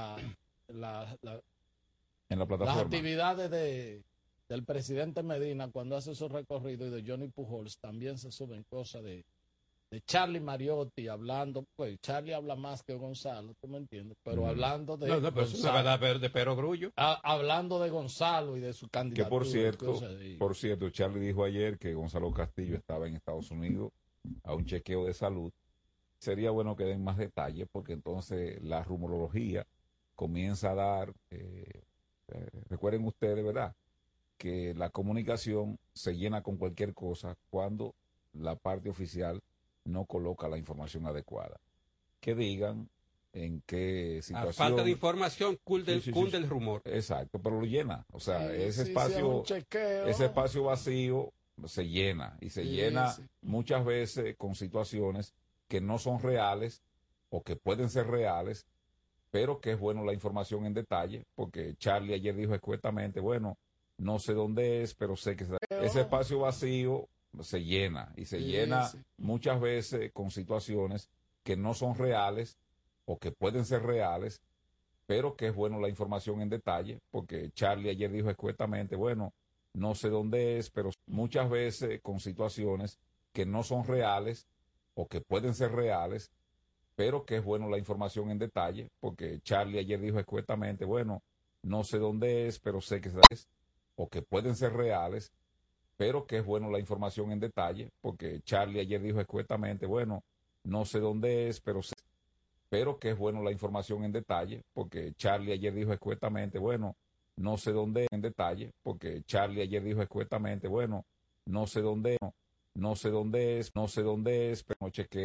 Speaker 20: la plataforma.
Speaker 21: Las actividades del presidente Medina cuando hace su recorrido y de Johnny Pujols también se suben cosas de Charlie Mariotti hablando. Pues Charlie habla más que Gonzalo, tú me entiendes, pero hablando de
Speaker 7: pero es una verdad de perogrullo.
Speaker 21: Hablando de Gonzalo y de su candidatura.
Speaker 20: Que por cierto, Charlie dijo ayer que Gonzalo Castillo estaba en Estados Unidos a un chequeo de salud. Sería bueno que den más detalles porque entonces la rumorología comienza a dar... recuerden ustedes, ¿verdad?, que la comunicación se llena con cualquier cosa cuando la parte oficial no coloca la información adecuada. Que digan en qué situación...
Speaker 7: A falta de información, cunde el rumor.
Speaker 20: Exacto, pero lo llena. O sea, ese espacio vacío se llena. Y se llena muchas veces con situaciones que no son reales o que pueden ser reales, pero que es bueno la información en detalle, porque Charlie ayer dijo escuetamente, bueno, no sé dónde es, pero sé que ese espacio vacío se llena, y se llena muchas veces con situaciones que no son reales o que pueden ser reales, pero que es bueno la información en detalle, porque Charlie ayer dijo escuetamente, bueno, no sé dónde es, pero muchas veces con situaciones que no son reales o que pueden ser reales, pero que es bueno la información en detalle, porque Charlie ayer dijo escuetamente, bueno, no sé dónde es, pero sé que es, o que pueden ser reales, pero que es bueno la información en detalle, porque Charlie ayer dijo escuetamente, bueno, no sé dónde es, pero que es bueno la información en detalle, porque Charlie ayer dijo escuetamente, bueno, no sé dónde en detalle, porque Charlie ayer dijo escuetamente, bueno, no sé dónde es, pero no chequeo.